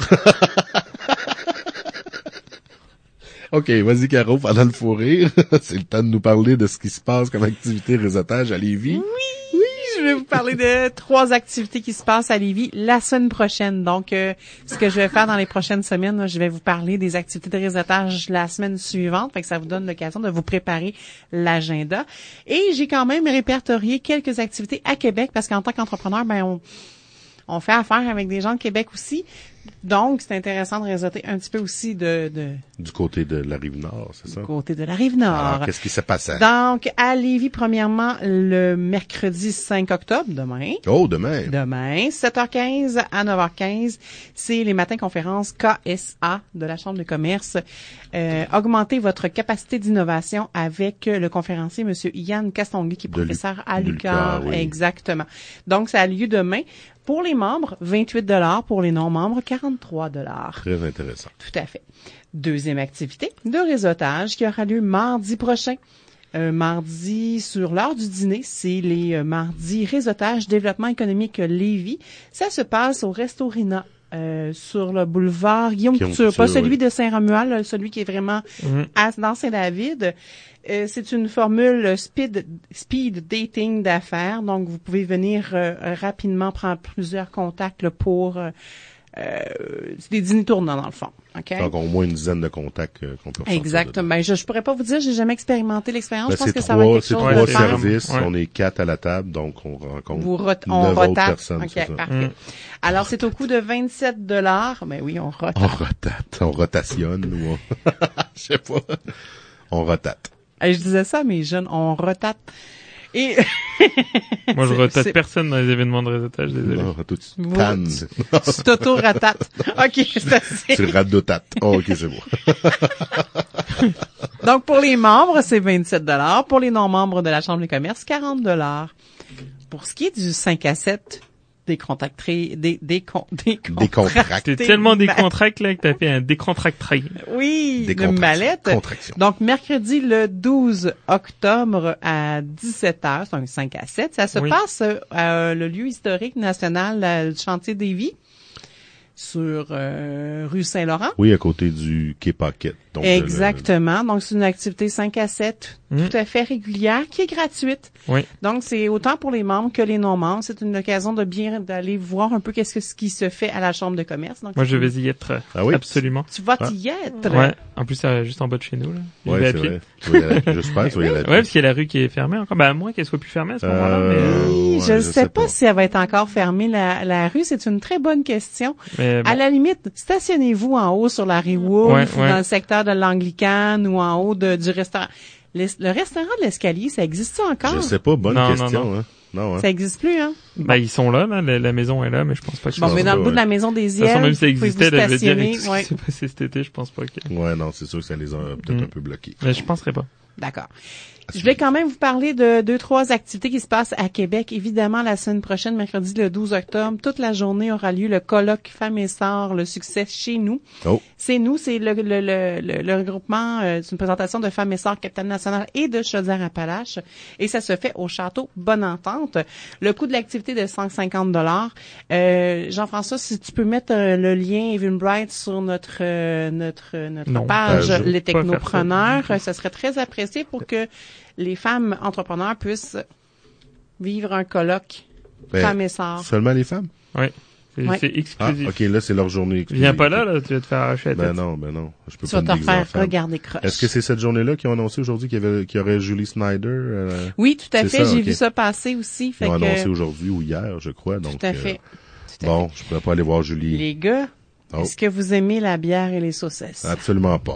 OK, vas-y, Caro, pendant le fou rire, c'est le temps de nous parler de ce qui se passe comme activité réseautage à Lévis. Oui, oui, je vais vous parler de trois activités qui se passent à Lévis la semaine prochaine. Donc, euh, ce que je vais faire dans les prochaines semaines, là, je vais vous parler des activités de réseautage la semaine suivante. Fait que ça vous donne l'occasion de vous préparer l'agenda. Et j'ai quand même répertorié quelques activités à Québec parce qu'en tant qu'entrepreneur, ben on... On fait affaire avec des gens de Québec aussi. Donc, c'est intéressant de réseauter un petit peu aussi de... de du côté de la Rive-Nord, c'est ça? Du côté de la Rive-Nord. Alors, qu'est-ce qui s'est passé? Donc, à Lévis, premièrement, le mercredi cinq octobre, demain. Oh, demain! Demain, sept heures quinze à neuf heures quinze. C'est les matins conférences K S A de la Chambre de commerce. Euh, augmentez votre capacité d'innovation avec le conférencier, M. Yann Castonguay, qui est professeur Lu- à l'U Q A M. Oui. Exactement. Donc, ça a lieu demain. Pour les membres, vingt-huit dollars. Pour les non-membres, quarante-trois dollars. Très intéressant. Tout à fait. Deuxième activité de réseautage qui aura lieu mardi prochain. Euh, mardi, sur l'heure du dîner, c'est les euh, mardis réseautage développement économique Lévis. Ça se passe au Restorina. Euh, sur le boulevard Guillaume Couture, pas celui oui. de Saint-Romuald, celui qui est vraiment mmh. à, dans Saint-David. Euh, c'est une formule speed, speed dating d'affaires, donc vous pouvez venir euh, rapidement prendre plusieurs contacts là, pour euh, euh, c'est des dîners tournants dans le fond. Okay? Donc au moins une dizaine de contacts euh, qu'on peut ressortir. Exactement. Ben, je, je pourrais pas vous dire, j'ai jamais expérimenté l'expérience. Ben, je pense que trois, ça va être quelque c'est chose trois de faire. services, ouais. On est quatre à la table, donc on rencontre vous rot- on neuf rotate. autres personnes. Okay, parfait. Mm. Alors c'est au coût de vingt-sept dollars. Ben oui, on rotate. On rotate, on rotationne ou on... je sais pas. On rotate. Et je disais ça à mes jeunes, on rotate. Et moi, je rotate c'est... personne dans les événements de réseautage, désolé. Non, toi, tu tannes. Tu t'auto-rotates. OK, c'est assez. Tu radotates. Oh, OK, c'est bon. Donc, pour les membres, c'est vingt-sept dollars. Pour les non-membres de la Chambre des commerces, quarante dollars. Pour ce qui est du cinq à sept, décontracté, des, des, con, des décontracté. T'es tellement décontracté, là, que t'as fait un décontracté. Oui, de mallette. Donc, mercredi, le douze octobre à dix-sept heures, c'est un cinq à sept, ça se oui. passe à euh, le lieu historique national, le chantier Davy. sur euh, rue Saint-Laurent. Oui, à côté du quai Paquette. Donc, Exactement. Le... Donc, c'est une activité cinq à sept mmh. tout à fait régulière qui est gratuite. Oui. Donc, c'est autant pour les membres que les non-membres. C'est une occasion de bien d'aller voir un peu qu'est-ce que ce qui se fait à la Chambre de commerce. Donc, moi, je vais y être. Ah oui? Absolument. Tu vas ah. y être. Ouais. En plus, c'est juste en bas de chez nous, là. Oui, c'est vrai. Tu vas y aller. J'espère que tu vas y aller. Ouais, parce qu'il y a la rue qui est fermée encore. Ben, à moins qu'elle soit plus fermée à ce moment-là, euh, mais... Oui, ouais, je ne je sais, sais pas, pas si elle va être encore fermée, la, la rue. C'est une très bonne question. Mais bon. À la limite, stationnez-vous en haut sur la rue Wolfe, ouais, ouais. dans le secteur de l'Anglicane ou en haut de, du restaurant. Le, le restaurant de l'Escalier, ça existe encore? Je sais pas, bonne non, question. Non, non. Hein. Non, hein. Ça existe plus, hein? Ben, ils sont là, là. La, la maison est là, mais je pense pas que... Bon, mais dans le bout ouais. de la maison des De toute façon, Yelles, même si ça existait, là, je veux dire, stationner, ce ouais. qui s'est passé cet été, je pense pas que... Ouais, non, c'est sûr que ça les a peut-être Mm. un peu bloqués. Mais je penserais pas. D'accord. Je voulais quand même vous parler de deux, trois activités qui se passent à Québec. Évidemment, la semaine prochaine, mercredi le douze octobre, toute la journée aura lieu le colloque Femmes et Sœurs, le succès chez nous. Oh. C'est nous, c'est le, le, le, le, le regroupement, euh, c'est une présentation de Femmes et Sœurs Capitaine National et de Chaudière-Appalaches. Et ça se fait au château Bonne Entente. Le coût de l'activité de cent cinquante dollars. Euh, Jean-François, si tu peux mettre euh, le lien Eventbrite sur notre, euh, notre, notre Non, page, ben, je les peux pas faire technopreneurs, ça. ça serait très apprécié pour que les femmes entrepreneurs puissent vivre un colloque Ben, femmes et sœurs. Seulement les femmes? Oui. C'est Ouais. c'est Ah, exclusif. ok, là, c'est leur journée exclusive. Viens pas là, là, tu vas te faire arracher la Ben tête. non, ben non. Je peux Tu pas vas me te déguiser en faire femme. regarder croche. Est-ce que c'est cette journée-là qu'ils ont annoncé aujourd'hui qu'il y avait, qu'il y aurait Julie Snyder? Euh, Oui, tout à c'est fait. ça, J'ai ok. vu ça passer aussi. Fait ils ont que, annoncé aujourd'hui ou hier, je crois. Donc, tout à euh, fait. Tout à bon, je pourrais pas aller voir Julie. fait. Les gars, Oh. est-ce que vous aimez la bière et les saucisses? Absolument pas.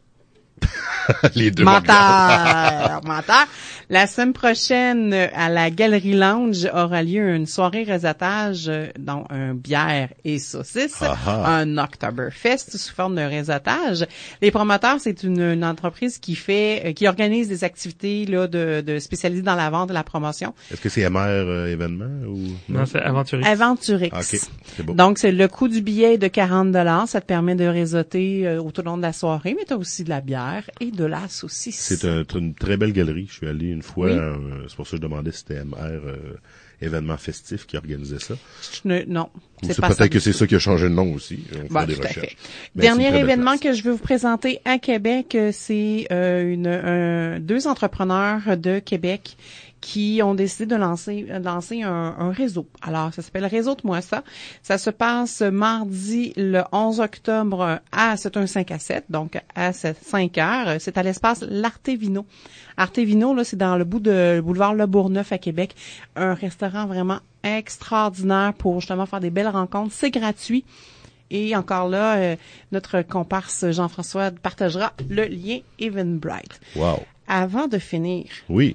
Les deux. Menteur! Menteur! La semaine prochaine, euh, à la Galerie Lounge, aura lieu une soirée réseautage, euh, dont un bière et saucisses, Ah ah. un Oktoberfest sous forme de réseautage. Les promoteurs, c'est une, une entreprise qui fait, euh, qui organise des activités là de, de spécialisées dans la vente et la promotion. Est-ce que c'est M R euh, événement ou Non, c'est Aventurix. Aventurix. Ah, ok, c'est beau. Donc, c'est le coût du billet est de quarante dollars. Ça te permet de réseauter euh, tout au long de la soirée, mais tu as aussi de la bière et de la saucisse. C'est un- une très belle galerie. Je suis allé une fois. Oui. euh, c'est pour ça que je demandais si c'était M R euh, événement festif qui organisait ça. Je ne- non, Ou c'est c'est pas peut-être ça. que c'est ça qui a changé de nom aussi. On fera Bon, des tout à recherches. fait. Ben, Dernier c'est une très belle événement place. que je veux vous présenter à Québec, euh, c'est euh, une, un- deux entrepreneurs de Québec qui ont décidé de lancer, de lancer un, un réseau. Alors, ça s'appelle Réseau-moi ça. Ça se passe mardi le onze octobre à, c'est un cinq à sept, donc à cinq heures. C'est à l'espace L'Artevino. Artevino, là, c'est dans le bout de le boulevard Le Bourgneuf à Québec. Un restaurant vraiment extraordinaire pour justement faire des belles rencontres. C'est gratuit. Et encore là, euh, notre comparse Jean-François partagera le lien Eventbrite. Wow. Avant de finir Oui,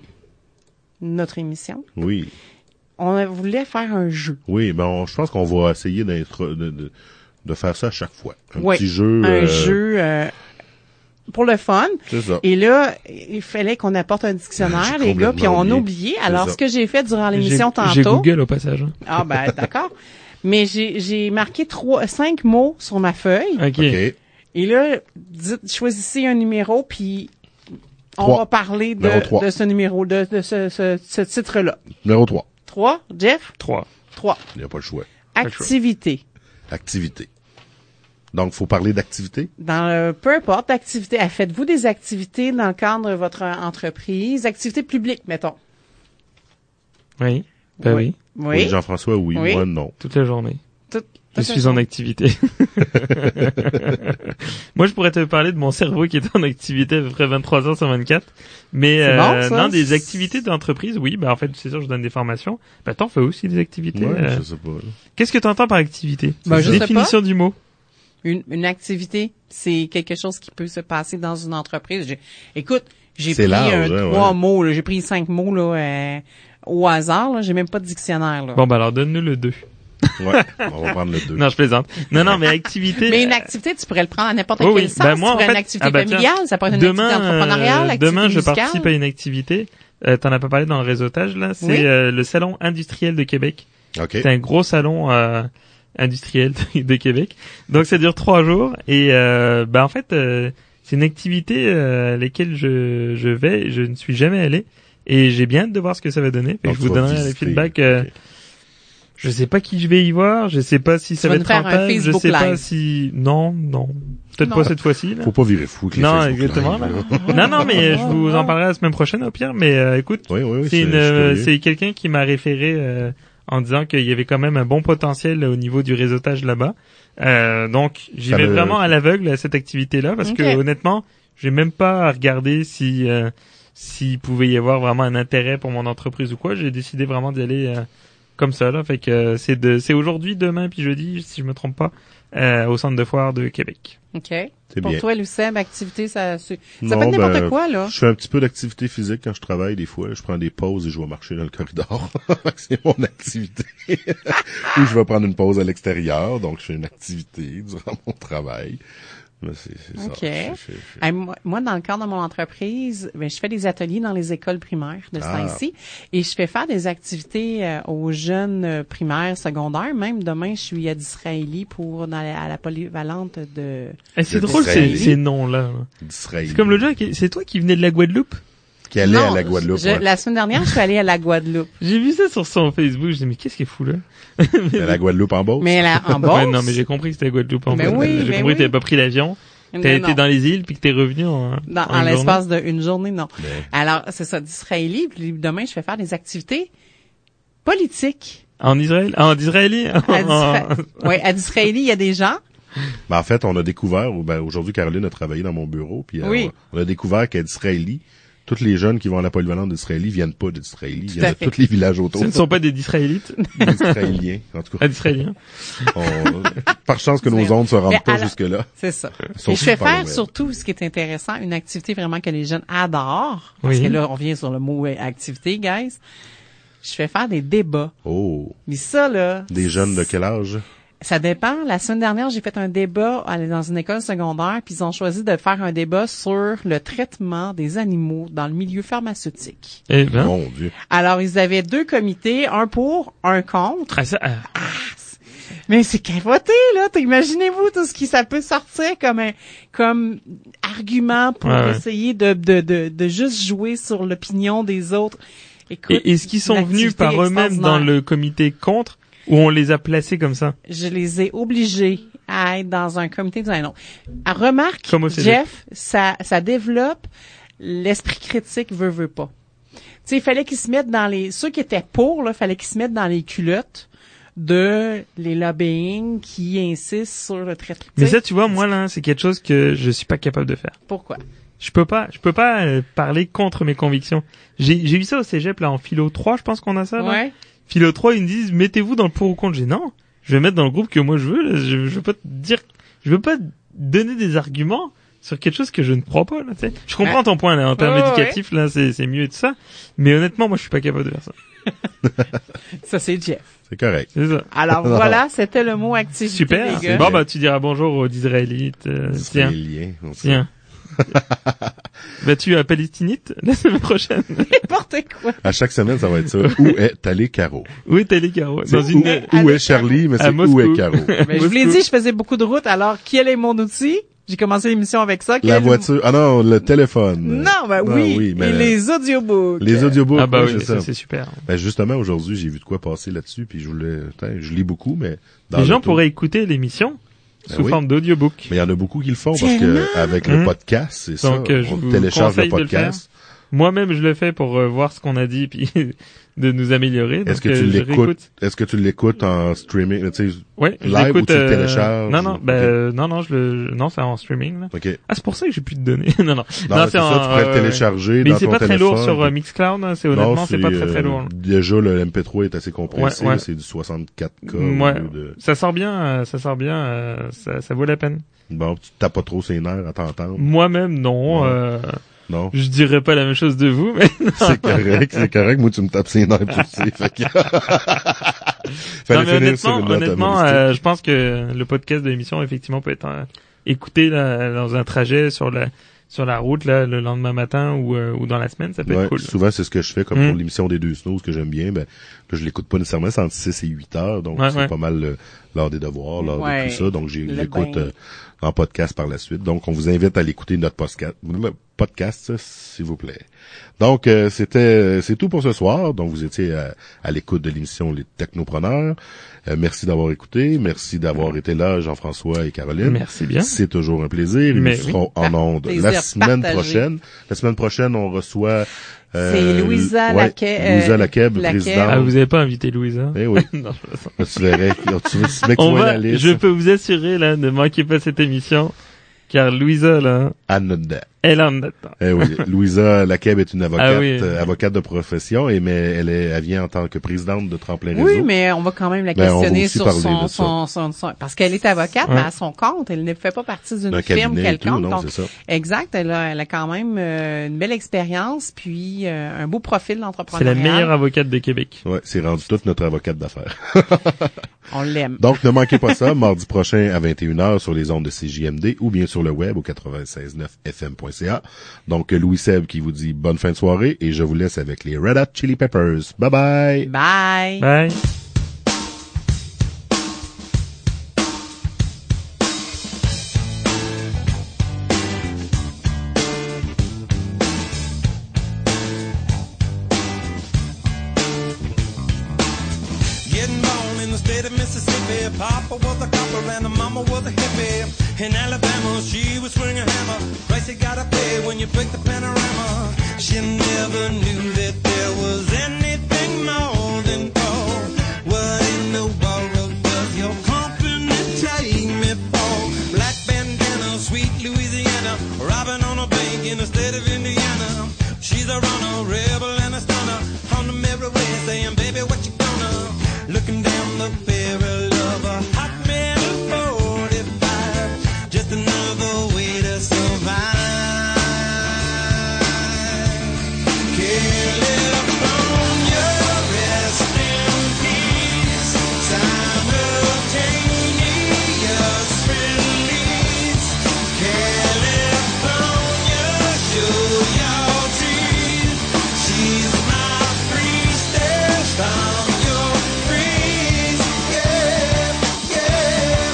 notre émission, oui, on voulait faire un jeu. oui. Ben, on- je pense qu'on va essayer d'être, de, de, de faire ça à chaque fois. Un Oui, petit jeu. un euh, jeu euh, pour le fun. C'est ça. Et là, il fallait qu'on apporte un dictionnaire, J'ai les gars, puis on a complètement oublié. Alors, ça. ce que j'ai fait durant l'émission J'ai- J'ai tantôt... Google au passage. hein. Ah ben, d'accord. Mais j'ai j'ai marqué trois, cinq mots sur ma feuille. Ok. OK. Et là, dites, choisissez un numéro, puis on Trois. va parler Numéro de, trois. de ce numéro, de, de ce, ce, ce titre-là. Numéro trois. Trois, Jeff? Trois. Trois. Il n'y a pas le choix. le choix. Activité. Activité. Donc, faut parler d'activité. Dans le, peu importe l'activité, ah, faites-vous des activités dans le cadre de votre entreprise, activités publiques, mettons. Oui. Ben oui. Oui. Oui, Jean-François, oui. Oui. Moi, non. Toute la journée. Tout- Je tout à suis fait. en activité. Moi, je pourrais te parler de mon cerveau qui est en activité à peu près vingt-trois heures sur vingt-quatre. Mais C'est euh, bon, ça? non, des activités d'entreprise, oui. Bah en fait, c'est sûr, je donne des formations. Bah t'en fais aussi des activités. Ouais, euh. je sais pas. là. Qu'est-ce que tu entends par activité? Ben, je sais Définition du mot. Une, une activité, c'est quelque chose qui peut se passer dans une entreprise. J'ai- écoute, j'ai C'est pris large, euh, hein, trois ouais. mots, là, j'ai pris cinq mots là, euh, au hasard. Là, j'ai même pas de dictionnaire. Là. Bon, bah alors donne-nous le deux. Ouais, on va prendre le deux. Non, je plaisante. Non, non, mais activité. Mais une activité, tu pourrais le prendre à n'importe Oui, quel oui. sens. Ben, moi, tu en pourrais fait- une activité ah, bah, tiens. familiale, ça pourrait être une Demain, activité entrepreneuriale, euh, activité demain, je musicale. participe à une activité. Euh, T'en as pas parlé dans le réseautage, là. C'est Oui. euh, le salon industriel de Québec. OK. C'est un gros salon euh, industriel de, de Québec. Donc ça dure trois jours et euh, bah en fait euh, c'est une activité euh, à laquelle je je vais. Je ne suis jamais allé et j'ai bien hâte de voir ce que ça va donner. Fait que Donc, je tu vous vas donnerai les visiter. feedbacks. Euh, OK. Je sais pas qui je vais y voir, je sais pas si ça va être rentable, je sais live. pas si... Non, non. Peut-être non. Pas cette fois-ci. Là. Faut pas virer fou avec les non, Facebook exactement. Live, non, non, mais je vous en parlerai la semaine prochaine au pire. Mais euh, écoute, oui, oui, oui, c'est, c'est, une, euh, c'est quelqu'un qui m'a référé euh, en disant qu'il y avait quand même un bon potentiel au niveau du réseautage là-bas. Euh, donc, j'y vais vraiment à l'aveugle à cette activité-là parce okay. que honnêtement, j'ai même pas regardé si euh, s'il pouvait y avoir vraiment un intérêt pour mon entreprise ou quoi. J'ai décidé vraiment d'y aller euh, comme ça là. Fait que euh, c'est de c'est aujourd'hui, demain puis jeudi, si je me trompe pas, euh, au centre de foire de Québec. OK. C'est pour bien. toi, Lucem, activité, ça, ça non, peut être n'importe ben, quoi, là. Je fais un petit peu d'activité physique quand je travaille, des fois. Je prends des pauses et je vais marcher dans le corridor. C'est mon activité. Ou je vais prendre une pause à l'extérieur, donc je fais une activité durant mon travail. Mais c'est, c'est OK. ça. C'est, c'est, c'est... Hey, moi, moi, dans le cadre de mon entreprise, ben, je fais des ateliers dans les écoles primaires de ce ah. temps-ci et je fais faire des activités euh, aux jeunes euh, primaires, secondaires. Même demain, je suis à d'Israéli pour dans la, à la polyvalente de. Hey, c'est de drôle ces, ces noms-là. D'Israéli. C'est comme le jeu. C'est toi qui venais de la Guadeloupe? Qui allait non, à la Guadeloupe. Je, ouais. La semaine dernière, je suis allée à la Guadeloupe. J'ai vu ça sur son Facebook. Je dis mais qu'est-ce qu'il est fou là? mais la Guadeloupe en Beauce. Mais la, en Beauce. Ouais, non, mais j'ai compris que c'était la Guadeloupe en Beauce. Oui, j'ai mais compris oui. que t'avais pas pris l'avion. T'as été dans les îles puis que t'es revenu en, dans, en, en l'espace d'une journée, non. Mais... Alors, c'est ça, d'Israéli. Puis demain, je vais faire des activités politiques. En Israël? En Israéli? Oui, à d'Israéli, il y a des gens. Ben, en fait, on a découvert, ben, aujourd'hui, Caroline a travaillé dans mon bureau, puis oui. euh, on a découvert qu'à d'Israéli, tous les jeunes qui vont à la polyvalente d'Israéli viennent pas d'Israéli, ils viennent de tous les villages autour. Ce ne sont pas des d'Israélites? Des Israéliens, en tout cas. Ah, d'Israéliens. On... Par chance que nos ondes se rendent pas alors, jusque-là. C'est ça. Et je fais faire surtout, ce qui est intéressant, une activité vraiment que les jeunes adorent, parce oui. que là, on vient sur le mot activité, guys. Je fais faire des débats. Oh. Mais ça, là... Des jeunes de quel âge? Ça dépend. La semaine dernière, j'ai fait un débat dans une école secondaire, puis ils ont choisi de faire un débat sur le traitement des animaux dans le milieu pharmaceutique. Eh ben. Mon Dieu. Alors, ils avaient deux comités, un pour, un contre. Ah, ça, ah. Ah, mais c'est capoté, là. Imaginez-vous tout ce qui ça peut sortir comme un, comme argument pour ouais, essayer de, de, de, de juste jouer sur l'opinion des autres. Écoute, et est-ce qu'ils sont venus par eux-mêmes dans le comité contre? Ou on les a placés comme ça? Je les ai obligés à être dans un comité de non. Remarque, Jeff, ça, ça développe l'esprit critique veut, veut pas. Tu sais, il fallait qu'ils se mettent dans les, ceux qui étaient pour, là, fallait qu'ils se mettent dans les culottes de les lobbying qui insistent sur le traitement. Mais ça, tu vois, moi, là, c'est quelque chose que je suis pas capable de faire. Pourquoi? Je peux pas, je peux pas euh, parler contre mes convictions. J'ai, j'ai eu ça au cégep, là, en philo trois, je pense qu'on a ça, là. Ouais. Philo trois, ils me disent, mettez-vous dans le pour ou contre. J'ai non, je vais mettre dans le groupe que moi je veux, là. Je, je veux pas te dire, je veux pas donner des arguments sur quelque chose que je ne crois pas, là, tu sais. Je comprends ton point, là, en termes oh, éducatifs, ouais. là, c'est, c'est mieux et tout ça. Mais honnêtement, moi, je suis pas capable de faire ça. Ça, c'est Jeff. C'est correct. C'est ça. Alors, voilà, c'était le mot activité. Super. Les gars. Bon, bah, tu diras bonjour aux Israélites, euh, tiens. Israéliens. Tiens. Vas-tu à Palestinite la semaine prochaine? N'importe quoi. À chaque semaine, ça va être ça. Où est allé Caro? Où est allé Caro? Dans une... Où, où est Charlie, mais c'est où est Caro? Mais je vous l'ai dit, je faisais beaucoup de routes, alors quel est mon outil? J'ai commencé l'émission avec ça. La voiture. Ah non, le téléphone. Non, ben oui. Ah, oui mais et les audiobooks. Les audiobooks. Ah bah oui, oui, c'est ça. C'est super. Ben justement, aujourd'hui, j'ai vu de quoi passer là-dessus, puis je voulais, je lis beaucoup, mais dans les gens l'auto... pourraient écouter l'émission ben sous oui. forme d'audiobook. Mais il y en a beaucoup qui le font parce que avec le podcast, c'est ça. Donc, euh, on télécharge le podcast. Le Moi-même, je le fais pour euh, voir ce qu'on a dit puis de nous améliorer. Est-ce donc, que tu euh, l'écoutes Est-ce que tu l'écoutes en streaming, tu sais, ouais, live ou tu le télécharges? Non, non, ou... ben okay. euh, non, non, je le, non, c'est en streaming. Là. Okay. Ah, c'est pour ça que j'ai plus de données. non, non, non, non c'est, c'est en, ça. Tu pourrais euh, le télécharger mais dans c'est ton pas téléphone. très lourd sur euh, Mixcloud. Hein, c'est honnêtement, non, c'est, c'est pas très très lourd. Euh, déjà, le M P trois est assez compressé. Ouais, ouais. C'est du soixante-quatre K. Ouais. De... Ça sort bien, euh, ça sort bien, euh, ça, ça vaut la peine. Bon, tu tapes pas trop ses nerfs à t'entendre. Moi-même, non. Ouais. Euh... Non. Je dirais pas la même chose de vous, mais c'est correct, c'est correct. Moi, tu me tapes ses nerfs aussi. Fait que... non, mais honnêtement, honnêtement, euh, je pense que le podcast de l'émission, effectivement, peut être euh, écouté là, dans un trajet sur la sur la route là, le lendemain matin ou euh, ou dans la semaine, ça peut ouais, être cool. Souvent, c'est ce que je fais, comme mmh. pour l'émission des deux snooze que j'aime bien. Ben, là, je l'écoute pas nécessairement, c'est entre six et huit heures, donc ouais, c'est ouais. pas mal euh, l'heure des devoirs, l'heure ouais. de tout ça. Donc, j'ai, j'écoute euh, en podcast par la suite. Donc, on vous invite à l'écouter notre podcast, podcast, s'il vous plaît. Donc, euh, c'était, c'est tout pour ce soir. Donc, vous étiez à, à l'écoute de l'émission Les Technopreneurs. Euh, merci d'avoir écouté. Merci d'avoir été là, Jean-François et Caroline. Merci bien. C'est toujours un plaisir. Mais nous serons oui. en ondes la semaine partagé. prochaine. La semaine prochaine, on reçoit... Euh, c'est Louisa ouais, Laqueb. Louisa Laqueb, présidente. Ah, vous avez pas invité Louisa? Eh oui. Non, je tu verrais, tu veux se mettre on va, la liste. Je peux vous assurer, là, ne manquez pas cette émission, car Louisa, là... Anne Elle en attend. Eh oui, Louisa Laqueb est une avocate, ah oui. euh, avocate de profession, et mais elle est, elle vient en tant que présidente de Tremplin Réseau. Oui, mais on va quand même la questionner ben, sur son, son, son, son, parce qu'elle est avocate, ouais. mais à son compte, elle ne fait pas partie d'une firme quelconque. Non, donc, c'est ça. Exact, elle a, elle a quand même euh, une belle expérience, puis euh, un beau profil d'entrepreneur. C'est la meilleure avocate de Québec. Ouais, c'est rendu toute notre avocate d'affaires. On l'aime. Donc, ne manquez pas ça, mardi prochain à vingt et une heures sur les ondes de C J M D ou bien sur le web au quatre-vingt-seize neuf F M point C A. Donc, Louis Seb qui vous dit bonne fin de soirée et je vous laisse avec les Red Hot Chili Peppers. Bye bye! Bye! Bye! Papa was a copper and the mama was a hippie. In Alabama, she was swinging a hammer. Price you gotta pay when you break the panorama. She never knew that there was anything more than gold. What in the world does your company take me for? Black bandana, sweet Louisiana, robbing on a bank in the state of Indiana. She's a runner, rebel and a stunner. On the mirror way saying, baby, what you gonna? Looking down the barrel of a hot metal forty-five, just another way to survive. California, rest in peace. Simultaneous release. California, show your teeth. She's my priestess from your breeze. Yeah, yeah.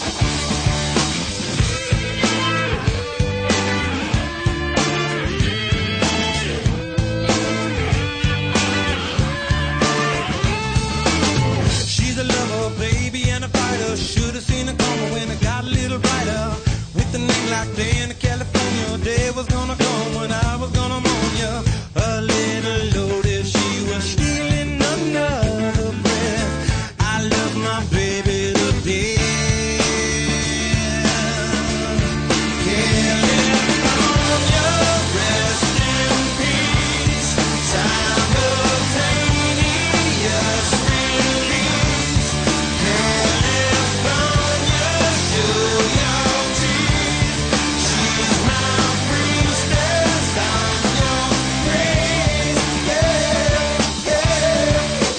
She's a lover, baby, and a fighter. Should've seen it coming when it got a little brighter. With a name like Dan in California, day was gonna come when I was gonna mourn ya. A little loaded, she was stealing another breath. I love my baby to death. California, rest in peace. Simultaneous release. California, show your teeth. She's my priestess, I'm your praise. Yeah, yeah.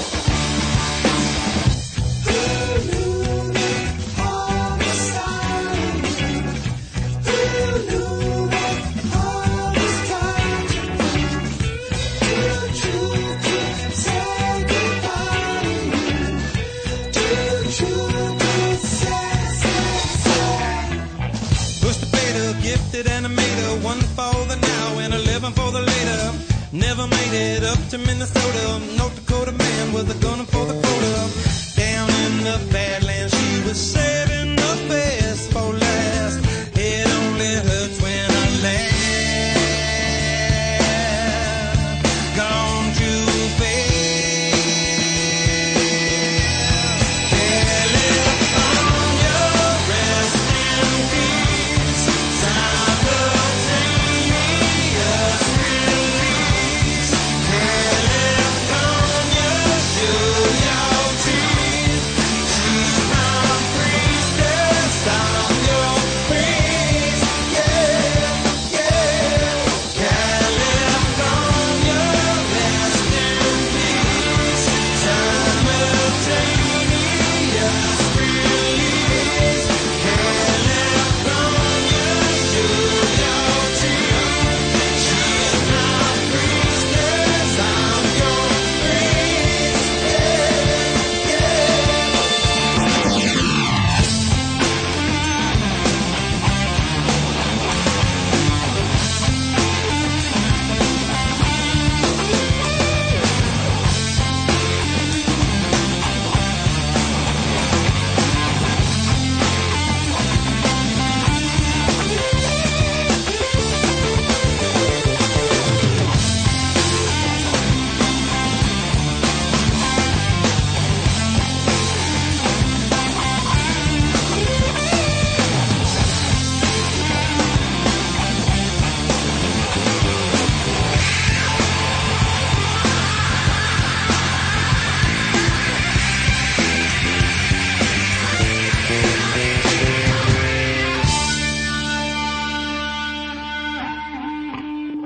Who knew that all this time? Who knew that all this time? The truth would say goodbye. The truth would say, say, say. Push the beta, gifted animator, one for the now and eleven for the later. Never made it up to Minnesota. North Dakota man was a gunner for the quota. Down in the Badlands, she was saving the best.